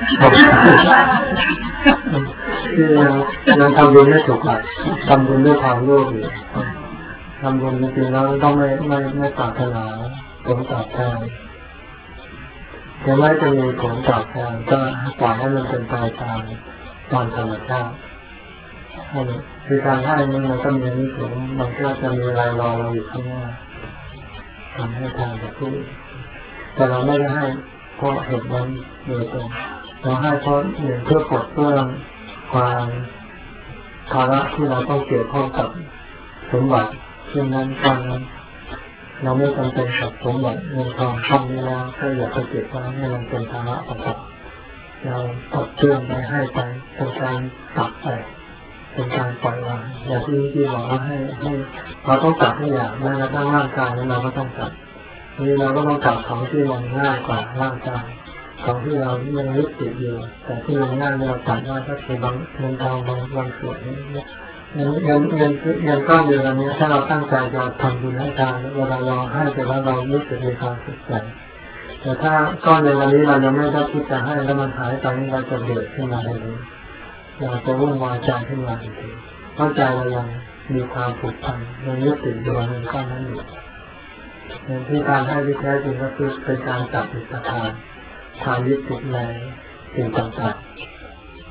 ที่ยังยังทำบุญไม่ถูกหลักทำบุญด้วยความโลภอยู่ทำบุญจริงๆแล้วต้องไม่ไม่ไม่ปรารถนาผลตอบแทนแต่ไม่จะมีผลตอบแทนก็ปล่อยให้มันเป็นไปตามตามธรรมชาติคือการให้มันมันก็มีนิสัยมันก็จะมีอะไรรอเราอยู่ข้างหน้าทำให้ทานกับผู้แต่เราไม่ได้ให้เพราะเหตุนั้นโดยตรงเราให้เพราะหนึ่งเพื่อปลดเปลื้องความภาระที่เราต้องเกี่ยวข้องกับสมบัติเช่นนั้นก้อนนั้นเราไม่จำเป็นกับสมบัติเงินทองข้องนี้แล้วก็อย่าไปเก็บไว้ให้มันเป็นภาระต่อเราตัดเชื่อมไปให้ไปเป็นการตัดไปเป็นการปล่อยวางอย่างที่ที่บอกว่าให้ให้เราต้องตัดให้อย่างแม้กระทั่งร่างกายนั้นเราก็ต้องตัดนี่เราก็ต้องตัดของที่มันง่ายกว่าร่างกายของที่เรายังยึดติดอยู่แต่ที่มันง่ายเราตัดได้ก็คือบางเงินทองบางบางส่วนนี้เงินเงินเงินเงินก้อนเดียวกันนี้ถ้าเราตั้งใจจะทำบุญให้ทานเวลาเราให้แต่ว่าเรารู้สึกมีความสุขใจแต่ถ้าก้อนเดียวกันนี้เรายังไม่ได้คิดจะให้แล้วมันหายไปนี่เราจะเดือดขึ้นมาเลยเราจะวุ่นวายใจขึ้นมาทันทีเพราะใจเรายังมีความผูกพันยังยึดติดอยู่ในก้อนนั้นอยู่อย่างที่การให้ที่แท้จริงก็คือเป็นการจับอิสระทานทานยึดติดในสิ่งต่างๆ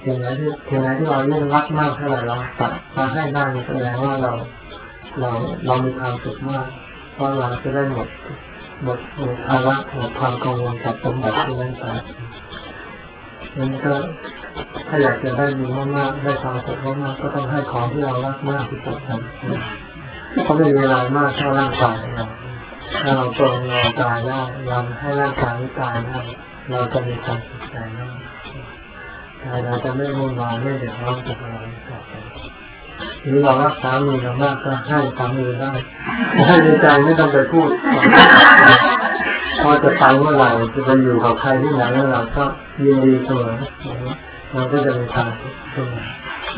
ทีไหนที่ทีไหนที่เรายิ่งรักมากเท่าไหร่เราตัดมาให้ได้แสดงว่าเราเราเรามีความสุขมากเพราะเราจะได้หมดหมดหมดภาระหมดความกังวลกับสมบัติที่นั้นไปนั่นก็ถ้าอยากจะได้มีมากๆได้ความสุขมากๆก็ต้องให้ของที่เรารักมากที่สุดนั้นเพราะไม่มีอะไรมากเท่าร่างกายเราถ้าเราปรงเราตายได้เราให้ร่างกายตายได้เราจะมีความสุขใจมากเราจะไม่มุ่งหมายไม่เดือดร้อนกับอะไรต่อไปหรือเรารักษามีเรามากก็ให้สามีได้ให้ในใจไม่ต้องไปพูดพอจะไปเมื่อไหร่จะไปอยู่กับใครที่ไหนแล้วเราก็ยินดีเสมอเราก็จะมีความสุขเสมอ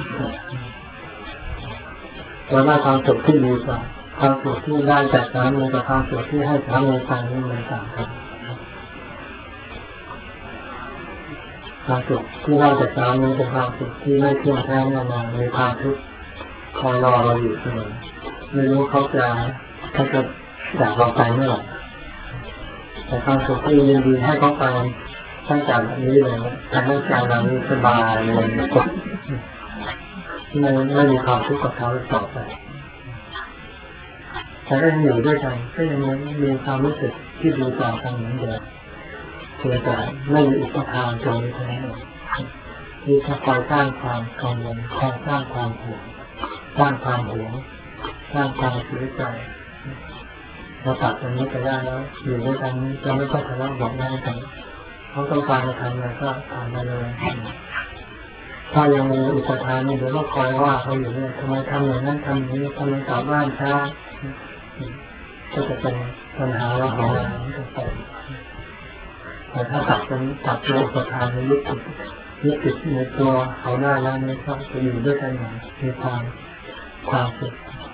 เราได้ความสุขที่ดีกว่าความสุขที่ได้จากสามีกับความสุขที่ให้สามีไปนี่มันต่างกันความสุขที่ได้จากสามีเป็นความสุขที่ไม่เที่ยงแท้แน่นอนมีความทุกข์คอยรอเราอยู่เสมอไม่รู้เขาจะเขาจะจากเราไปเมื่อไหร่แต่ความสุขที่ยินดีให้เขาไปตั้งแต่แบบนี้เลยทำให้ใจเราสบายเลยกดไม่ไม่มีความทุกข์กับเขาต่อไปแต่ก็ยังอยู่ด้วยกันก็ยังมีความรู้สึกที่ดีต่อกันเหมือนเดิมเพียงแต่ไม่มีอุปทานตรงนี้เท่านั้นเองที่จะคอยสร้างความกังวลคอยสร้างความห่วงสร้างความหวงสร้างความเสียใจเราตัดตรงนี้ไปได้แล้วอยู่ด้วยกันจะไม่ต้องทะเลาะบอกได้กันเขาต้องการจะทำอะไรก็ทำไปเลยถ้ายังมีอุปทานนี่เดี๋ยวก็คอยว่าเขาอยู่เนี่ยทำไมทำอย่างนั้นทำอย่างนี้ทำไมกลับบ้านช้าก็จะเป็นปัญหาเราของเราไปแต่ถ้าตัดเป็นตัดตัวอุปทานในยึดติดยึดติดในตัวเขาได้แล้วนี่ก็จะอยู่ด้วยกันอย่างมีความความสุข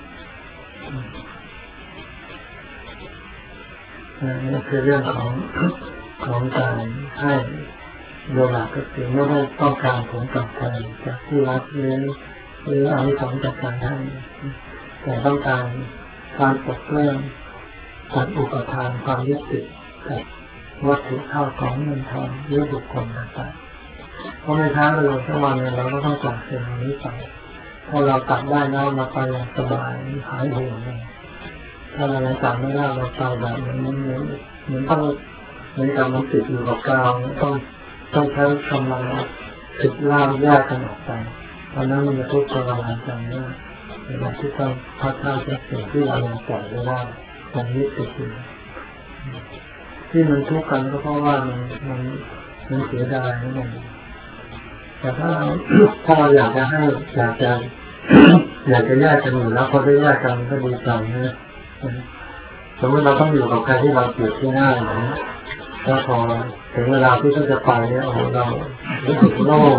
นี่คือเรื่องของของการให้โดยหลักก็คือไม่ได้ต้องการผลตอบแทนจากผู้รับหรือหรืออานิสงส์จากการให้แต่ต้องการการปลดเปลื้องตัดอุปทานความยึดติดกับวัตถุข้าวของเงินทองหรือบุคคลต่างๆเพราะในท้ายเราทั้งวันเราก็ต้องจากสิ่งนี้ไปถ้าเราตัดได้แล้วเราไปอย่างสบายหายห่วงเลยถ้าเราตัดไม่ได้เราไปแบบเหมือนเหมือนเหมือนต้องเหมือนกับมันติดอยู่กับกาวต้องต้องใช้กำลังติดล่ามแยกกันออกไปเพราะนั้นมันจะทุกข์ทรมานใจมากเวลาที่ต้องพัดพาจากสิ่งที่เรายังปล่อยไม่ได้มันยึดติดอยู่ที่มันทุกข์กันก็เพราะว่ามันมันมันเสียดายนั่นเองแต่ถ้าถ้าเราอยากจะให้อยากจะอยากจะแยกกันอยู่แล้วพอได้แยกกันก็ดีใจนะสมมติเราต้องอยู่กับใครที่เราเกลียดที่หน้าอย่างนี้แล้วพอถึงเวลาที่เขาจะไปเนี่ยโอ้เรารู้สึกโล่ง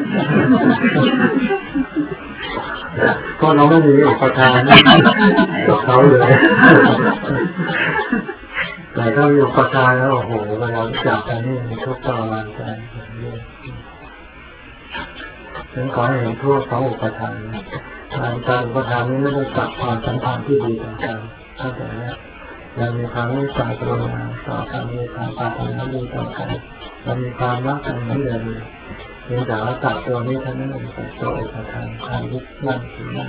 ก็เราไม่มีอุปทานกับเขาเลยแต่ถ้ามีอุปทานแล้วโอ้โหเวลาจากกันนี่มันทุกข์ทรมานใจฉันขอให้เห็นโทษของอุปทานการการอุปทานนี้ไม่ได้ตัดความสัมพันธ์ที่ดีต่อกันเข้าใจไหมเรามีความรู้สึกกรุณาต่อกันมีความปรารถนาดีต่อกันเรามีความรักกันเหมือนเดิมเพียงแต่ว่าตัดตัวนี้เท่านั้นเองตัดตัวอุปทานความยึดมั่นถือมั่น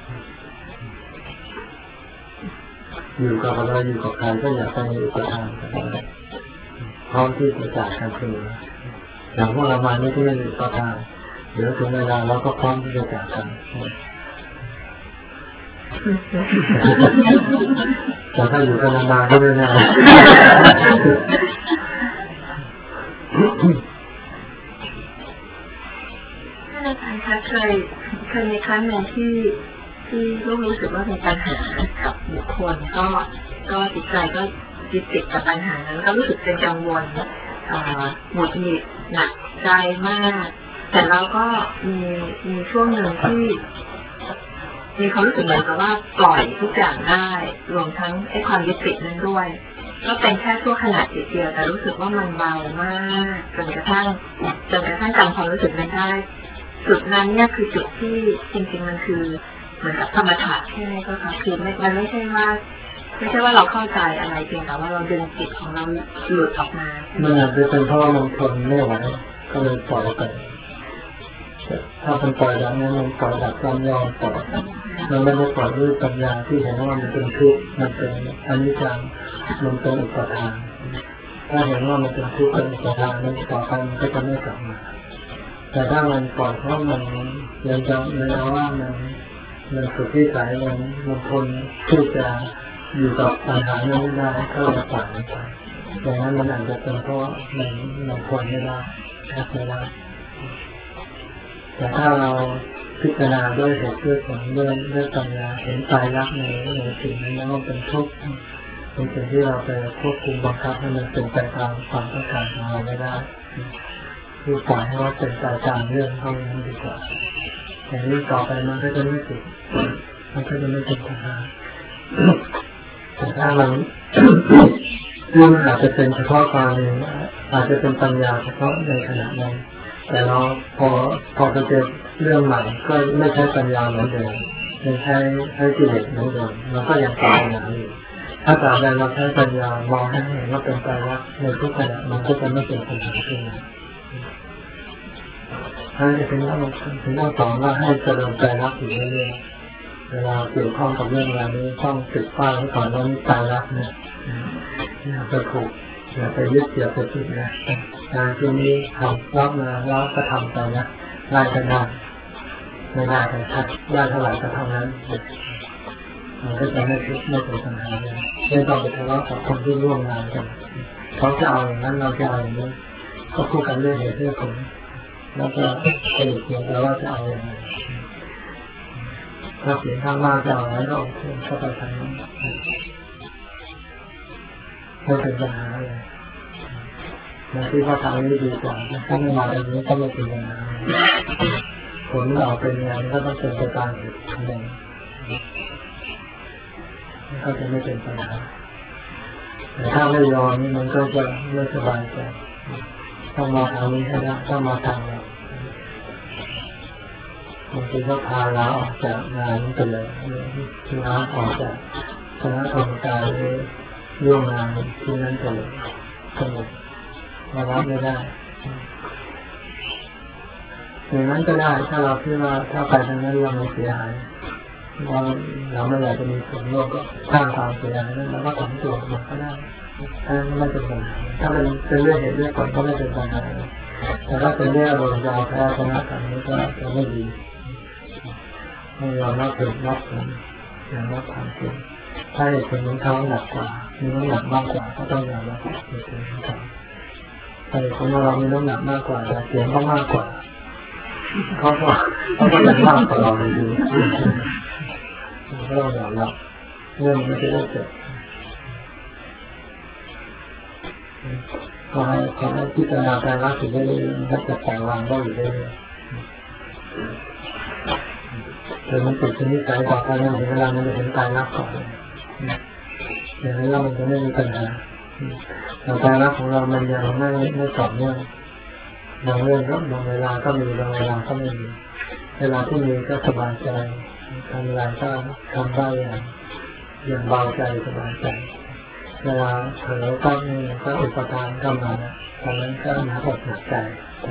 อยู่กับอะไรอยู่กับใครก็อย่าไปมีอุปทานกันเลยพร้อมที่จะจากกันเสมออย่างพวกเรามานี่ที่ไม่มีอุปทานเดี๋ยวถึงเวลาเราก็พร้อมที่จะจากกันแต่ถ้าอยู่กันนานๆก็ไม่ได้ท่านอาจารย์คะเคยเคยในครั้งหนึ่งที่ที่ลูกรู้สึกว่ามีปัญหากับบุคคลก็ก็จิตใจก็ยึดติดกับปัญหานั้นก็รู้สึกเป็นกังวลหงุดหงิดหนักใจมากแต่เราก็มีมีช่วงหนึ่งที่มีความรู้สึกเหมือนกับว่าปล่อยทุกอย่างได้รวมทั้งไอ้ความยึดติดนั้นด้วยก็เป็นแค่ชั่วขณะจิตเดียวแต่รู้สึกว่ามันเบามากจนกระทั่งจนกระทั่งจำความรู้สึกนั้นได้จุดนั้นเนี่ยคือจุดที่จริงๆมันคือเหมือนกับธรรมชาติใช่ไหมก็ค่ะคือมันไม่ใช่ว่าไม่ใช่ว่าเราเข้าใจอะไรเพียงแต่ว่าเราดึงจิตของเราหลุดออกมามันอาจจะเป็นเพราะมันทนไม่ไหวก็เลยปล่อยไปถ้าเป็นปล่อยแบบนี้มันปล่อยแบบจำยอมปล่อยมันไม่ได้ปล่อยด้วยปัญญาที่เห็นว่ามันเป็นทุกข์มันเป็นอนิจจังมันเป็นอุปทานถ้าเห็นว่ามันเป็นทุกข์เป็นอุปทานนั้นต่อไปมันก็จะไม่กลับมาแต่ถ้ามันปล่อยเพราะมันยังจำเลยว่ามันมันสุดที่สายมันมันทนที่จะอยู่กับปัญหานั้นไม่ได้ก็เลยปล่อยมันไปดังนั้นมันอาจจะเป็นเพราะมันมันทนไม่ได้แอบไม่ได้แต่ถ้าเราพิจารณาด้วยเหตุด้วยผลด้วยด้วยปัญญาเห็นตายรักในในสิ่งนั้นแล้วว่าเป็นทุกข์เป็นสิ่งที่เราไปควบคุมบังคับให้มันเป็นไปตามความต้องการของเราไม่ได้คือปล่อยให้ว่าเป็นไปตามเรื่องเท่านั้นดีกว่าอย่างนี้ต่อไปมันก็จะไม่ติดมันก็จะไม่เป็นปัญหาแต่ถ้ามันมันอาจจะเป็นเฉพาะการหนึ่งอาจจะเป็นปัญญาเฉพาะในขณะนั้นแต่เราพอพอจะเจอเรื่องใหม่ก็ไม่ใช้ปัญญาเหมือนเดิมไม่ใช้ใช้กิเลสเหมือนเดิมมันก็ยังเป็นปัญหาอยู่ถ้าตราบใดเราใช้ปัญญามองให้เห็นว่าเป็นไตรลักษณ์ในทุกขณะมันก็จะไม่เป็นปัญหาขึ้นมาถ้าถึงต้องถึงต้องสอนว่าให้เจริญไตรลักษณ์อยู่เรื่อยๆเวลาเกี่ยวข้องกับเรื่องราวนี้ต้องติดป้ายไว้ก่อนว่านี่ไตรลักษณ์เนี่ยอย่าไปผูกอย่าไปยึดอย่าไปติดนะงานที่นี้ทำรับมาแล้วก็ทำไปนะได้ก็ได้ไม่ได้ก็ได้ได้เท่าไหร่ก็เท่านั้นมันก็จะไม่คิดไม่เป็นปัญหาเลยไม่ต้องไปทะเลาะกับคนที่ร่วมงานกันเขาจะเอาอย่างนั้นเราจะเอาอย่างนี้ก็พูดกันเรื่องเหตุเรื่องผลแล้วก็สรุปแล้วว่าจะเอาอย่างไรถ้าเสียงข้างมากจะเอาอะไรก็โอเคเข้าไปทางนั้นไม่เป็นปัญหาเลยอย่างที่ว่าทางนี้ดีกว่าถ้าไม่มาแบบนี้ก็ไม่เป็นปัญหาผลออกเป็นยังไงก็ต้องเป็นไปตามเหตุผลเองก็จะไม่เป็นปัญหาแต่ถ้าไม่ยอมนี่มันก็จะไม่สบายใจต้องมาทางนี้ให้ได้ต้องมาทางเราบางทีก็พาเราออกจากงานไปเลยลาออกจากคณะกรรมการร่วมงานที่นั่นไปเลยสนุกมารับไม่ได้อย่างนั้นก็ได้ถ้าเราคิดว่าถ้าไปทางนั้นเราไม่เสียหายเราเราไม่อยากจะมีส่วนร่วมก็สร้างความเสียหายนั้นเราก็ทำตัวมันก็ได้ถ้าไม่เป็นปัญหาถ้าเป็นเป็นเรื่องเหตุเรื่องผลก็ไม่เป็นปัญหาแต่ถ้าเป็นเรื่องอารมณ์ยาวแพ้ชนะกันนี้ก็จะไม่ดีให้เรารับผิดรับผลอย่างรับความจริงถ้าเหตุผลของเขาหนักกว่ามีน้ำหนักมากกว่าก็ต้องยอมรับเหตุผลของเขาถ้าเหตุผลของเรามีน้ำหนักมากกว่าแต่เสียงเขามากกว่าเขาก็เขาก็ยังมากกว่าเราอยู่ก็ต้องยอมรับเรื่องมันจะได้เกิดขอให้ขอให้พิจารณาการรักอยู่ได้เลยรักจะปล่อยวางได้อยู่ได้เลยแต่มันติดชนิดใจต่อไปนั้นถึงเวลามันจะเห็นตายรักก่อนอย่างนั้นเรามันจะไม่มีปัญหาแต่ตายรักของเรามันยังไม่ไม่ต่อเนื่องบางเรื่องก็บางเวลาก็มีบางเวลาก็ไม่มีเวลาที่มีก็สบายใจทำอะไรก็ทำได้อย่างอย่างเบาใจสบายใจเวลาเผลอก็นี่ก็อุปทานก็มาตอนนั้นก็หนักอกหนักใจแต่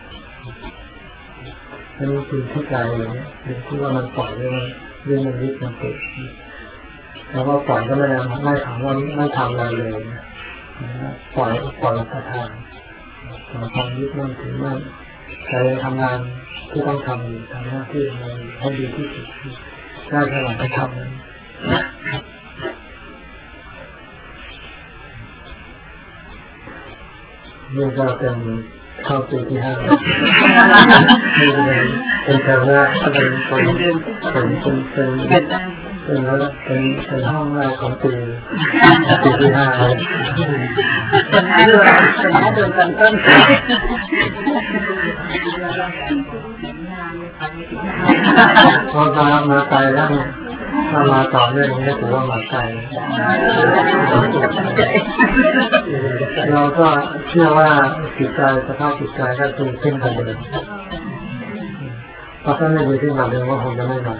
อันนี้คือที่ใจอย่างนี้คือที่ว่ามันปล่อยเรื่องเรื่องมันยึดมันติดแล้วก็ปล่อยก็ไม่ได้ไม่ถามว่าไม่ทำอะไรเลยนะปล่อยปล่อยอุปทานปล่อยความยึดมั่นถือมั่นใจทำงานที่ต้องทำอยู่ทำหน้าที่เราให้ดีที่สุดได้เท่าไหร่ก็ทำนั้นนี่ก็เป็นเข้าปีที่ห้านี่เป็นเป็นแถวหน้าเป็นคนเป็นเป็นเป็นเป็นแล้วเป็นเป็นห้องแรกของปีปีที่ห้าเลยเป็นห้าเดือนเป็นห้าเดือนกันต้นพอมามาไกลแล้วเนี่ยถ้ามาต่อเนื่องนี่ถือว่ามาไกลเราก็เชื่อว่าจิตใจสภาพจิตใจก็คือขึ้นไปเลยเพราะถ้าไม่ดีขึ้นมาเดิมว่าคงจะไม่มา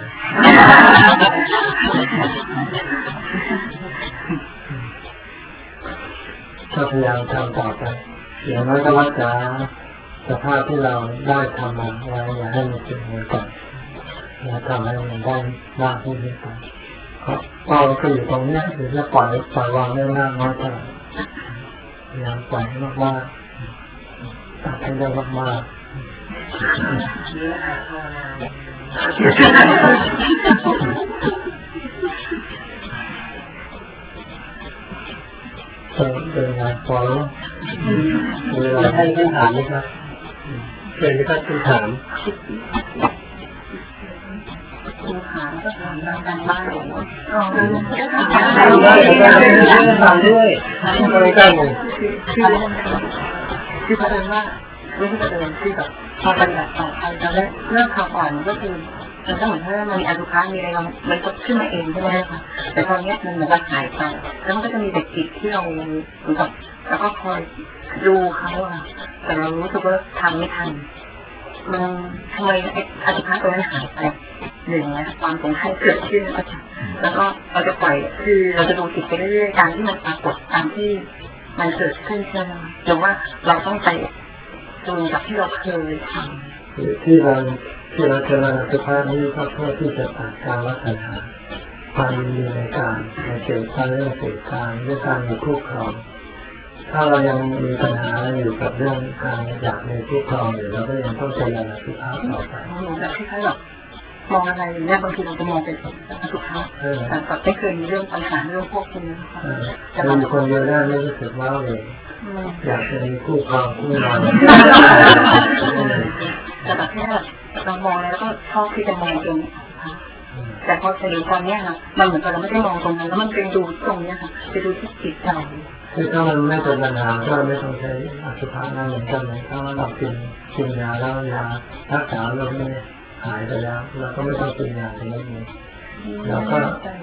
ก็พยายามทำต่อไปอย่างน้อยก็รักษาสภาพที่เราได้ทำมาไว้อย่าให้มันเป็นเหมือนก่อนอย่าทำให้มันได้มากขึ้นไปครับเราก็อยู่ตรงนี้หรือจะปล่อยปล่อยวางได้มากน้อยเท่าไหร่พยายามปล่อยให้มากๆตัดให้ได้มากๆเป็นงานพอแล้วมีอะไรให้คำถามไหมครับเป็นไหมครับคำถามคำถามก็ถามการบ้านอ๋อถามด้วยอะไรกันเลยคือประเด็นว่าเรื่องประเด็นที่แบบพอปฏิบัติต่อไปแล้วเรื่องข่าวก่อนก็คือมันก็เหมือนถ้ามันมีอสุภะมีอะไรมันก็ขึ้นมาเองใช่ไหมคะแต่ตอนนี้มันเหมือนกับหายไปแล้วมันก็จะมีเด็กจิตที่เราเหมือนกับแล้วก็คอยดูเขาอะแต่เรารู้สึกว่าทำไม่ทันมันทำไมอสุภะตัวนั้นหายไปหนึ่งนะความสงสัยเกิดขึ้นแล้วก็เราจะปล่อยคือเราจะดูจิตไปเรื่อยๆการที่มันปรากฏตามที่มันเกิดขึ้นใช่ไหมหรือว่าเราต้องไปดูกับที่เราเคยทำที่เราที่เราเจริญสภาพนี้ก็เพื่อที่จะตัดการวัฏฏะความมีในการในเกี่ยวกับเรื่องเสกการเรื่องการมีคู่ครองถ้าเรายังมีปัญหาอยู่กับเรื่องการอยากมีคู่ครองอยู่เราก็ยังต้องเจริญสภาพต่อไปแบบที่เขาแบบมองอะไรอย่างเงี้ยบางทีเราจะมองเป็นสุภาพแต่แบบไม่เคยมีเรื่องปัญหาเรื่องพวกนี้นะคะแต่บางคนเยอะแยะไม่รู้สึกว่าเลยอยากจะมีคู่ครองคู่นอนแต่แบบแค่เรามองแล้วก็ชอบที่จะมองตรงแต่พอเฉลี่ยตอนนี้ค่ะมันเหมือนกับเราไม่ได้มองตรงนั้นแล้วมันเป็นดูตรงนี้ค่ะจะดูที่จิตใจคือถ้ามันไม่เป็นปัญหาก็ไม่ต้องใช้อสุภะนั่นเหมือนกันเลยถ้าเรากินกินยาแล้วยารักษาโรคนี้หายไปแล้วเราก็ไม่ต้องกินยาตรงนี้แล้วก็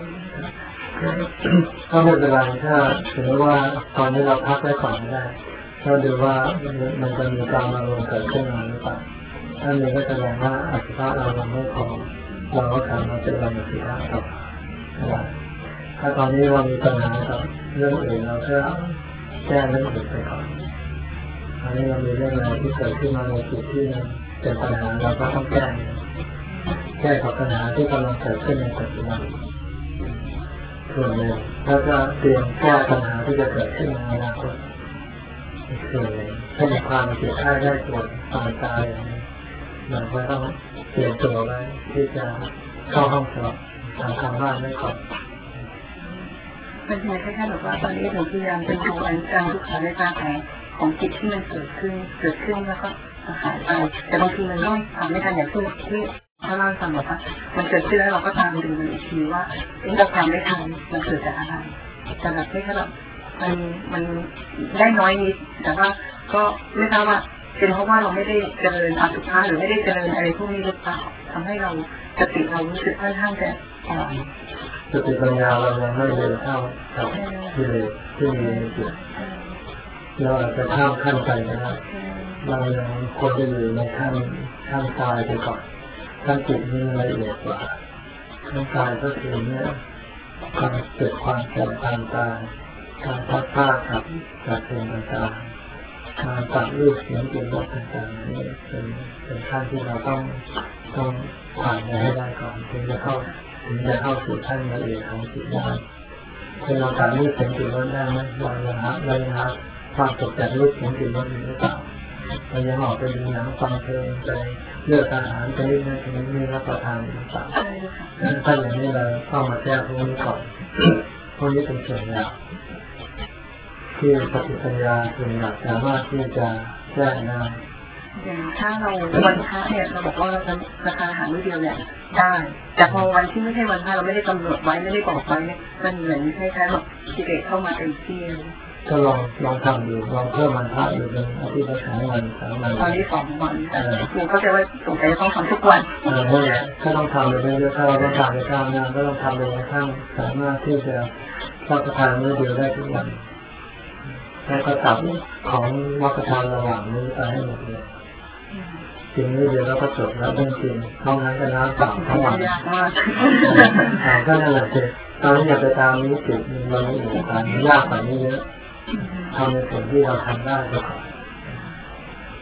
ก็ไม่เป็นไรถ้าถือว่าตอนนี้เราพักไว้ก่อนได้ถ้าดูว่ามันจะมีการอารมณ์เกิดขึ้นมาหรือเปล่าถ้ามีก็แสดงว่าอสุภะเราไม่พอเราก็สามารถจะทำอสุภะต่อได้ถ้าตอนนี้เรามีปัญหากับเรื่องอื่นเราก็แก้เรื่องอื่นไปก่อนอันนี้เรามีเรื่องอะไรที่เกิดขึ้นมาในจุดที่เป็นปัญหาเราก็ต้องแก้แก้กับปัญหาที่กำลังเกิดขึ้นในปัจจุบันส่วนหนึ่งแล้วก็เตรียมแก้ปัญหาที่จะเกิดขึ้นในอนาคตอีกส่วนหนึ่งถ้ามีความเจ็บไข้ได้ปวดตายตายเราก็ต้องเตรียมตัวไว้ที่จะเข้าห้องสอบทำการบ้านไว้ก่อนเป็นไงแค่แบบว่าตอนนี้หนูพยายามเป็นดูอันการทุกขาในการแผลของจิตที่มันเกิดขึ้นเกิดขึ้นแล้วก็หายไปแต่บางทีมันต้องทำไม่ทันอย่างที่ที่ถ้าเราฟังแบบว่ามันเกิดขึ้นแล้วเราก็ตามดูมันอีกทีว่าเราทำไม่ทันมันเกิดจากอะไรแต่แบบไม่ใช่แบบมันมันได้น้อยนิดแต่ว่าก็ไม่ทราบว่าเป็นเพราะว่าเราไม่ได้เจริญอสุภะหรือไม่ได้เจริญอะไรพวกนี้หรือเปล่าทำให้เราสติเรารู้สึกค่อนข้างจะอ่อนสติปัญญาเรายังไม่เร็วเท่ากับที่เลยที่มีจิตเราอาจจะข้ามขั้นไปนะครับเรายังควรจะอยู่ในขั้นขั้นกายไปก่อนขั้นจิตนี่ละเอียดกว่าขั้นกายก็คือเนี่ยการเกิดความแก่ความตายการพัดพลาดกับจากสิ่งต่างๆการตัดรูปเสียงกลิ่นรสต่างๆนี่เป็นเป็นขั้นที่เราต้องต้องผ่านไปให้ได้ก่อนถึงจะเข้าถึงจะเข้าสู่ขั้นละเอียดของจิตได้ถ้าเราตัดรูปเสียงกลิ่นรสได้ไหมเรายังหาเรายังหาความสุขจากรูปเสียงกลิ่นรสอยู่หรือเปล่าเรายังออกไปดูหนังฟังเพลงไปเลือกอาหารไปนี่นั่นนี่นี่รับประทานหรือเปล่าถ้าอย่างนี้เราเข้ามาแก้พวกนี้ก่อนพวกนี้เป็นส่วนใหญ่ที่ปฏิปัญญาส่วนใหญ่สามารถที่จะแก้ได้อย่างถ้าเราวันพระเนี่ยเราบอกว่าเราจะราคาอาหารมื้อเดียวเนี่ยได้แต่พอวันที่ไม่ใช่วันพระเราไม่ได้กำหนดไว้ไม่ได้บอกไว้เนี่ยมันเหมือนคล้ายๆแบบกิเลสเข้ามาเต็มที่ก็ลองลองทำดูลองเพิ่มวันพระอยู่เป็นอาทิตย์ละสองวันสามวันตอนนี้สองวันหนูเข้าใจว่าสงสัยจะต้องทำทุกวันเออนั่นแหละถ้าต้องทำเลยเยอะๆถ้าเราต้องทำในข้าวงานก็ต้องทำเลยในข้างสามารถที่จะรับประทานมื้อเดียวได้ทุกวันแล้วก็ตัดของรับประทานระหว่างมื้อไปให้หมดเลยกินมื้อเดียวแล้วก็จบแล้วต้องกินเท่านั้นก็น้ำเปล่าทั้งวันอ่าก็นั่นแหละคือตอนนี้อยากไปตามนี้ติดมันไม่อยู่ตามยากกว่านี้เยอะทำในส่วนที่เราทำได้ก็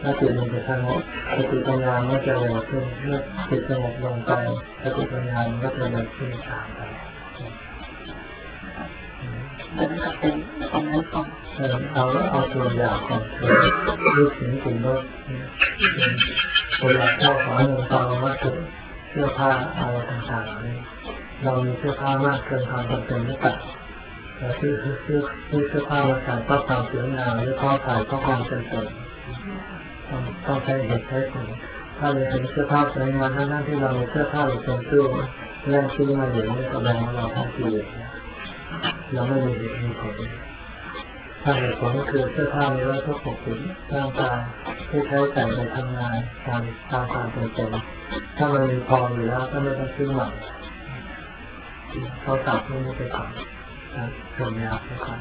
ถ้าจิตมันจะสงบสติปัญญาก็จะเร็วขึ้นเมื่อจิตสงบลงไปสติปัญญาก็จะเร็วขึ้นตามไปมันก็เป็นตรงนั้นก่อนเอาเอาตัวอย่างก่อนรูปเสียงกลิ่นรสตัวอย่างเข้าของเงินทองวัตถุเสื้อผ้าอะไรต่างๆนี่เรามีเสื้อผ้ามากเกินความจำเป็นหรือเปล่าเราซื้อซื้อซื้อซื้อเสื้อผ้ามาใส่ก็ความสวยงามหรือข้อใส่ก็ความจำเป็นต้องต้องใช้เหตุใช้ผลถ้าเราเห็นเสื้อผ้าสวยงามทั้งๆที่เรามีเสื้อผ้าอยู่เต็มตู้เรื่องซื้อมาอยู่นี่แสดงว่าเราทำผิดเราไม่มีเหตุมีผลถ้าเหตุผลก็คือเสื้อผ้ามีไว้เพื่อปกปิดร่างกายที่ใช้ใส่ในทำงานตามตามความจำเป็นถ้ามันมีพออยู่แล้วก็ไม่ต้องซื้อใหม่เขาตัดไม่ไปก่อนส่วนยาไปก่อน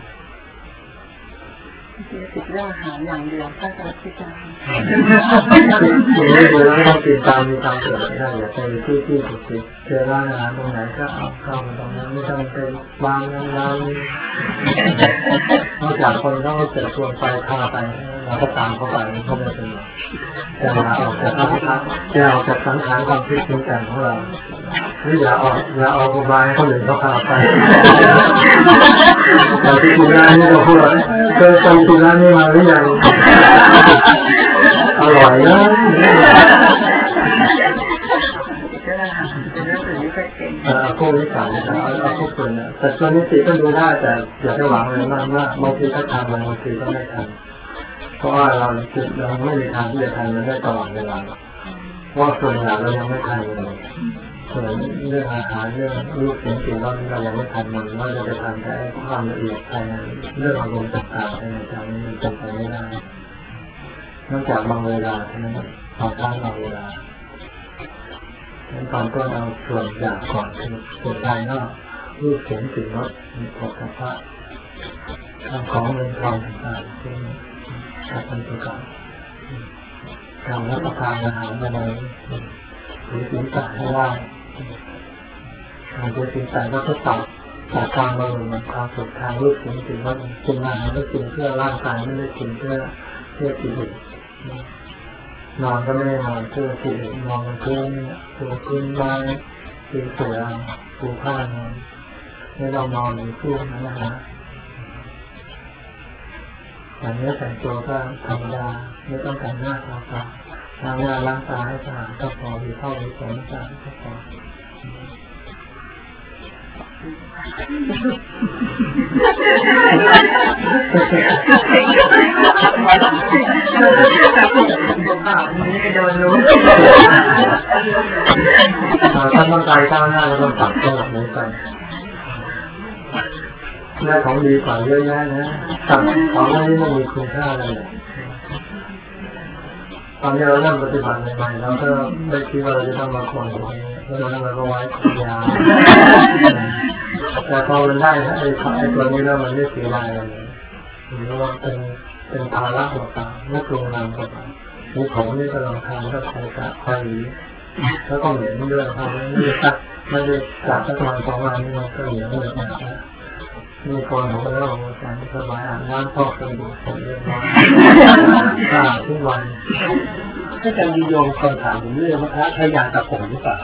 ติดเรื่องอาหารอย่างเดียวถ้าจะพิจารณาคุณไม่ดูแล้วต้องติดตามมีตามเกิดไม่ได้อย่าไปที่ที่ถูกติดเจอร้านอาหารตรงไหนก็เอาเข้ามาตรงนั้นไม่ต้องไปวางร้านนอกจากคนเขาเกิดชวนไปพาไปเราก็ตามเขาไปเขาไม่เป็นหรอกแต่อย่าออกจากสังขารอย่าออกจากสังขารความคิดปรุงแต่งของเราหรืออย่าออกอย่าออกอุบายให้คนอื่นเขาพาไปเราที่คุณร้านนี่เราพูดเคยไปคุณร้านนี่มาหรือยังอร่อยนะเอาพวกนี้สั่งนะเอาเอาพวกคนนะแต่ส่วนนี้ติก็ดูได้แต่อย่าไปหวังเลยมากว่าบางทีก็ทำบางทีก็ไม่ทำเพราะว่าเราเราไม่มีทางที่จะทำมันได้ตลอดเวลาเพราะส่วนใหญ่เรายังไม่ทำเลยส่วนเรื่องอาหารเรื่องรูปเสียงกลิ่นรสเรายังไม่ทำมันเราจะไปทำแต่ความละเอียดภายในเรื่องอารมณ์ต่างๆในใจมันเป็นไปไม่ได้นอกจากบางเวลาเท่านั้นบางครั้งบางเวลาตอนต้นเอาส่วนอย่างก่อนคือส่วนภายนอกรูปเสียงกลิ่นรสมีผลกระทบของเงินทองต่างๆที่การเป็นประกอบการรับประทานอาหารอะไรหรือสิ่งต่างให้ได้การดูสิ่งต่างก็ต้องตัดตัดทางมาเหมือนความสุขทางรูปเสียงกลิ่นรสกินอาหารไม่กินเพื่อร่างกายไม่ได้กินเพื่อเพื่อกิเลสนอนก็ไม่ได้นอนเพื่อกิเลสนอนมันเพื่อปูพื้นไม้ปูเสื่อปูผ้านอนไม่ต้องนอนในตู้นั้นนะฮะแต่เนื้อแต่งตัวก็ธรรมดาไม่ต้องแต่งหน้าทาตาล้างหน้าล้างตาให้สะอาดก็พอมีเข้ามีสนสะอาดก็พอถ้าต้องการก้าวหน้าเราต้องตัดตัวหนี้ไปได้ของดีกว่าเยอะแยะนะตัดของอะไรที่ไม่มีคุณค่าเลยตอนที่เราเริ่มปฏิบัติใหม่ๆเราก็ไม่คิดว่าเราจะต้องมาคนอย่างนี้แล้วเราก็ไว้ขยาแต่พอมันได้ไอ้ไอ้ตัวนี้แล้วมันไม่เสียดายอะไรหรือว่าเป็นเป็นภาระต่อตาไม่กลัวนำต่อไปมีของนี่ก็ลองทานก็ใช้กะไฟแล้วก็เหม็นด้วยครับไม่ได้ตัดไม่ได้จับสักวันสองวันนี่มันก็เหนียวเหนอะนะมีคนของเราการสบายอาบน้ำพอกสบู่ผมเรียบร้อยสะอาดทุกวันถ้าจะมีโยมคนถามผมเรื่องว่าพระอยากตัดผมหรือเปล่า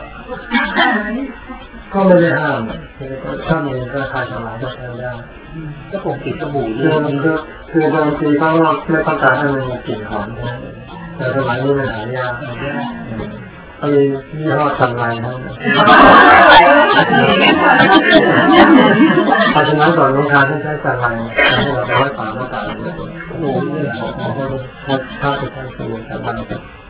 ก็ไม่ได้ห้ามถ้ามีก็ทานสลายก็ทานได้ก็ผมติดสบู่คือมันก็คือบางทีเขาไม่ต้องการให้มันมีกลิ่นหอมแต่สมัยนี้มันหายากก็มียี่ห้อสันไลน์นะเพราะฉะนั้นก่อนลงทานต้องใช้สันไลน์ให้เราไว้ฝาหน้าตาโอ้โหเนี่ยถ้าถ้าจะใช้สบู่สันไลน์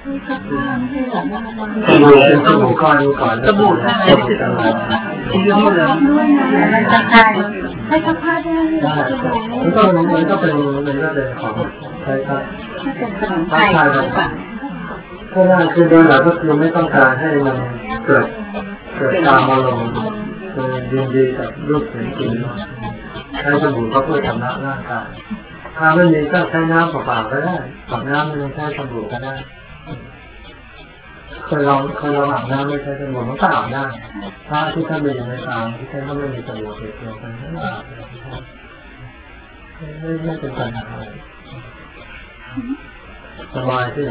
สบู่เป็นสบู่ก้อนก่อนสบู่สบู่สันไลน์สีเหลืองเหลืองด้วยนะมันจะใช่ให้สัมภาษณ์ได้มันก็มันก็เป็นมันก็เป็นของใช้ครับเป็นขนมไทยก็ได้คือโดยหลักก็คือไม่ต้องการให้มันเกิดเกิดตามอารมณ์คือยินดีกับรูปเสียงกลิ่นรสใช้สบู่ก็เพื่อชำระร่างกายถ้าไม่มีก็ใช้น้ำเปล่าๆก็ได้กับน้ำไม่ต้องใช้สบู่ก็ได้เคยลองเคยลองอาบน้ำไม่ใช้สบู่มันก็อาบได้ถ้าที่ท่านมีอยู่ในตามที่ท่านก็ไม่มีสบู่เดียวกันก็อาบไม่ไม่เป็นปัญหาอะไรสบายขึ้น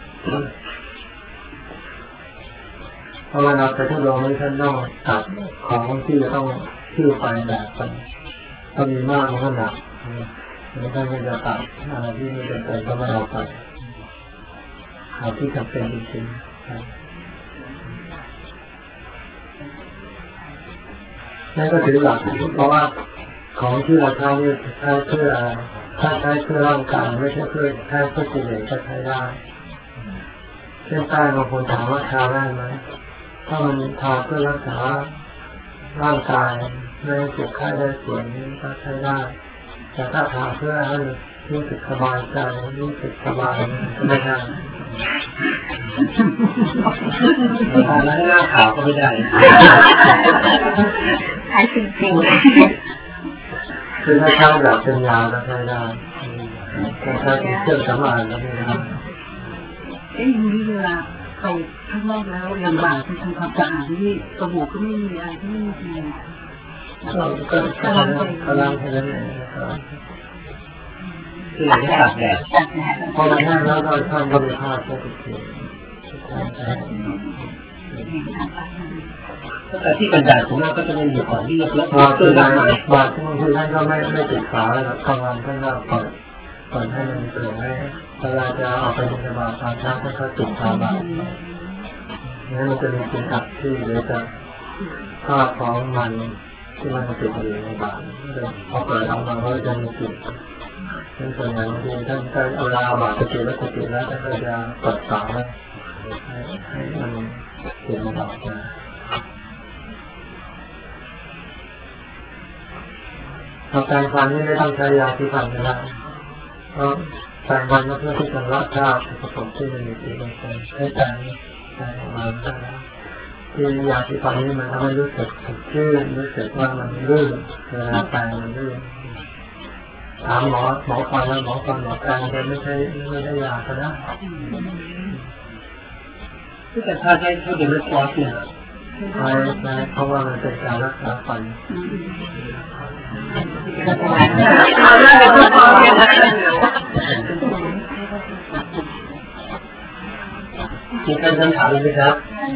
เพราะว่าเราไปทุดงไม่ท่านต้องตัดของที่จะต้องชื่อไปแบบไปถ้ามีมากมันก็หนักไม่ได้ไม่จะตัดอะไรที่ไม่จำเป็นก็ไม่เอาไปเอาที่จำเป็นจริงๆนั่นก็ถือหลักเพราะว่าของที่เราใช้เนี่ยใช้เพื่อถ้าใช้เพื่อร่างกายไม่ใช่เพื่อใช้เพื่อกิเลสก็ใช้ได้เช่นใต้บางคนถามว่าทาได้ไหมถ้ามันทาเพื่อรักษาร่างกายไม่ให้เจ็บไข้ได้ป่วยนี้ก็ใช้ได้แต่ถ้าทาเพื่อให้รู้สึกสบายใจรู้สึกสบายไม่ได้ทาแล้วหน้าขาวก็ไม่ได้ใช้จริงๆคือถ้าใช้แบบเป็นยาก็ใช้ได้ถ้าใช้เป็นเครื่องสำอางก็ไม่ได้เอ๊ะอย่างนี้เวลาไปข้างนอกแล้วลำบากที่ทำความสะอาดที่สบู่ก็ไม่มีอะไรที่ไม่มีก็ก็ล้างก็ล้างแค่นั้นเองคืออย่างนี้ตากแดดพอมันแห้งแล้วก็ทำบริภาคก็ติดเชื้อแต่ที่กันแดดของเราก็จะเป็นอยู่ก่อนที่จะแล้วก็คือได้บางทีบางทีท่านก็ไม่ไม่ติดฝาแล้วกลางวันท่านก็เปิดเปิดให้มันเปิดให้เวลาจะออกไปบิณฑบาตตอนเช้าท่านก็ติดฝาบาตรนั้นมันจะมีกลิ่นอับที่เหลือจากข้าวของมันที่มันติดอยู่ในบาตรพอเปิดออกมาก็จะมีกลิ่นนั่นส่วนใหญ่บางทีท่านก็เอาลาบาตรติดแล้วติดแล้วท่านก็จะเปิดฝาให้ให้มันกลิ่นมันออกมาเราแปรงฟันนี่ไม่ต้องใช้ยาที่ฟันก็ได้เพราะแปรงฟันก็เพื่อที่จะละคราบผสมที่มันมีติดในฟันให้แปรงแปรงออกมาได้ที่ยาที่ฟันนี่มันทำให้รู้สึกสดชื่นรู้สึกว่ามันลื่นเวลาแปรงมันลื่นถามหมอหมอฟันแล้วหมอฟันหมอแปรงมันไม่ใช่ไม่ได้ยาก็ได้ที่แต่ถ้าใช้ถ้าเป็นเลือดคอสเนี่ยใช่ใช่เพราะว่ามันเป็นการรักษาฟันมีใครคำถามไหมครับ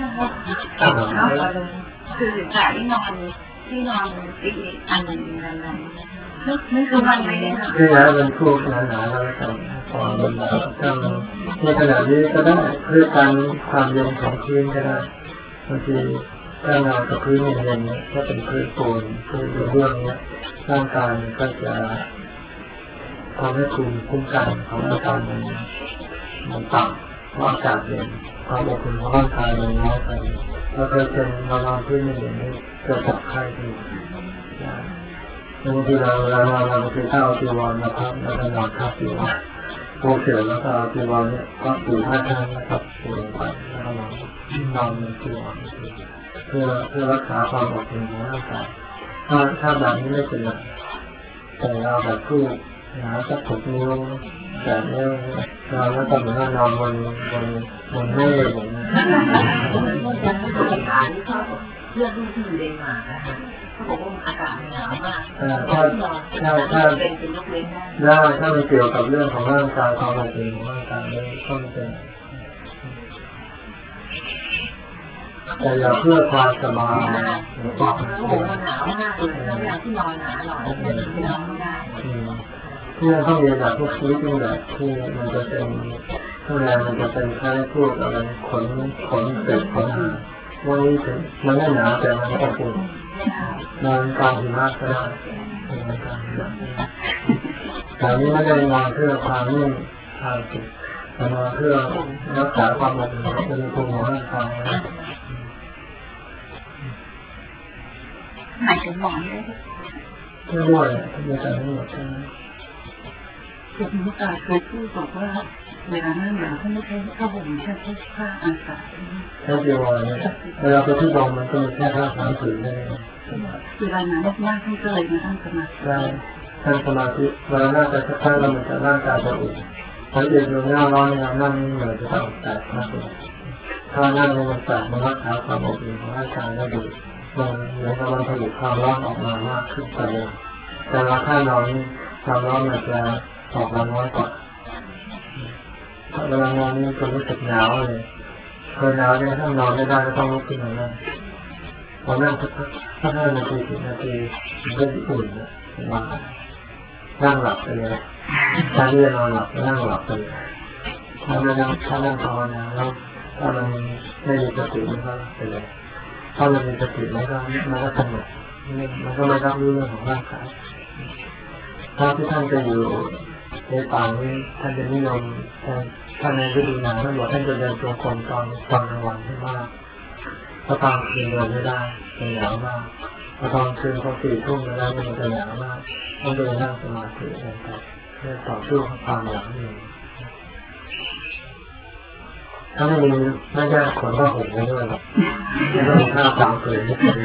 คือขาที่นอนที่นอนอีกอันหนึ่งนั้นไม่คือมันไม่ได้ค่ะคือแล้วมันพูดหนาๆแล้วกันพอมันทำในขณะนี้ก็ได้เพื่อการความเย็นของพื้นก็ได้บางทีถ้าเรากับพื้นเย็นๆเนี่ยถ้าเป็นพื้นปูนพื้นเรื่องเนี้ยร่างกายมันก็จะทำให้ภูมิคุ้มกันของร่างกายมันมันต่ำเพราะอากาศเย็นความอบอุ่นของร่างกายมันน้อยไปเราเคยเป็นเรานอนพื้นเย็นๆนี่เกิดจากไข้ที่บางทีเราเราเราไปเข้าจีวรมาพักแล้วก็นอนทับอยู่โอเคแล้วก็จีวรเนี่ยก็ปูผ้าข้างนะครับปูลงไปแล้วก็นอนนอนในจีวรเพื่อเพื่อรักษาความอบอุ่นของร่างกายถ้าถ้าแบบนี้ไม่เป็นไรแต่เราแบบพูดหาสักหกนิ้วแต่เนี่ยเราแล้วก็เหมือนนอนบนบนบนเมฆอย่างนี้เรื่องที่อยู่ในหมานะคะเขาบอกว่าอากาศหนาวมากถ้าถ้าถ้าได้ถ้ามันเกี่ยวกับเรื่องของร่างกายความอบอุ่นของร่างกายไม่ต้องเป็นแต่อย่าเพื่อความสบายบอกว่าโอ้โหมันหนาวมากเลยแล้วเวลาที่นอนหนาวหน่อยไม่ได้นอนไม่ได้ที่เราต้องเรียนแบบพวกชีวิตนี่แบบที่มันจะเป็นข้างในมันจะเป็นแค่พวกอะไรขนขนเศษขนวันนี้ถึงมันไม่หนาวแต่มันอบอุ่นนอนกลางหิมะก็ได้แต่นี้ไม่ได้นอนเพื่อความนิ่งความสุขแต่นอนเพื่อรักษาความอบอุ่นเป็นภูมิของร่างกายหมายถึงหมอนด้วยด้วยด้วยการทั้งหมดใช่ไหมคุณมุตตาเคยพูดบอกว่าเวลาหน้าหนาวเขาไม่ใช้ผ้าห่มใช้ผ้าอากาศใช่จีวรเนี่ยเวลาไปที่ดงมันก็มีแค่ผ้าสามผืนได้เวลาหนาวมากๆท่านก็เลยมานั่งสมาธิได้ท่านสมาธิเวลาหน้าจะสักพักแล้วมันจะร่างกายจะอุ่นถ้าเย็นอยู่หน้าร้อนเนี่ยนั่งเหนื่อยจะต้องแตกมากเลยถ้านั่งในมันแตกมันรักษาความอบอุ่นของร่างกายได้ดีมันเหมือนกับมันผลิตความร้อนออกมามากขึ้นกว่าเดิมแต่เราถ้านอนความร้อนมันจะออกมาน้อยกว่าเวลานอนนี่ก็รู้สึกหนาวเลยเคยหนาวเนี่ยถ้านอนไม่ได้ก็ต้องลุกขึ้นมานั่งพอนั่งสักสักห้านาทีสิบนาทีมันก็อุ่นนะมานั่งหลับไปเลยถ้าเรียนนอนหลับนั่งหลับไปเลยถ้านั่งถ้านั่งภาวนาแล้วถ้ามันไม่มีสติมันก็หลับไปเลยถ้ามันมีสติมันก็มันก็สงบมันก็ไม่รับรู้เรื่องของร่างกายถ้าที่ท่านจะอยู่ในป่านี้ท่านจะนิยมท่านในฤดูหนาวท่านบอกท่านจะเดินตัวคนตอนตอนกลางวันให้มากเพราะตอนคืนเดินไม่ได้มันหนาวมากพอตอนคืนพอสี่ทุ่มแล้วมันจะหนาวมากต้องเดินนั่งสมาธิอะไรต่อเพื่อต่อสู้กับความหนาวนี่ถ้าไม่มีไม่ได้คนก็ห่มไม่ด้วยหรอกไม่ต้องมีข้าวสามคืนไม่คืน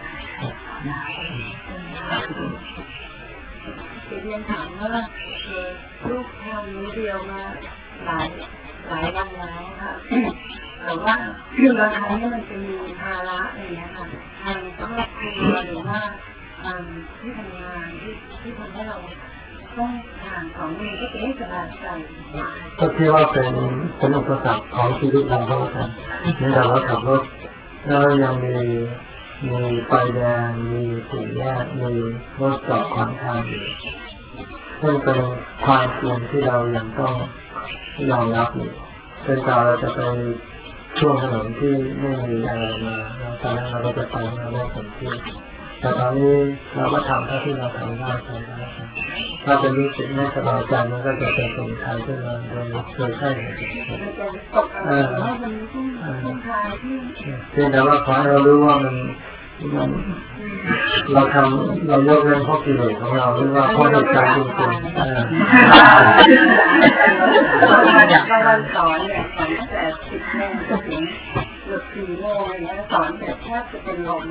เรียนถามว่าลูกทำนี้เดียวมาหลายหลายวันแล้วค่ะแต่ว่าคือบางครั้งเนี่ยมันจะมีภาระอะไรอย่างเงี้ยค่ะทางครอบครัวหรือว่าทางที่ทำงานที่ที่ทำให้เราต้องทางของมือก็จะไม่สบายใจก็คิดว่าเป็นเป็นอุปสรรคของชีวิตเราก็แล้วกันเนื่องจากเราขับรถแล้วยังมีมีไฟแดงมีสี่แยกมีรถจอดขวางทางอยู่ซึ่งเป็นความเสี่ยงที่เรายังต้องยอมรับอยู่เป็นการเราจะไปช่วงถนนที่ไม่มีอะไรมาแล้วตอนนั้นเราก็จะไปเราได้ผลที่แต่ตอนนี้เราก็ทำเท่าที่เราทำได้ไปแล้วถ้าเป็นรู้สึกไม่สบายใจมันก็จะเป็นสมุทัยขึ้นมาโดยโดยใช่เหตุเออเพียงแต่ว่าขอให้เรารู้ว่ามันเราทำเรายกเว้นข้อกิเลสของเราหรือว่าข้อเหตุการณ์จริงๆจากวันสอนเนี่ยสอนตั้งแต่สิบโมงถึงเกือบสี่โมงอะไรเงี้ยสอนแต่แทบจะเป็นลม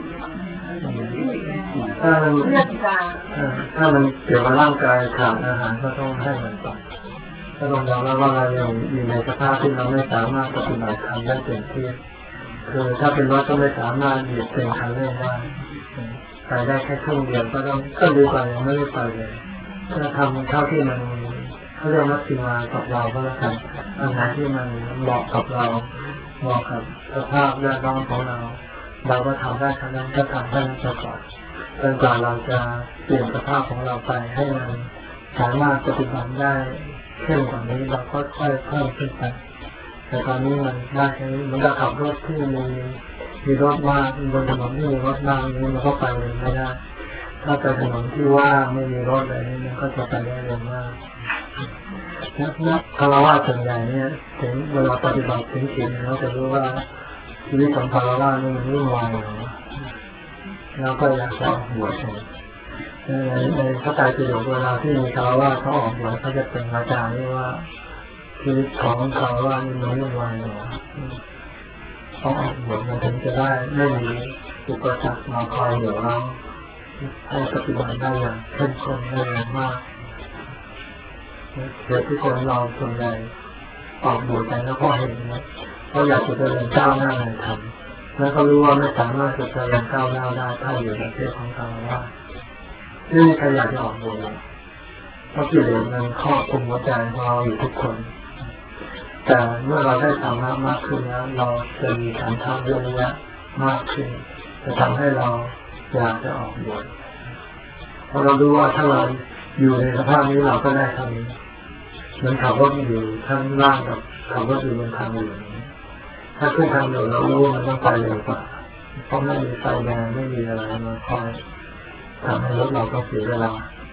ถ้ามันถ้ามันเกี่ยวกับร่างกายขาดอาหารก็ต้องให้มันไปถ้าเรายอมรับว่าเราอยู่ในสภาพที่เราไม่สามารถปฏิบัติธรรมได้เต็มที่คือถ้าเป็นรถก็ไม่สามารถหยุดเป็นคันเร่งได้ไปได้แค่ครึ่งเดียวก็ต้องก็ดีกว่ายังไม่ได้ไปเลยถ้าทำเท่าที่มันเขาเรียกว่าสิ่งมากับเราก็แล้วกันอันไหนที่มันเหมาะกับเราเหมาะกับสภาพแวดล้อมของเราเราก็ทำได้ทั้งนั้นก็ทำได้ทั้งก่อนจนกว่าเราจะเปลี่ยนสภาพของเราไปให้มันสามารถปฏิบัติได้เข้มกว่านี้เราก็ค่อยๆเพิ่มขึ้นไปแต่ตอนนี้มันได้แค่นี้มันก็ขับรถที่มีมีรถมากบนถนนที่มีรถมากนี้มันก็ไปไม่ได้ถ้าไปถนนที่ว่างไม่มีรถอะไรนี่มันก็จะไปได้เร็วมากนักคารวะส่วนใหญ่เนี่ยถึงเวลาปฏิบัติถึงขีดเราจะรู้ว่าชีวิตของคารวะนี่มันวุ่นวายแล้วก็อยากจะออกบวชในในพระไตรปิฎกเวลาที่มีคารวะเขาออกบวชเขาจะเป็นอาจารย์เรียกว่าชีวิตของคารวะนี่มันวุ่นวายหรอต้องออกบวชมันถึงจะได้ไม่มีอุปสรรคมาคอยเหนือเราให้ปฏิบัติได้อย่างเข้มข้นได้อย่างมากเด็กที่คนเราส่วนใหญ่ออกบวชไปแล้วก็เห็นนะเขาอยากจะเดินก้าวหน้าในธรรมแล้วเขารู้ว่าไม่สามารถจะเดินก้าวหน้าได้ถ้าอยู่ในประเทศของคารวะที่ใครอยากจะออกบวชเพราะกิเลสมันครอบคลุมหัวใจของเราอยู่ทุกคนแต่เมื่อเราได้ธรรมะมากขึ้นแล้วเราจะมีการทำเรื่องนี้มากขึ้นจะทำให้เราอยากจะออกบวชเพราะเรารู้ว่าถ้าเราอยู่ในสภาพนี้เราก็ได้ทำมันขับรถอยู่ข้างล่างกับขับรถอยู่บนทางอยู่ถ้าขึ้นทางอยู่เรารู้มันต้องไปเร็วกว่าเพราะไม่มีไฟแดงไม่มีอะไรมาคอยทำให้รถเราต้องเสียเวลา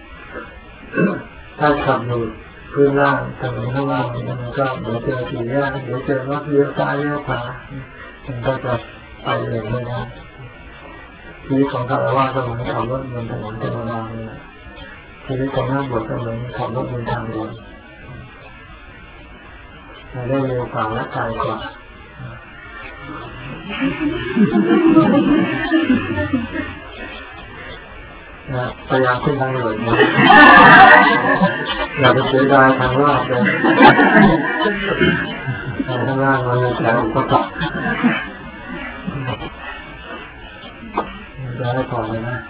ถ้าขับอยู่พื้นล่างถนนข้างล่างมันก็เดี๋ยวเจอสี่แยกเดี๋ยวเจอรถเลี้ยวซ้ายเลี้ยวขวามันก็จะไปเร็วไม่ได้ชีวิตของคารวะก็เหมือนขับรถบนถนนธรรมดาเลยชีวิตของนักบวชก็เหมือนขับรถบนทางด่วนได้เร็วกว่าและไกลกว่าพยายามขึ้นทางด่วนนะอย่าไปเสียดายทางลาดเลยทางข้างล่างมันมีแต่อุปสรรคจะให้พอเลยนะ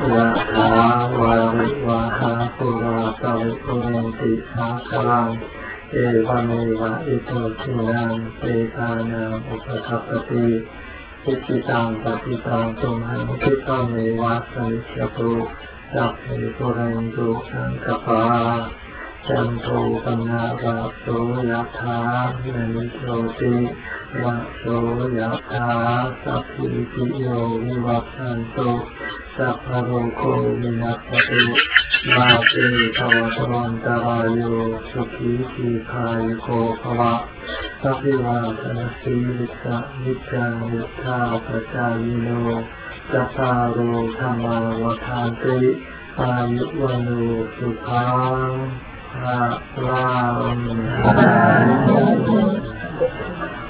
ยะถาวาริวะหาปุราปะริปุเรนติสาคลังเอวเมวะอิโตทินังเปตานังอุปกัปปติอิจิตังปฏิตังตุมหังคิปะเมวะสมิจฉตุสัพเพปุเรนตุสังกปาจันโทปนะระโสยถามณิโชติระโสยถาสัพพิติโยวิวัชชันตุสัพพะโรโควินัสสตุมาเตภวะตวันตรายโยสุขีทีคายโกภวะสัพพิวาทนาสีลิสะนิจังยุทธาปจายโนจัตตารุธรรมาวทานติอายุวันุสุขังพระราม